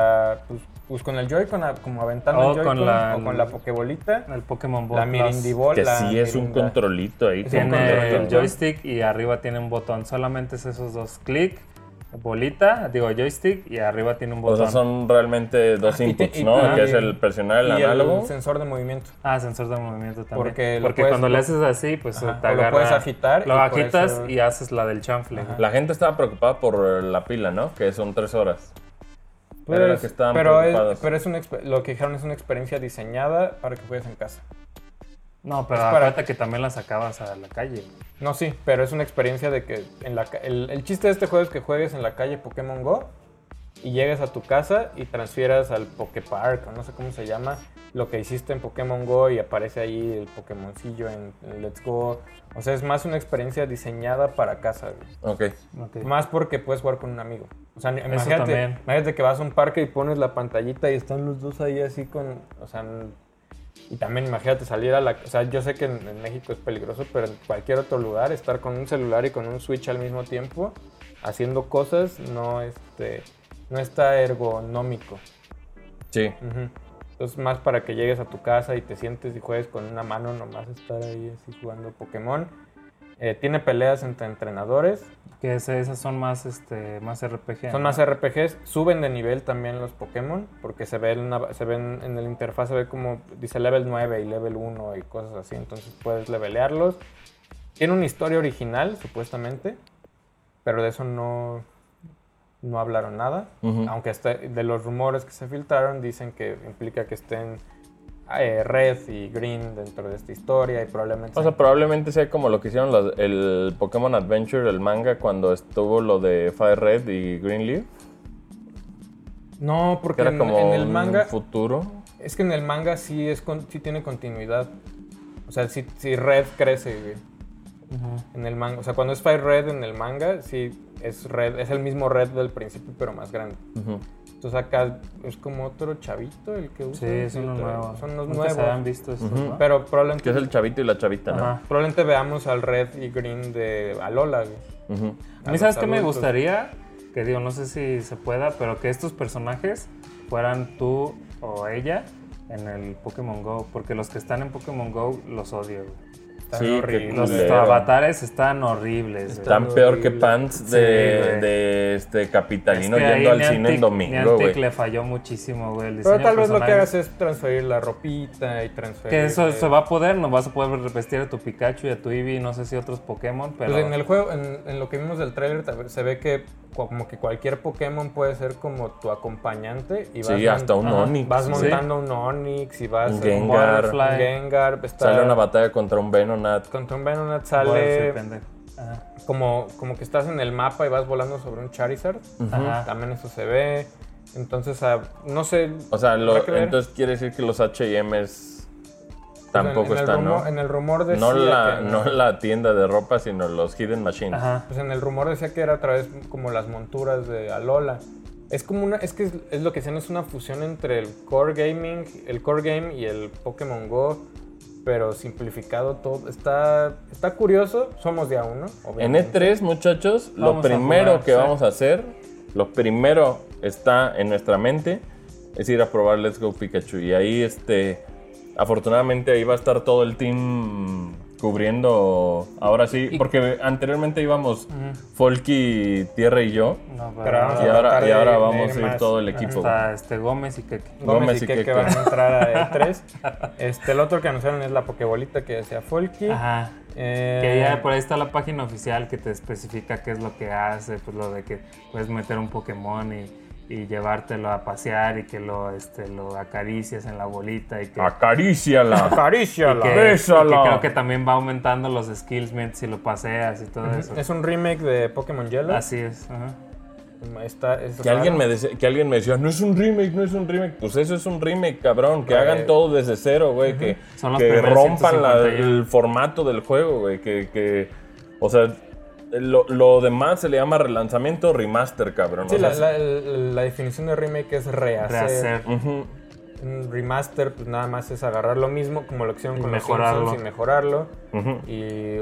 Speaker 1: Con el Joy-Con, como aventando el Joy-Con, con la Pokébolita.
Speaker 3: El Pokémon Ball.
Speaker 1: La Mirindibol.
Speaker 2: Que sí es un controlito ahí.
Speaker 3: Tiene el joystick y arriba tiene un botón. Solamente es esos dos. Clic, joystick y arriba tiene un botón.
Speaker 2: O sea, son realmente dos inputs, ¿no? Que es el presionar el análogo.
Speaker 1: Y el sensor de movimiento.
Speaker 3: Sensor de movimiento también.
Speaker 1: Porque
Speaker 3: cuando le haces así, pues te agarra.
Speaker 1: Lo puedes agitar.
Speaker 3: Lo agitas y haces la del chanfle.
Speaker 2: La gente estaba preocupada por la pila, ¿no? Que son 3 horas.
Speaker 1: Pero lo que dijeron es una experiencia diseñada para que juegues en casa.
Speaker 3: No, pero acuérdate que también la sacabas a la calle.
Speaker 1: No, sí, pero es una experiencia de que el chiste de este juego es que juegues en la calle Pokémon Go y llegues a tu casa y transfieras al Poképark, o no sé cómo se llama, lo que hiciste en Pokémon Go y aparece ahí el Pokémoncillo en Let's Go. O sea, es más una experiencia diseñada para casa, güey.
Speaker 2: Ok.
Speaker 1: Más porque puedes jugar con un amigo. O sea, imagínate que vas a un parque y pones la pantallita y están los dos ahí así y también imagínate salir o sea, yo sé que en México es peligroso, pero en cualquier otro lugar estar con un celular y con un Switch al mismo tiempo haciendo cosas no está ergonómico.
Speaker 2: Sí.
Speaker 1: Entonces, más para que llegues a tu casa y te sientes y juegues con una mano, nomás estar ahí así jugando Pokémon. Tiene peleas entre entrenadores.
Speaker 3: Que esas son más RPG.
Speaker 1: Son más RPGs. Suben de nivel también los Pokémon, porque se ven en la interfaz, se ve como dice level 9 y level 1 y cosas así. Entonces puedes levelearlos. Tiene una historia original, supuestamente, pero de eso no hablaron nada. Aunque de los rumores que se filtraron dicen que implica que estén Red y Green dentro de esta historia y probablemente...
Speaker 2: O sea, probablemente sea como lo que hicieron el Pokémon Adventure, el manga, cuando estuvo lo de Fire Red y Green Leaf.
Speaker 1: No, porque
Speaker 2: era como
Speaker 1: en el manga...
Speaker 2: futuro.
Speaker 1: Es que en el manga sí tiene continuidad. O sea, si Red crece en el manga. O sea, cuando es Fire Red en el manga, sí es Red, es el mismo Red del principio, pero más grande. Entonces acá es como otro chavito el que usa.
Speaker 3: Sí, es uno nuevo.
Speaker 1: Son los
Speaker 3: nuevos. Se han visto estos, ¿no?
Speaker 1: Pero probablemente...
Speaker 2: Que es el chavito y la chavita, ¿no?
Speaker 1: Probablemente veamos al Red y Green de Alola, güey.
Speaker 3: A mí, ¿sabes qué me gustaría? Que no sé si se pueda, pero que estos personajes fueran tú o ella en el Pokémon Go. Porque los que están en Pokémon Go los odio, güey.
Speaker 2: Sí,
Speaker 1: horribles.
Speaker 3: Los
Speaker 2: culero.
Speaker 3: avatares están horribles.
Speaker 2: Están
Speaker 1: Están
Speaker 2: peor que
Speaker 1: horribles.
Speaker 2: pants
Speaker 3: Sí, güey.
Speaker 2: de capitalino
Speaker 3: Es que ahí
Speaker 2: yendo al cine en
Speaker 3: Niantic
Speaker 2: domingo, güey.
Speaker 3: le falló muchísimo, güey. el
Speaker 1: Pero
Speaker 3: diseño
Speaker 1: tal vez lo que
Speaker 3: personal.
Speaker 1: hagas es transferir la ropita y transferir...
Speaker 3: Que eso se va a poder, no vas a poder vestir a tu Pikachu y a tu Eevee, no sé si otros Pokémon, pero...
Speaker 1: Pues en el juego, en lo que vimos del tráiler, se ve que como que cualquier Pokémon puede ser como tu acompañante. Y
Speaker 2: Sí, hasta un Onix.
Speaker 1: Vas
Speaker 2: sí.
Speaker 1: montando un Onix y vas...
Speaker 2: Un
Speaker 1: a-
Speaker 2: Gengar.
Speaker 1: un Gengar.
Speaker 2: Sale una batalla contra un Venonat.
Speaker 1: Contra un Venonat
Speaker 3: Puede
Speaker 1: sale
Speaker 3: ser pendejo. Ajá.
Speaker 1: como que estás en el mapa y vas volando sobre un Charizard.
Speaker 3: Ajá.
Speaker 1: También eso se ve. Entonces, no sé...
Speaker 2: O sea,
Speaker 1: habrá que ver.
Speaker 2: entonces quiere decir que los H&M's tampoco
Speaker 1: en el
Speaker 2: están,
Speaker 1: rumor,
Speaker 2: ¿no?
Speaker 1: En el rumor decía
Speaker 2: No
Speaker 1: que
Speaker 2: la tienda de ropa, sino los Hidden Machines.
Speaker 3: Ajá.
Speaker 1: Pues en el rumor decía que era a través como las monturas de Alola. Es como es lo que decían, es una fusión entre el core game y el Pokémon Go, pero simplificado todo. Está curioso, somos día uno,
Speaker 2: En
Speaker 1: obviamente.
Speaker 2: E3, muchachos, lo
Speaker 3: Vamos a
Speaker 2: primero
Speaker 3: jugar,
Speaker 2: que
Speaker 3: sí.
Speaker 2: vamos a hacer, lo primero está en nuestra mente, es ir a probar Let's Go Pikachu. Y ahí, afortunadamente, ahí va a estar todo el team cubriendo, ahora sí, porque anteriormente íbamos Folky, Tierra y yo,
Speaker 3: No,
Speaker 1: Pero vamos
Speaker 2: y
Speaker 1: a tratar de
Speaker 2: ahora vamos a ir
Speaker 1: más.
Speaker 2: todo el equipo.
Speaker 3: Está Gómez y Keke.
Speaker 1: Gómez y
Speaker 2: Keke.
Speaker 1: que van a entrar a E3. El otro que anunciaron es la Pokébolita que decía Folky.
Speaker 3: Ajá.
Speaker 1: Eh,
Speaker 3: Que ya por ahí está la página oficial que te especifica qué es lo que hace, pues lo de que puedes meter un Pokémon y llevártelo a pasear y que lo acaricias en la bolita y que...
Speaker 2: Acaríciala.
Speaker 1: Acaríciala.
Speaker 3: y que
Speaker 2: bésala.
Speaker 3: creo que también va aumentando los skills si lo paseas y todo eso.
Speaker 1: Es un remake de Pokémon Yellow.
Speaker 3: Así es. Ajá.
Speaker 1: Es
Speaker 2: Que alguien
Speaker 1: raro.
Speaker 2: me decía, no es un remake. Pues eso es un remake, cabrón. Que hagan todo desde cero, güey.
Speaker 3: Son los
Speaker 2: Que
Speaker 3: primeros
Speaker 2: rompan
Speaker 3: 151.
Speaker 2: el formato del juego, güey. O sea, lo demás se le llama relanzamiento o remaster, cabrón.
Speaker 1: Sí,
Speaker 2: O sea,
Speaker 1: la definición de remake es rehacer.
Speaker 3: Rehacer.
Speaker 1: Un remaster, pues nada más es agarrar lo mismo como lo que hicieron
Speaker 3: Y
Speaker 1: con los
Speaker 3: mejorarlo.
Speaker 1: Simpsons y mejorarlo.
Speaker 2: Ujú.
Speaker 1: Y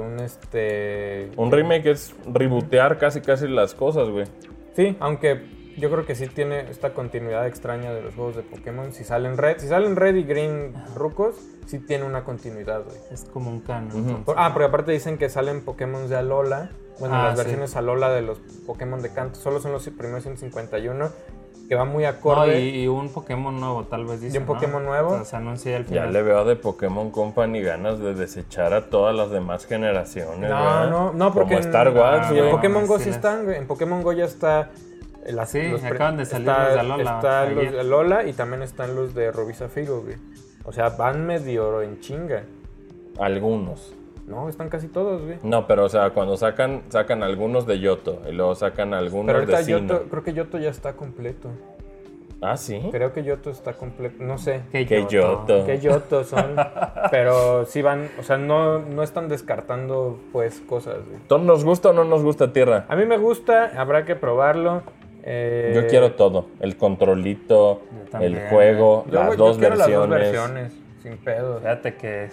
Speaker 2: Un remake es rebootear casi las cosas, güey.
Speaker 1: Sí, aunque yo creo que sí tiene esta continuidad extraña de los juegos de Pokémon. Si salen Red y Green rucos, sí tiene una continuidad, güey.
Speaker 3: Es como un canon.
Speaker 2: Ujú.
Speaker 3: entonces.
Speaker 1: Porque aparte dicen que salen Pokémon de Alola. Bueno, las
Speaker 3: Sí.
Speaker 1: versiones Alola de los Pokémon de Kanto solo son los primeros 151, que va muy
Speaker 3: No,
Speaker 1: acorde.
Speaker 3: y un Pokémon nuevo, tal vez dice.
Speaker 1: ¿Y un Pokémon nuevo?
Speaker 3: O sea, anuncia al
Speaker 2: Ya
Speaker 3: final.
Speaker 2: le veo de Pokémon Company ganas de desechar a todas las demás generaciones, ¿verdad?
Speaker 1: No, porque
Speaker 2: Como Star Wars,
Speaker 1: y en
Speaker 2: güey.
Speaker 1: Pokémon Go
Speaker 3: Sí,
Speaker 1: sí
Speaker 3: las-
Speaker 1: están, güey. En Pokémon Go ya está.
Speaker 3: Sí, acaban de salir los de Alola,
Speaker 1: Están los
Speaker 3: ayer.
Speaker 1: de Alola y también están los de Rubí Zafiro, güey. O sea, van medio en chinga.
Speaker 2: Algunos.
Speaker 1: No, están casi todos, güey.
Speaker 2: No, pero o sea, cuando sacan algunos de Yoto y luego sacan algunos
Speaker 1: Pero ahorita
Speaker 2: de Sinnoh.
Speaker 1: creo que Yoto ya está completo.
Speaker 2: Ah, ¿sí?
Speaker 1: Creo que Yoto está completo. No sé
Speaker 2: Que Yoto.
Speaker 1: qué Yoto son. Pero sí van, o sea, no están descartando, pues, cosas, güey.
Speaker 2: ¿Todo nos gusta o no nos gusta Tierra?
Speaker 1: A mí me gusta, habrá que probarlo.
Speaker 2: Yo quiero todo. El controlito,
Speaker 3: Yo también.
Speaker 2: el juego, las dos
Speaker 1: quiero
Speaker 2: versiones.
Speaker 1: las dos versiones, sin pedo.
Speaker 3: Fíjate que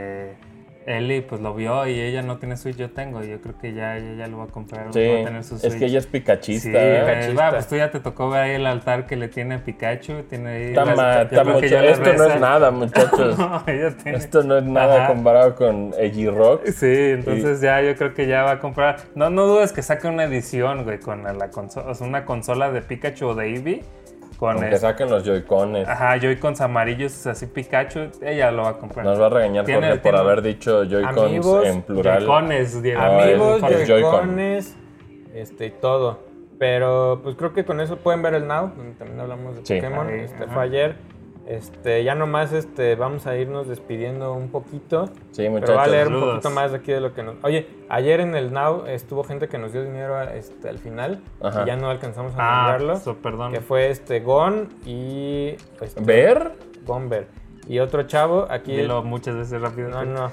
Speaker 3: Eli pues lo vio y ella no tiene Switch, yo tengo. Y yo creo que ya ella lo va a comprar.
Speaker 2: Sí,
Speaker 3: va a tener su
Speaker 2: es
Speaker 3: Switch.
Speaker 2: que ella es picachista.
Speaker 3: Sí,
Speaker 2: ¿eh?
Speaker 1: Picachista.
Speaker 3: pues tú ya te tocó ver ahí el altar que le tiene a Pikachu. Tiene ahí
Speaker 2: Está
Speaker 3: las- yo creo que ya le
Speaker 2: Esto no
Speaker 3: reza.
Speaker 2: es nada, muchachos.
Speaker 3: No, ella tiene.
Speaker 2: Esto no es nada
Speaker 3: Ajá.
Speaker 2: comparado con Eiji Rock.
Speaker 3: Sí, entonces ya yo creo que ya va a comprar. No dudes que saque una edición, güey, con la consola, o sea, una consola de Pikachu o de Eevee. Con
Speaker 2: Aunque saquen los Joy-Cones.
Speaker 3: Ajá, Joy-Cons amarillos, así Pikachu, ella lo va a comprar.
Speaker 2: Nos va a regañar
Speaker 3: Tiene-
Speaker 2: Jorge por
Speaker 3: tiene-
Speaker 2: haber dicho Joy-Cons
Speaker 1: Amigos,
Speaker 2: en plural.
Speaker 3: Joy-Cones, Diego.
Speaker 2: Ah,
Speaker 1: Amigos,
Speaker 2: el Joy-Con.
Speaker 1: Joy-Cones, y todo. Pero pues creo que con eso pueden ver el Now, donde también hablamos de
Speaker 2: Sí.
Speaker 1: Pokémon.
Speaker 3: Ahí,
Speaker 1: Fue
Speaker 3: ajá.
Speaker 1: ayer. Ya nomás vamos a irnos despidiendo un poquito.
Speaker 2: Sí,
Speaker 1: Pero
Speaker 2: muchachos.
Speaker 1: va a leer un
Speaker 3: saludos.
Speaker 1: poquito más de aquí de lo que nos... Oye, ayer en el Now estuvo gente que nos dio dinero al final.
Speaker 2: Ajá.
Speaker 1: Y ya no alcanzamos a nombrarlo.
Speaker 3: Perdón.
Speaker 1: Que fue Gon y...
Speaker 2: ¿Ver?
Speaker 1: Gonber. Y otro chavo, aquí...
Speaker 3: Dilo muchas veces rápido.
Speaker 1: No.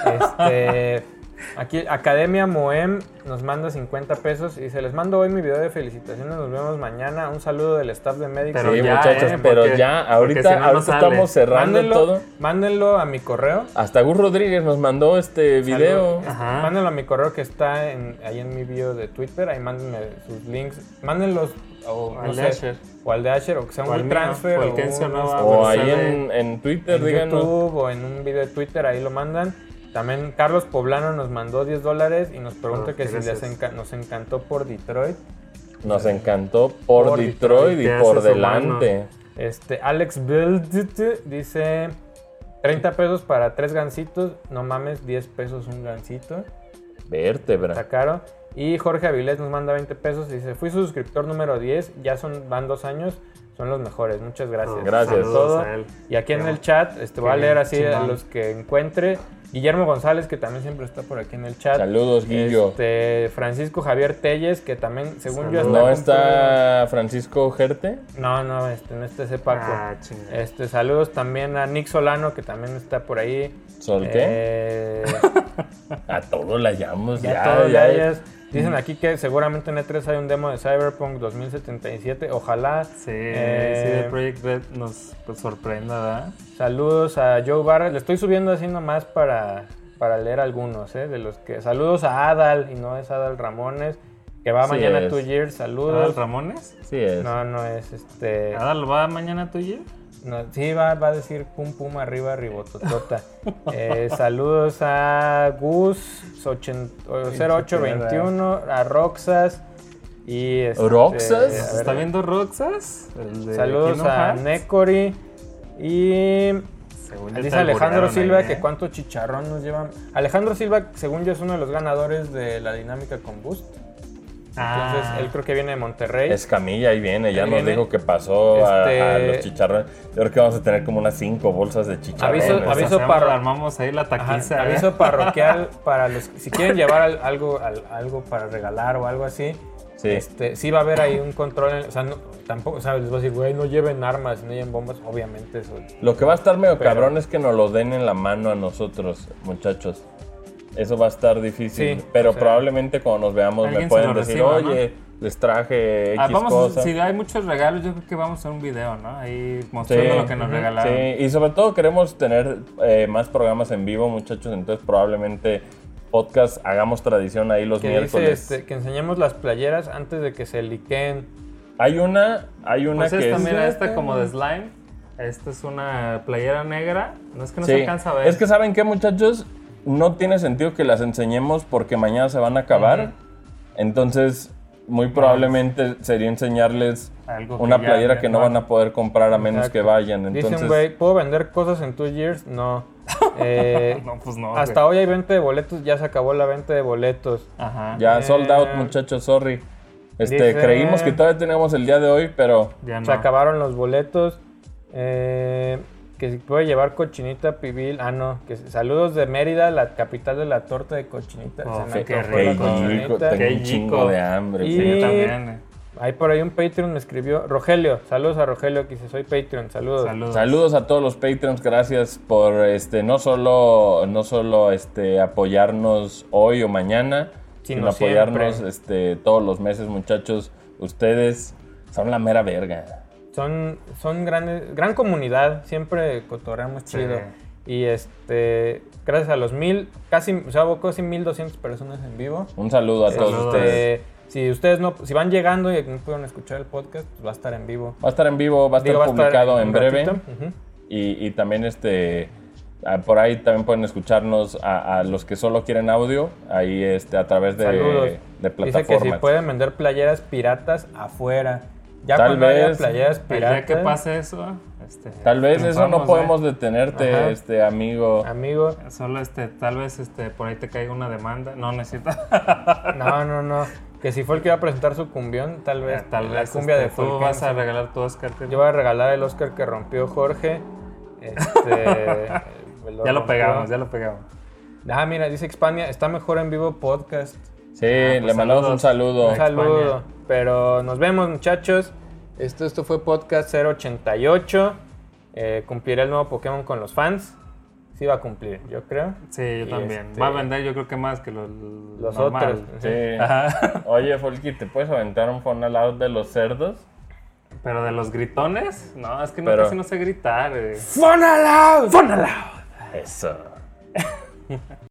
Speaker 1: Aquí Academia Moem nos manda 50 pesos y dice, les mando hoy mi video de felicitaciones, nos vemos mañana. Un saludo del staff de Medics.
Speaker 3: Pero
Speaker 2: Sí,
Speaker 3: ya,
Speaker 2: muchachos, pero
Speaker 3: porque-
Speaker 2: ya,
Speaker 3: porque
Speaker 2: ahorita,
Speaker 3: si no, no
Speaker 2: ahorita
Speaker 3: sale.
Speaker 2: estamos cerrando todo.
Speaker 1: Mándenlo a mi correo.
Speaker 2: Hasta Gus Rodríguez nos mandó este video.
Speaker 3: Ajá.
Speaker 1: Mándenlo a mi correo que está ahí en mi bio de Twitter. Ahí mándenme sus links. Mándenlos o,
Speaker 3: Al
Speaker 1: no
Speaker 3: de
Speaker 1: sé,
Speaker 3: Asher.
Speaker 1: o al de Asher o que sea
Speaker 3: O al
Speaker 1: un
Speaker 3: mío,
Speaker 1: transfer
Speaker 3: o el
Speaker 1: o
Speaker 3: Kenzo
Speaker 1: un,
Speaker 3: Nueva.
Speaker 2: O
Speaker 3: pues,
Speaker 2: ahí
Speaker 3: sale
Speaker 2: en Twitter,
Speaker 1: en
Speaker 2: díganos.
Speaker 1: YouTube o en un video de Twitter. Ahí lo mandan. También Carlos Poblano nos mandó $10 y nos pregunta que si nos encantó por Detroit.
Speaker 2: Nos encantó por Detroit y por delante.
Speaker 1: Alex Build dice $30 para 3 gansitos. No mames, $10 un gansito.
Speaker 2: Vértebra.
Speaker 1: Está caro. Y Jorge Avilés nos manda $20 y dice: fui su suscriptor número 10, van 2 años, son los mejores. Muchas gracias.
Speaker 2: Gracias.
Speaker 1: Todo. Y aquí en el chat voy a leer así a los que encuentre. Guillermo González, que también siempre está por aquí en el chat.
Speaker 2: Saludos, Guillo.
Speaker 1: Francisco Javier Telles, que también, según yo,
Speaker 2: ¿No está Francisco Gerte?
Speaker 1: No, no está ese Paco. Saludos también a Nick Solano, que también está por ahí.
Speaker 2: ¿Sol qué? A todos la llamamos.
Speaker 1: Ya. Dicen aquí que seguramente en E3 hay un demo de Cyberpunk 2077. Ojalá.
Speaker 3: Sí, de Project Red nos sorprenda, ¿verdad?
Speaker 1: Saludos a Joe Barra. Le estoy subiendo así nomás para leer algunos, de los que... Saludos a Adal, y no es Adal Ramones, que va mañana a 2 Years. Saludos.
Speaker 3: ¿Adal Ramones?
Speaker 2: Sí es.
Speaker 1: No es
Speaker 3: ¿Adal va mañana a 2 Years?
Speaker 1: No, sí, va a decir pum pum arriba, ribototota. Saludos a Gus 0821, a Roxas y
Speaker 2: ¿Roxas?
Speaker 3: ¿Está viendo Roxas?
Speaker 1: Saludos a Necori y dice Alejandro Silva que cuánto chicharrón nos llevan. Alejandro Silva, según yo, es uno de los ganadores de la dinámica con Boost. Entonces, él creo que viene de Monterrey.
Speaker 2: Escamilla, ahí viene. Ya nos dijo que pasó a los chicharrones. Yo creo que vamos a tener como unas 5 bolsas de chicharrones.
Speaker 1: Aviso
Speaker 3: armamos ahí la taquiza.
Speaker 1: Aviso parroquial para los... Si quieren llevar algo para regalar o algo así.
Speaker 2: Sí.
Speaker 1: Sí va a haber ahí un control. O sea, tampoco, ¿sabes? Les voy a decir, güey, no lleven armas, no lleven bombas. Obviamente eso.
Speaker 2: Lo que va a estar medio cabrón es que nos lo den en la mano a nosotros, muchachos. Eso va a estar difícil, sí, pero probablemente cuando nos veamos me pueden decir, oye, ¿no? Les traje X cosas.
Speaker 3: Si hay muchos regalos, yo creo que vamos a hacer un video, ¿no? Ahí mostrando lo que nos regalaron.
Speaker 2: Sí, y sobre todo queremos tener más programas en vivo, muchachos, entonces probablemente podcast hagamos tradición ahí los miércoles.
Speaker 1: Dice, que enseñemos las playeras antes de que se liqueen.
Speaker 2: Hay una
Speaker 3: pues
Speaker 2: que
Speaker 3: esta como de slime. Esta es una playera negra. No es que no se alcanza a ver.
Speaker 2: Es que ¿saben qué, muchachos? No tiene sentido que las enseñemos porque mañana se van a acabar. Entonces, muy probablemente sería enseñarles una playera que no van a poder comprar a menos que vayan. Entonces,
Speaker 1: dicen, güey, ¿puedo vender cosas en 2 Years? No.
Speaker 3: No, pues no.
Speaker 1: Hasta hoy hay venta de boletos, ya se acabó la venta de boletos.
Speaker 3: Ajá.
Speaker 2: Ya sold out, muchachos, sorry. Creímos que todavía teníamos el día de hoy, pero
Speaker 3: ya no.
Speaker 1: Se acabaron los boletos. Que si puede llevar cochinita pibil. Que saludos de Mérida, la capital de la torta de cochinita.
Speaker 2: Qué rico, tengo un chingo de hambre.
Speaker 1: Y
Speaker 3: sí, también.
Speaker 1: Ahí por ahí un Patreon me escribió, Rogelio. Saludos a Rogelio, que dice, soy Patreon.
Speaker 2: Saludos a todos los Patreons, gracias por no solo apoyarnos hoy o mañana, sino apoyarnos todos los meses, muchachos. Ustedes son la mera verga.
Speaker 1: Son gran comunidad, siempre cotorreamos chido. Y gracias a los 1000, casi 1200 personas en vivo.
Speaker 2: Un saludo a todos ustedes.
Speaker 1: Si ustedes si van llegando y no pudieron escuchar el podcast, pues va a estar en vivo.
Speaker 2: Va a estar en vivo, va a estar publicado en breve. Y también por ahí también pueden escucharnos a los que solo quieren audio, ahí a través de plataformas.
Speaker 1: Dice que si pueden vender playeras piratas afuera. Ya
Speaker 2: tal vez
Speaker 1: playeras piratas.
Speaker 3: Ya que pase eso,
Speaker 2: tal vez eso no podemos detenerte, amigo.
Speaker 3: Solo tal vez por ahí te caiga una demanda. No necesitas.
Speaker 1: No. Que si fue el que iba a presentar su cumbión, tal vez la cumbia de Fulgencio.
Speaker 3: Tú vas a regalar tu Oscar.
Speaker 1: Yo voy a regalar el Oscar que rompió Jorge.
Speaker 3: Ya lo pegamos.
Speaker 1: Mira, dice Expania, está mejor en vivo podcast.
Speaker 2: Sí, le mandamos un saludo.
Speaker 1: Un saludo. Pero nos vemos, muchachos. Esto fue podcast 088. Cumpliré el nuevo Pokémon con los fans. Sí va a cumplir, yo creo.
Speaker 3: Sí, yo también. Va a vender yo creo que más que los
Speaker 1: otros.
Speaker 2: Sí. Oye, Folky, ¿te puedes aventar un Fallout de los cerdos?
Speaker 3: ¿Pero de los gritones? No, es que casi no sé gritar.
Speaker 1: ¡Fallout!
Speaker 2: Eso.